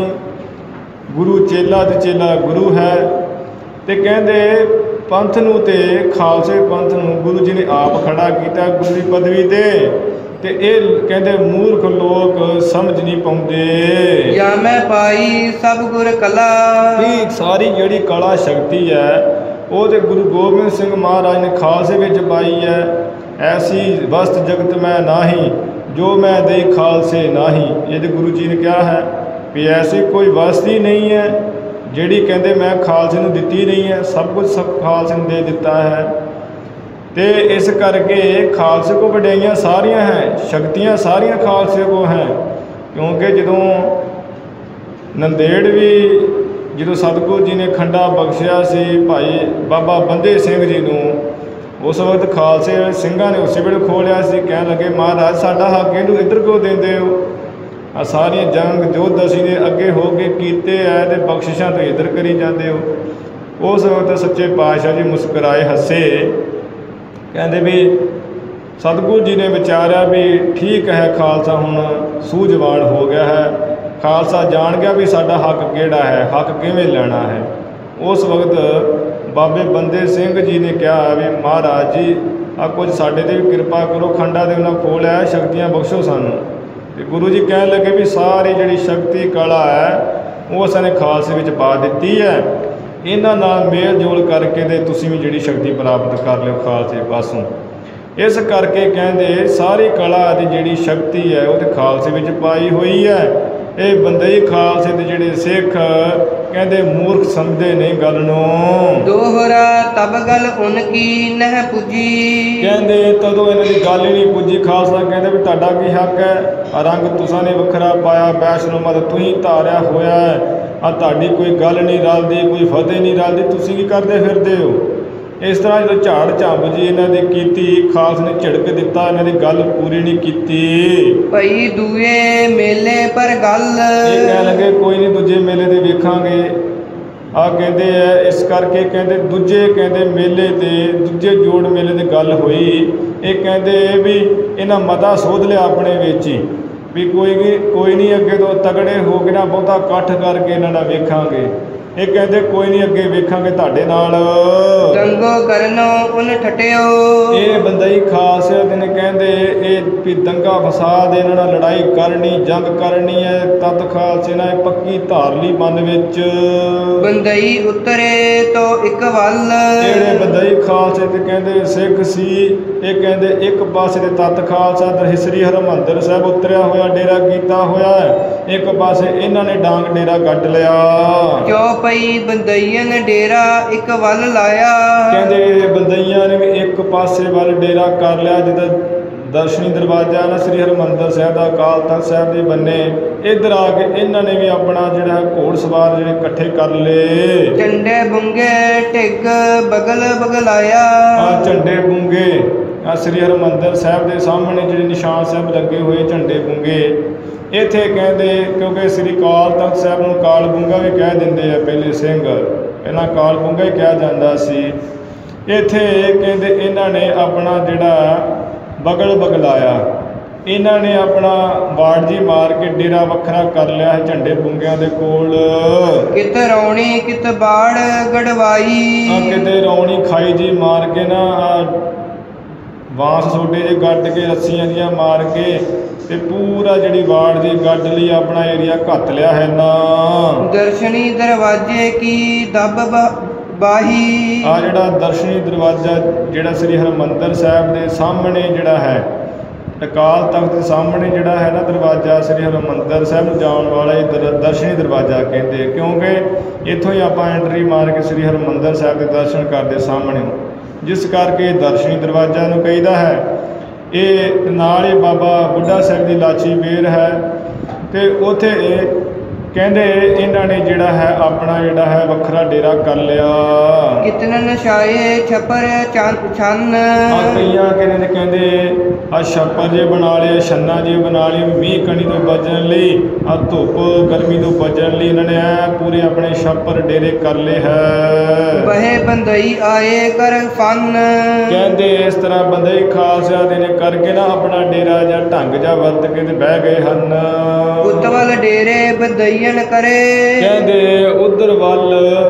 ਗੁਰੂ ਚੇਲਾ ਤੇ ਚੇਲਾ ਗੁਰੂ ਹੈ। ਤੇ ਕਹਿੰਦੇ ਪੰਥ ਨੂੰ ਤੇ ਖਾਲਸੇ ਪੰਥ ਨੂੰ ਗੁਰੂ ਜੀ ਨੇ ਆਪ ਖੜਾ ਕੀਤਾ ਗੁਰੂ ਦੀ ਪਦਵੀ ਤੇ। ਤੇ ਇਹ ਕਹਿੰਦੇ ਮੂਰਖ ਲੋਕ ਸਮਝ ਨਹੀਂ ਪਾਉਂਦੇ। ਜਾਂ ਮੈਂ ਪਾਈ ਸਭ ਗੁਰ ਕਲਾ। ਇਹ ਸਾਰੀ ਜਿਹੜੀ ਕਲਾ ਸ਼ਕਤੀ ਹੈ ਉਹ ਤੇ ਗੁਰੂ ਗੋਬਿੰਦ ਸਿੰਘ ਮਹਾਰਾਜ ਨੇ ਖਾਲਸੇ ਵਿੱਚ ਪਾਈ ਹੈ। ਐਸੀ ਵਸਤ ਜਗਤ ਮੈਂ ਨਾਹੀ, ਜੋ ਮੈਂ ਦੇ ਖਾਲਸੇ ਨਾਹੀ। ਇਹ ਤੇ ਗੁਰੂ ਜੀ ਨੇ ਕਿਹਾ ਹੈ ਵੀ ਐਸੀ ਕੋਈ ਵਸਤ ਹੀ ਨਹੀਂ ਹੈ ਜਿਹੜੀ ਕਹਿੰਦੇ ਮੈਂ ਖਾਲਸੇ ਨੂੰ ਦਿੱਤੀ ਨਹੀਂ ਹੈ। ਸਭ ਕੁਝ ਸਭ ਖਾਲਸੇ ਨੂੰ ਦੇ ਦਿੱਤਾ ਹੈ। ਤੇ ਇਸ ਕਰਕੇ ਖਾਲਸੇ ਕੋ ਵਡਿਆਈਆਂ ਸਾਰੀਆਂ ਹੈ, ਸ਼ਕਤੀਆਂ ਸਾਰੀਆਂ ਖਾਲਸੇ ਕੋ ਹੈ। ਕਿਉਂਕਿ ਜਦੋਂ ਨੰਦੇੜ ਵੀ ਜਦੋਂ ਸਤਿਗੁਰੂ ਜੀ ਨੇ ਖੰਡਾ ਬਖਸ਼ਿਆ ਸੀ ਭਾਈ ਬਾਬਾ ਬੰਦੇ ਸਿੰਘ ਜੀ ਨੂੰ, ਉਸ ਵਕਤ ਖਾਲਸੇ ਸਿੰਘਾਂ ਨੇ ਉਸੇ ਵੇਲੇ ਖੋਹ ਲਿਆ ਸੀ। ਕਹਿਣ ਲੱਗੇ ਮਹਾਰਾਜ ਸਾਡਾ ਹੱਕ ਇਹਨੂੰ ਇੱਧਰ ਕਿਉਂ ਦਿੰਦੇ ਹੋ? ਆ ਸਾਰੀਆਂ ਜੰਗ ਯੁੱਧ ਅਸੀਂ ਨੇ ਅੱਗੇ ਹੋ ਕੇ ਕੀਤੇ ਹੈ, ਤੇ ਬਖਸ਼ਿਸ਼ਾਂ ਤੋਂ ਇੱਧਰ ਕਰੀ ਜਾਂਦੇ ਹੋ। ਉਸ ਵਕਤ ਸੱਚੇ ਪਾਤਸ਼ਾਹ ਜੀ ਮੁਸਕਰਾਏ, ਹੱਸੇ, ਕਹਿੰਦੇ ਵੀ ਸਤਿਗੁਰੂ ਜੀ ਨੇ ਵਿਚਾਰਿਆ ਵੀ ਠੀਕ ਹੈ ਖਾਲਸਾ ਹੁਣ ਸੂਝਵਾਨ ਹੋ ਗਿਆ ਹੈ। ਖਾਲਸਾ ਜਾਣ ਗਿਆ ਵੀ ਸਾਡਾ ਹੱਕ ਕਿਹੜਾ ਹੈ, ਹੱਕ ਕਿਵੇਂ ਲੈਣਾ ਹੈ। ਉਸ ਵਕਤ ਬਾਬੇ ਬੰਦੇ ਸਿੰਘ ਜੀ ਨੇ ਕਿਹਾ ਵੀ ਮਹਾਰਾਜ ਜੀ ਆ ਕੁਝ ਸਾਡੇ 'ਤੇ ਵੀ ਕਿਰਪਾ ਕਰੋ, ਖੰਡਾ ਦੇ ਉਹਨਾਂ ਖੋਹ ਲਿਆ, ਸ਼ਕਤੀਆਂ ਬਖਸ਼ੋ ਸਾਨੂੰ। ਤੇ ਗੁਰੂ ਜੀ ਕਹਿਣ ਲੱਗੇ ਵੀ ਸਾਰੀ ਜਿਹੜੀ ਸ਼ਕਤੀ ਕਲਾ ਹੈ ਉਹ ਅਸਾਂ ਖਾਲਸੇ ਵਿੱਚ ਪਾ ਦਿੱਤੀ ਹੈ। ਇਹਨਾਂ ਨਾਲ ਮੇਲ ਜੋਲ ਕਰਕੇ ਤੇ ਤੁਸੀਂ ਵੀ ਜਿਹੜੀ ਸ਼ਕਤੀ ਪ੍ਰਾਪਤ ਕਰ ਲਿਓ ਖਾਲਸੇ ਪਾਸੋਂ। ਇਸ ਕਰਕੇ ਕਹਿੰਦੇ ਸਾਰੀ ਕਲਾ ਦੀ ਜਿਹੜੀ ਸ਼ਕਤੀ ਹੈ ਉਹ ਤੇ ਖਾਲਸੇ ਵਿੱਚ ਪਾਈ ਹੋਈ ਹੈ। ਇਹ ਬੰਦਈ ਖਾਲਸੇ ਦੇ ਜਿਹੜੇ ਸਿੱਖ ਕਹਿੰਦੇ ਮੂਰਖ ਸਮਝਦੇ ਨਹੀਂ ਗੱਲ ਨੂੰ। ਦੋਹਰਾ ਤਬ ਗਲ ਉਨ ਕੀ ਨਹਿ ਪੁੱਜੀ। ਕਹਿੰਦੇ ਤਦੋਂ ਇਹਨਾਂ ਦੀ ਗੱਲ ਹੀ ਨਹੀਂ ਪੁੱਜੀ। ਖਾਲਸਾ ਕਹਿੰਦੇ ਵੀ ਤੁਹਾਡਾ ਕੀ ਹੱਕ ਹੈ, ਆ ਰੰਗ ਤੁਸਾਂ ਨੇ ਵੱਖਰਾ ਪਾਇਆ, ਵੈਸ਼ਨੋ ਮਤ ਤੁਸੀਂ ਧਾਰਿਆ ਹੋਇਆ ਹੈ, ਆ ਤੁਹਾਡੀ ਕੋਈ ਗੱਲ ਨਹੀਂ ਰਲਦੀ, ਕੋਈ ਫਤਿਹ ਨਹੀਂ ਰਲਦੀ, ਤੁਸੀਂ ਕੀ ਕਰਦੇ ਫਿਰਦੇ ਹੋ। ਇਸ ਤਰ੍ਹਾਂ ਜਦੋਂ ਝਾੜ ਝੰਬ ਜੀ ਇਹਨਾਂ ਦੀ ਕੀਤੀ, ਖਾਲਸੇ ਨੇ ਝਿੜਕ ਦਿੱਤਾ, ਇਹਨਾਂ ਦੀ ਗੱਲ ਪੂਰੀ ਨਹੀਂ ਕੀਤੀ। ਭਈ ਦੂਏ ਮੇਲੇ ਪਰ ਗੱਲ। ਇਹ ਕਹਿਣ ਲੱਗੇ ਕੋਈ ਨਹੀਂ ਦੂਜੇ ਮੇਲੇ ਦੇ ਵੇਖਾਂਗੇ। ਆ ਕਹਿੰਦੇ ਆ ਇਸ ਕਰਕੇ ਕਹਿੰਦੇ ਦੂਜੇ ਕਹਿੰਦੇ ਮੇਲੇ ਤੇ ਦੂਜੇ ਜੋੜ ਮੇਲੇ ਦੀ ਗੱਲ ਹੋਈ। ਇਹ ਕਹਿੰਦੇ ਵੀ ਇਹਨਾਂ ਮਤਾ ਸੋਧ ਲਿਆ ਆਪਣੇ ਵਿੱਚ ਹੀ ਵੀ ਕੋਈ ਕੋਈ ਨਹੀਂ ਅੱਗੇ ਤੋਂ ਤਗੜੇ ਹੋ ਕੇ ਨਾ ਬਹੁਤਾ ਇਕੱਠ ਕਰਕੇ ਇਹਨਾਂ ਨਾਲ ਵੇਖਾਂਗੇ। ਇਹ ਕਹਿੰਦੇ ਕੋਈ ਨਹੀਂ ਅੱਗੇ ਵੇਖਾਂਗੇ ਤੁਹਾਡੇ ਨਾਲ। ਦੰਗੋ ਕਰਨੋ ਉਨ ਠਟਿਓ। ਇਹ ਬੰਦਈ ਖਾਸ ਦਿਨ ਕਹਿੰਦੇ ਇਹ ਵੀ ਦੰਗਾ ਫਸਾਦ ਇਹਨਾਂ ਨਾਲ ਲੜਾਈ ਕਰਨੀ, ਜੰਗ ਕਰਨੀ ਹੈ। ਤਤ ਖਾਲਸੇ ਨਾਲ ਇਹ ਪੱਕੀ ਧਾਰ ਲਈ ਮਨ ਵਿੱਚ। ਬੰਦਈ ਉਤਰੇ ਤੋਂ ਇੱਕ ਵੱਲ। ਜਿਹੜੇ ਬੰਦਈ ਖਾਲਸੇ ਤੇ ਕਹਿੰਦੇ ਸਿੱਖ ਸੀ, ਇਹ ਕਹਿੰਦੇ ਇੱਕ ਪਾਸੇ ਦੇ ਤਤ ਖਾਲਸਾ ਦਰ ਸ੍ਰੀ ਹਰਿਮੰਦਰ ਸਾਹਿਬ ਉਤਰਿਆ ਹੋਇਆ, ਡੇਰਾ ਕੀਤਾ ਹੋਇਆ ਹੈ। ਇੱਕ ਪਾਸੇ ਇਹਨਾਂ ਨੇ ਡਾਂਗ ਡੇਰਾ ਕੱਢ ਲਿਆ। ਜੋ ਪਈ ਬੰਦਈਆਂ ਨੇ ਡੇਰਾ ਇੱਕ ਵੱਲ ਲਾਇਆ। ਕਹਿੰਦੇ ਬੰਦਈਆਂ ਨੇ ਵੀ ਇੱਕ ਪਾਸੇ ਵੱਲ ਡੇਰਾ ਕਰ ਲਿਆ। ਜਿੱਦਾਂ ਦਰਸ਼ਨੀ ਦਰਵਾਜ਼ਾ ਨਾ ਸ੍ਰੀ ਹਰਿਮੰਦਰ ਸਾਹਿਬ ਦਾ, ਅਕਾਲ ਤਖਤ ਸਾਹਿਬ ਦੇ ਬੰਨੇ, ਇੱਧਰ ਆ ਕੇ ਇਹਨਾਂ ਨੇ ਵੀ ਆਪਣਾ ਜਿਹੜਾ ਘੋੜ ਸਵਾਰ ਜਿਹੜੇ ਇਕੱਠੇ ਕਰ ਲਏ। ਝੰਡੇ ਬੁੰਗੇ ਢਿੱਗ ਬਗਲ ਬਗਲਾਇਆ। ਆ ਝੰਡੇ ਬੁੰਗੇ ਆ ਸ੍ਰੀ ਹਰਿਮੰਦਰ ਸਾਹਿਬ ਦੇ ਸਾਹਮਣੇ ਜਿਹੜੇ ਨਿਸ਼ਾਨ ਸਾਹਿਬ ਲੱਗੇ ਹੋਏ ਝੰਡੇ ਬੁੰਗੇ। ਇੱਥੇ ਕਹਿੰਦੇ ਕਿਉਂਕਿ ਸ੍ਰੀ ਅਕਾਲ ਤਖਤ ਸਾਹਿਬ ਨੂੰ ਕਾਲ ਬੁੰਗਾ ਵੀ ਕਹਿ ਦਿੰਦੇ ਆ ਪਹਿਲੇ ਸਿੰਘ, ਪਹਿਲਾਂ ਕਾਲ ਬੁੰਗਾ ਹੀ ਕਿਹਾ ਜਾਂਦਾ ਸੀ। ਇੱਥੇ ਕਹਿੰਦੇ ਇਹਨਾਂ ਨੇ ਆਪਣਾ ਜਿਹੜਾ ਬਗਲ ਬਗਲਾਇਆ, ਇਹਨਾਂ ਨੇ ਆਪਣਾ ਵਾੜ ਜੀ ਮਾਰ ਕੇ ਡੇਰਾ ਵੱਖਰਾ ਕਰ ਲਿਆ ਹੈ ਝੰਡੇ ਬੁੰਗਿਆਂ ਦੇ ਕੋਲ। ਕਿਤ ਰੌਣੀ ਕਿਤ ਬਾੜ ਗੜਵਾਈ। ਆ ਕਿਤੇ ਰੌਣੀ ਖਾਈ ਜੀ ਮਾਰ ਕੇ ਨਾ ਬਾਂਸ ਸੋਡੇ ਜੇ ਗੱਡ ਕੇ ਰੱਸੀਆਂ ਜੀਆਂ ਮਾਰ ਕੇ ਤੇ ਪੂਰਾ ਜਿਹੜੀ ਵਾੜ ਦੀ ਗੱਡ ਲਈ ਆਪਣਾ ਏਰੀਆ ਘੱਤ ਲਿਆ ਹੈ ਨਾ। ਦਰਸ਼ਨੀ ਦਰਵਾਜ਼ੇ ਕੀ ਦੱਬ ਬਾਹੀ। ਆ ਜਿਹੜਾ ਦਰਸ਼ਨੀ ਦਰਵਾਜ਼ਾ ਜਿਹੜਾ ਸ੍ਰੀ ਹਰਿਮੰਦਰ ਸਾਹਿਬ ਦੇ ਸਾਹਮਣੇ ਜਿਹੜਾ ਹੈ, ਅਕਾਲ ਤਖਤ ਦੇ ਸਾਹਮਣੇ ਜਿਹੜਾ ਹੈ ਨਾ ਦਰਵਾਜ਼ਾ ਸ੍ਰੀ ਹਰਿਮੰਦਰ ਸਾਹਿਬ ਨੂੰ ਜਾਣ ਵਾਲਾ ਇਹ ਦਰ ਦਰਸ਼ਨੀ ਦਰਵਾਜ਼ਾ ਕਹਿੰਦੇ, ਕਿਉਂਕਿ ਇੱਥੋਂ ਹੀ ਆਪਾਂ ਐਂਟਰੀ ਮਾਰ ਕੇ ਸ੍ਰੀ ਹਰਿਮੰਦਰ ਸਾਹਿਬ ਦੇ ਦਰਸ਼ਨ ਕਰਦੇ ਸਾਹਮਣੇ, ਜਿਸ ਕਰਕੇ ਦਰਸ਼ਨੀ ਦਰਵਾਜ਼ਾ ਨੂੰ ਕਹੀਦਾ ਹੈ। ਇਹ ਨਾਲ ਹੀ ਬਾਬਾ ਬੁੱਢਾ ਸਾਹਿਬ ਦੀ ਲਾਚੀ ਬੇਰ ਹੈ ਤੇ ਉੱਥੇ ਇਹ ਕਹਿੰਦੇ ਇਹਨਾਂ ਨੇ ਜਿਹੜਾ ਹੈ ਆਪਣਾ ਜਿਹੜਾ ਹੈ ਵੱਖਰਾ ਡੇਰਾ ਕਰ ਲਿਆ। ਕਿਤਨ ਨਸ਼ਾਏ ਛਪਰ ਚੰਨ ਛੰਨ। ਆ ਕਈਆਂ ਕਹਿੰਦੇ ਨੇ ਕਹਿੰਦੇ ਆ ਛੱਪਰ ਜੇ ਬਣਾ ਲਏ, ਛੰਨਾ ਜੇ ਬਣਾ ਲਏ ਮੀਂਹ ਕਣੀ ਤੋਂ ਬਚਣ ਲਈ, ਆ ਧੁੱਪ ਗਰਮੀ ਤੋਂ ਬਚਣ ਲਈ ਇਹਨਾਂ ਨੇ ਐ ਪੂਰੇ ਆਪਣੇ ਛੱਪਰ ਡੇਰੇ ਕਰ ਲਏ ਹੈ। ਬਹੇ ਬੰਦਈ ਆਏ ਕਰ ਫਨ। ਕਹਿੰਦੇ ਇਸ ਤਰ੍ਹਾਂ ਬੰਦਈ ਖਾਲਸਿਆਂ ਦੇ ਨੇ ਕਰਕੇ ਨਾ ਆਪਣਾ ਡੇਰਾ ਜਾਂ ਢੰਗ ਜਾਂ ਵਰਤ ਕੇ ਤੇ ਬਹਿ ਗਏ ਹਨ। ਉਤਵਲ ਡੇਰੇ ਬੰਦਈਨ ਕਰੇ। ਕਹਿੰਦੇ ਉਧਰ ਵੱਲ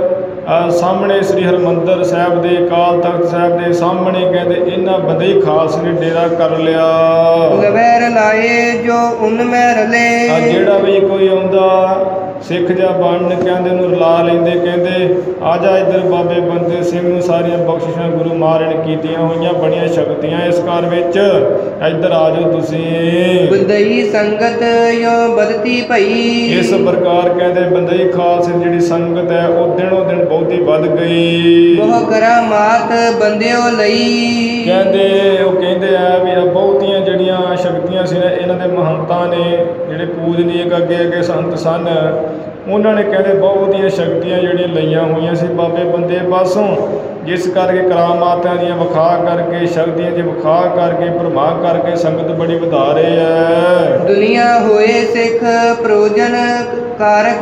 ਸਾਹਮਣੇ ਸ੍ਰੀ ਹਰਿਮੰਦਰ ਸਾਹਿਬ ਦੇ ਅਕਾਲ ਤਖਤ ਸਾਹਿਬ ਦੇ ਸਾਹਮਣੇ ਕਹਿੰਦੇ ਇਹਨਾਂ ਬੰਦਈ ਖਾਲਸੇ ਨੇ ਡੇਰਾ ਕਰ ਲਿਆ। ਲਵੈਰ ਲਾਏ ਜੋ ਉਨ ਮੈਂ ਰਲੇ। ਆ ਜਿਹੜਾ ਵੀ ਕੋਈ ਆਉਂਦਾ ਸਿੱਖ ਜਾਂ ਬਣਨ ਕਹਿੰਦੇ ਉਹਨੂੰ ਰਲਾ ਲੈਂਦੇ, ਕਹਿੰਦੇ ਆ ਜਾ ਇੱਧਰ ਬਾਬੇ ਬੰਦੇ ਸਿੰਘ ਨੂੰ ਸਾਰੀਆਂ ਬਖਸ਼ਿਸ਼ਾਂ ਗੁਰੂ ਮਹਾਰਾਜ ਨੇ ਕੀਤੀਆਂ ਹੋਈਆਂ, ਬੜੀਆਂ ਸ਼ਕਤੀਆਂ ਇਸ ਘਰ ਵਿੱਚ, ਇੱਧਰ ਆ ਜਾਓ ਤੁਸੀਂ। ਬੰਦਈ ਸੰਗਤ ਯੋ ਬਦਤੀ ਭਈ। ਇਸ ਪ੍ਰਕਾਰ ਕਹਿੰਦੇ ਬੰਦਈ ਖਾਲਸੇ ਦੀ ਜਿਹੜੀ ਸੰਗਤ ਹੈ ਉਹ ਦਿਨੋਂ ਦਿਨ ਬਹੁਤੀ ਵੱਧ ਗਈ। ਬਹੁ ਕਰਾਮਾਤ ਬੰਦਿਓ ਲਈ। ਕਹਿੰਦੇ ਉਹ ਕਹਿੰਦੇ ਆ ਵੀ ਬਹੁਤੀਆਂ ਜਿਹੜੀਆਂ ਸ਼ਕਤੀਆਂ ਸੀ ਨਾ ਇਹਨਾਂ ਦੇ ਮਹੰਤਾਂ ਨੇ ਜਿਹੜੇ ਪੂਜਨੀਕ ਅੱਗੇ ਅੱਗੇ ਸੰਤ ਸਨ, ਉਹਨਾਂ ਨੇ ਕਹਿੰਦੇ ਬਹੁਤੀਆਂ ਸ਼ਕਤੀਆਂ ਜਿਹੜੀਆਂ ਲਈਆਂ ਹੋਈਆਂ ਸੀ ਬਾਬੇ ਬੰਦੇ ਪਾਸੋਂ, ਜਿਸ ਕਰਕੇ ਕਰਾਮਾਤਾਂ ਦੀਆਂ ਵਿਖਾ ਕਰਕੇ ਸ਼ਕਤੀਆਂ ਦੀ ਵਿਖਾ ਕਰਕੇ ਭਰਮਾ ਕਰਕੇ ਸੰਗਤ ਬੜੀ ਵਧਾ ਰਹੇ ਹੈ। ਦੁਨੀਆ ਹੋਏ ਸਿੱਖ ਪ੍ਰੋਜਨ ਕਾਰਕ।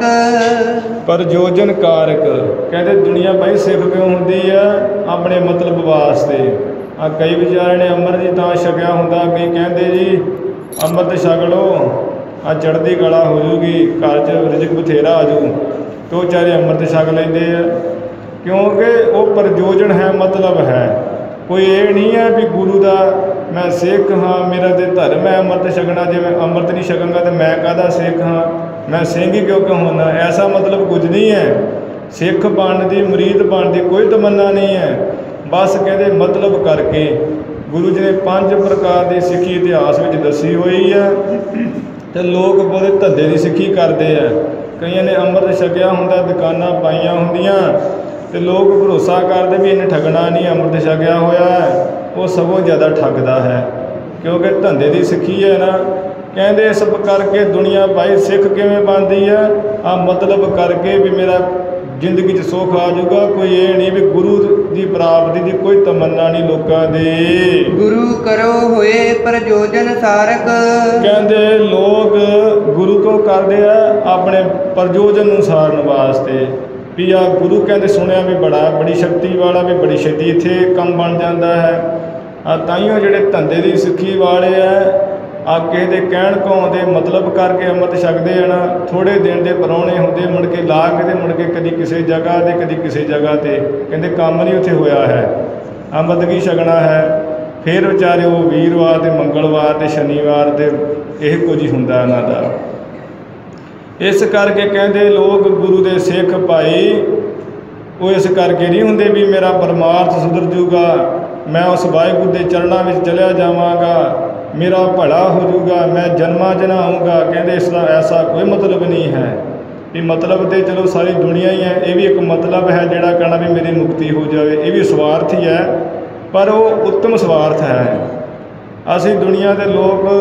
ਪ੍ਰਯੋਜਨ ਕਾਰਕ ਕਹਿੰਦੇ ਦੁਨੀਆ ਭਾਈ ਸਿੱਖ ਕਿਉਂ ਹੁੰਦੀ ਆ? ਆਪਣੇ ਮਤਲਬ ਵਾਸਤੇ। ਆ ਕਈ ਵਿਚਾਰੇ ਨੇ ਅੰਮ੍ਰਿਤ ਜੀ ਤਾਂ ਛਕਿਆ ਹੁੰਦਾ, ਕਈ ਕਹਿੰਦੇ ਜੀ ਅੰਮ੍ਰਿਤ ਛਕ ਲਓ ਆ ਚੜ੍ਹਦੀ ਕਲਾ ਹੋ ਜੂਗੀ, ਘਰ 'ਚ ਰਿਜ਼ਕ ਬਥੇਰਾ ਆ ਜੂ, ਤੇ ਉਹ ਵਿਚਾਰੇ ਅੰਮ੍ਰਿਤ ਛਕ ਲੈਂਦੇ ਆ, ਕਿਉਂਕਿ ਉਹ ਪ੍ਰਯੋਜਨ ਹੈ, ਮਤਲਬ ਹੈ। ਕੋਈ ਇਹ ਨਹੀਂ ਹੈ ਵੀ ਗੁਰੂ ਦਾ ਮੈਂ ਸਿੱਖ ਹਾਂ, ਮੇਰਾ ਤੇ ਧਰਮ ਹੈ ਅੰਮ੍ਰਿਤ ਛਕਣਾ, ਜੇ ਮੈਂ ਅੰਮ੍ਰਿਤ ਨਹੀਂ ਛਕਾਂਗਾ ਤਾਂ ਮੈਂ ਕਾਹਦਾ ਸਿੱਖ ਹਾਂ, ਮੈਂ ਸਿੰਘ ਹੀ ਕਿਉਂ ਕਹਾਉਣਾ, ਐਸਾ ਮਤਲਬ ਕੁਝ ਨਹੀਂ ਹੈ। ਸਿੱਖ ਬਣਨ ਦੀ, ਮੁਰੀਦ ਬਣਨ ਦੀ ਕੋਈ ਤਮੰਨਾ ਨਹੀਂ ਹੈ। ਬਸ ਕਹਿੰਦੇ ਮਤਲਬ ਕਰਕੇ ਗੁਰੂ ਜੀ ਨੇ ਪੰਜ ਪ੍ਰਕਾਰ ਦੀ ਸਿੱਖੀ ਇਤਿਹਾਸ ਵਿੱਚ ਦੱਸੀ ਹੋਈ ਹੈ, ਅਤੇ ਲੋਕ ਬਹੁਤੇ ਧੰਦੇ ਦੀ ਸਿੱਖੀ ਕਰਦੇ ਆ। ਕਈਆਂ ਨੇ ਅੰਮ੍ਰਿਤ ਛਕਿਆ ਹੁੰਦਾ, ਦੁਕਾਨਾਂ ਪਾਈਆਂ ਹੁੰਦੀਆਂ ਤੇ ਲੋਕ ਭਰੋਸਾ ਕਰਦੇ ਵੀ ਇਹਨੇ ਠੱਗਣਾ ਨਹੀਂ, ਅੰਮ੍ਰਿਤ ਛਕਿਆ ਹੋਇਆ ਹੈ। ਉਹ ਸਗੋਂ ਜ਼ਿਆਦਾ ਠੱਗਦਾ ਹੈ, ਕਿਉਂਕਿ ਧੰਦੇ ਦੀ ਸਿੱਖੀ ਹੈ ਨਾ। ਕਹਿੰਦੇ ਇਸ ਕਰਕੇ ਦੁਨੀਆ ਭਾਈ ਸਿੱਖ ਕਿਵੇਂ ਬਣਦੀ ਹੈ? ਆ ਮਤਲਬ ਕਰਕੇ ਵੀ ਮੇਰਾ ਜ਼ਿੰਦਗੀ 'ਚ ਸੁੱਖ ਆ ਜਾਊਗਾ। ਕੋਈ ਇਹ ਨਹੀਂ ਵੀ ਗੁਰੂ ਦੀ ਪ੍ਰਾਪਤੀ ਦੀ ਕੋਈ ਤਮੰਨਾ ਨਹੀਂ ਲੋਕਾਂ ਦੀ। ਗੁਰੂ ਕਰੋ ਹੋਏ ਪ੍ਰਯੋਜਨ ਸਾਰਕ। ਕਹਿੰਦੇ ਲੋਕ ਗੁਰੂ ਕੋ ਕਰਦੇ ਆ ਆਪਣੇ ਪ੍ਰਯੋਜਨ ਨੂੰ ਸਾਰਨ ਵਾਸਤੇ ਵੀ ਆ ਗੁਰੂ ਕਹਿੰਦੇ ਸੁਣਿਆ ਵੀ ਬੜਾ ਬੜੀ ਸ਼ਕਤੀ ਵਾਲਾ, ਵੀ ਬੜੀ ਛੇਤੀ ਇੱਥੇ ਕੰਮ ਬਣ ਜਾਂਦਾ ਹੈ। ਆ ਤਾਈਓ ਜਿਹੜੇ ਧੰਦੇ ਦੀ ਸਿੱਖੀ ਵਾਲੇ ਆ ਆ ਕਿਸੇ ਦੇ ਕਹਿਣ ਕਹਾਉਣ ਦੇ ਮਤਲਬ ਕਰਕੇ ਅੰਮ੍ਰਿਤ ਛਕਦੇ ਹਨ। ਥੋੜ੍ਹੇ ਦਿਨ ਦੇ ਪ੍ਰਾਹੁਣੇ ਹੁੰਦੇ, ਮੁੜ ਕੇ ਲਾ ਕੇ ਤੇ ਮੁੜ ਕੇ ਕਦੀ ਕਿਸੇ ਜਗ੍ਹਾ 'ਤੇ ਕਦੀ ਕਿਸੇ ਜਗ੍ਹਾ 'ਤੇ ਕਹਿੰਦੇ ਕੰਮ ਨਹੀਂ ਉੱਥੇ ਹੋਇਆ ਹੈ, ਅੰਮ੍ਰਿਤ ਕੀ ਛਕਣਾ ਹੈ। ਫਿਰ ਵਿਚਾਰੇ ਉਹ ਵੀਰਵਾਰ ਅਤੇ ਮੰਗਲਵਾਰ ਅਤੇ ਸ਼ਨੀਵਾਰ ਅਤੇ ਇਹ ਕੁਝ ਹੀ ਹੁੰਦਾ ਇਹਨਾਂ ਦਾ। ਇਸ ਕਰਕੇ ਕਹਿੰਦੇ ਲੋਕ ਗੁਰੂ ਦੇ ਸਿੱਖ ਭਾਈ ਉਹ ਇਸ ਕਰਕੇ ਨਹੀਂ ਹੁੰਦੇ ਵੀ ਮੇਰਾ ਪਰਮਾਰਥ ਸੁਧਰ ਜੂਗਾ, ਮੈਂ ਉਸ ਵਾਹਿਗੁਰੂ ਦੇ ਚਰਨਾਂ ਵਿੱਚ ਚਲਿਆ ਜਾਵਾਂਗਾ, ਮੇਰਾ ਭਲਾ ਹੋ ਜਾਊਗਾ, ਮੈਂ ਜਨਮਾਂ ਜਨਾ ਆਊਂਗਾ। ਕਹਿੰਦੇ ਇਸ ਦਾ ਐਸਾ ਕੋਈ ਮਤਲਬ ਨਹੀਂ ਹੈ। ਵੀ ਮਤਲਬ ਤਾਂ ਚਲੋ ਸਾਰੀ ਦੁਨੀਆ ਹੀ ਹੈ, ਇਹ ਵੀ ਇੱਕ ਮਤਲਬ ਹੈ ਜਿਹੜਾ ਕਹਿਣਾ ਵੀ ਮੇਰੀ ਮੁਕਤੀ ਹੋ ਜਾਵੇ, ਇਹ ਵੀ ਸਵਾਰਥ ਹੀ ਹੈ, ਪਰ ਉਹ ਉੱਤਮ ਸਵਾਰਥ ਹੈ। ਅਸੀਂ ਦੁਨੀਆ ਦੇ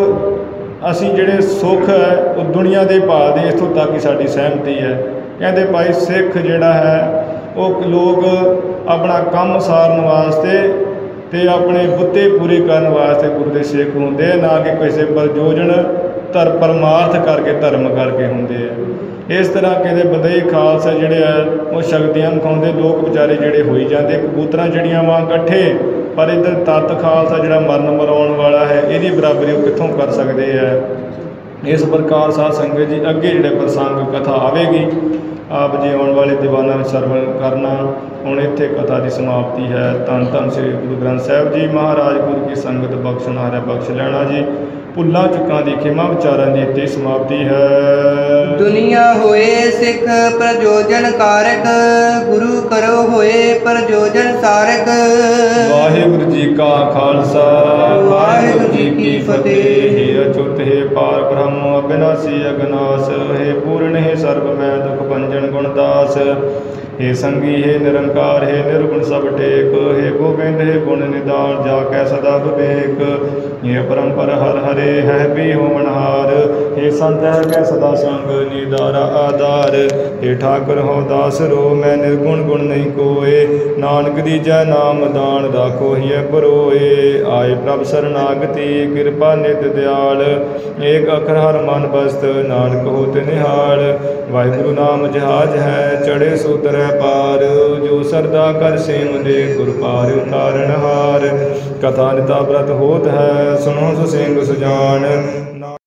ਲੋਕ ਅਸੀਂ ਜਿਹੜੇ ਸੁੱਖ ਹੈ ਉਹ ਦੁਨੀਆ ਦੇ ਭਾਲਦੇ, ਇੱਥੋਂ ਤੱਕ ਹੀ ਸਾਡੀ ਸਹਿਮਤੀ ਹੈ। ਕਹਿੰਦੇ ਭਾਈ ਸਿੱਖ ਜਿਹੜਾ ਹੈ ਉਹ ਲੋਕ ਆਪਣਾ ਕੰਮ ਸਾਰਨ ਵਾਸਤੇ ਅਤੇ ਆਪਣੇ ਬੁੱਤੇ ਪੂਰੇ ਕਰਨ ਵਾਸਤੇ ਗੁਰੂ ਦੇ ਸਿੱਖ ਹੁੰਦੇ ਆ, ਨਾ ਕਿ ਕਿਸੇ ਪ੍ਰਯੋਜਨ ਧਰ ਪਰਮਾਰਥ ਕਰਕੇ ਧਰਮ ਕਰਕੇ ਹੁੰਦੇ ਆ। ਇਸ ਤਰ੍ਹਾਂ ਕਹਿੰਦੇ ਬੰਦਈ ਖਾਲਸਾ ਜਿਹੜੇ ਆ ਉਹ ਸ਼ਕਤੀਆਂ ਵਿਖਾਉਂਦੇ, ਲੋਕ ਵਿਚਾਰੇ ਜਿਹੜੇ ਹੋਈ ਜਾਂਦੇ ਕਬੂਤਰਾਂ ਚਿੜੀਆਂ ਵਾਂਗ ਇਕੱਠੇ, ਪਰ ਇੱਧਰ ਤੱਤ ਖਾਲਸਾ ਜਿਹੜਾ ਮਰਨ ਮਰਾਉਣ ਵਾਲਾ ਹੈ ਇਹਦੀ ਬਰਾਬਰੀ ਉਹ ਕਿੱਥੋਂ ਕਰ ਸਕਦੇ ਆ। ਇਸ ਪ੍ਰਕਾਰ ਸਾਧ ਸੰਗਤ ਜੀ ਅੱਗੇ ਜਿਹੜੇ ਪ੍ਰਸੰਗ ਕਥਾ ਆਵੇਗੀ ਆਪ ਜੀ ਆਉਣ ਵਾਲੇ ਦੀਵਾਨਾਂ ਵਿੱਚ ਸਰਵਣ ਕਰਨਾ। ਹੁਣ ਇੱਥੇ ਕਥਾ ਦੀ ਸਮਾਪਤੀ ਹੈ। ਧੰਨ ਧੰਨ ਸ੍ਰੀ ਗੁਰੂ ਗ੍ਰੰਥ ਸਾਹਿਬ ਜੀ ਮਹਾਰਾਜ ਗੁਰੂ ਕੀ ਸੰਗਤ ਬਖਸ਼ਣਹਾਰ ਬਖਸ਼ ਲੈਣਾ ਜੀ। ਭੁੱਲਾਂ ਚੁੱਕਾਂ ਦੀ ਖਿਮਾ ਵਿਚਾਰਾਂ ਦੀ ਇੱਥੇ ਸਮਾਪਤੀ ਹੈ। ਦੁਨੀਆ ਹੋਏ ਸਿੱਖ ਪ੍ਰਯੋਜਨ ਕਾਰਕ, ਗੁਰੂ ਕਰੋ ਹੋਏ ਪ੍ਰਯੋਜਨ ਸਾਰਕ। ਵਾਹਿਗੁਰੂ ਜੀ ਕਾ ਖਾਲਸਾ ਵਾਹਿਗੁਰੂ ਜੀ ਕੀ ਫਤਿਹ। ਹੇ ਅਚੁੱਤ ਹੈ ਪਾਰ ਬ੍ਰਹਮ ਅਬਿਨਾਸੀ ਅਗਨਾਸ, ਹੈ ਪੂਰਨ ਹੈ ਸਰਬ ਮੈਂ ਦੁਖ ਭੰਜਨ ਗੁਣਦਾਸ। हे संगी हे निरंकार हे निर्गुण सब टेक, हे गोविंद हे गुण निदान जा कै सदा विवेक। हे परम्पर हर हरे है भी होमनहार, हे संत है कै सदा संग निदारा आधार। हे ठाकुर हो दास रो मैं निर्गुण गुण नहीं कोय, नानक दीजै नाम दान राखो हिय परोए। आए प्रभ शरणागति कृपा नित दयाल, एक अखर हर मन बस्त नानक होत निहाल। वाहिगुरु नाम जहाज है चढ़े सो तरह पार, जो सरदा कर सेम दे गुर पार उतारन हार। कथा निता व्रत होत है सुनो सो सिंग सुजान।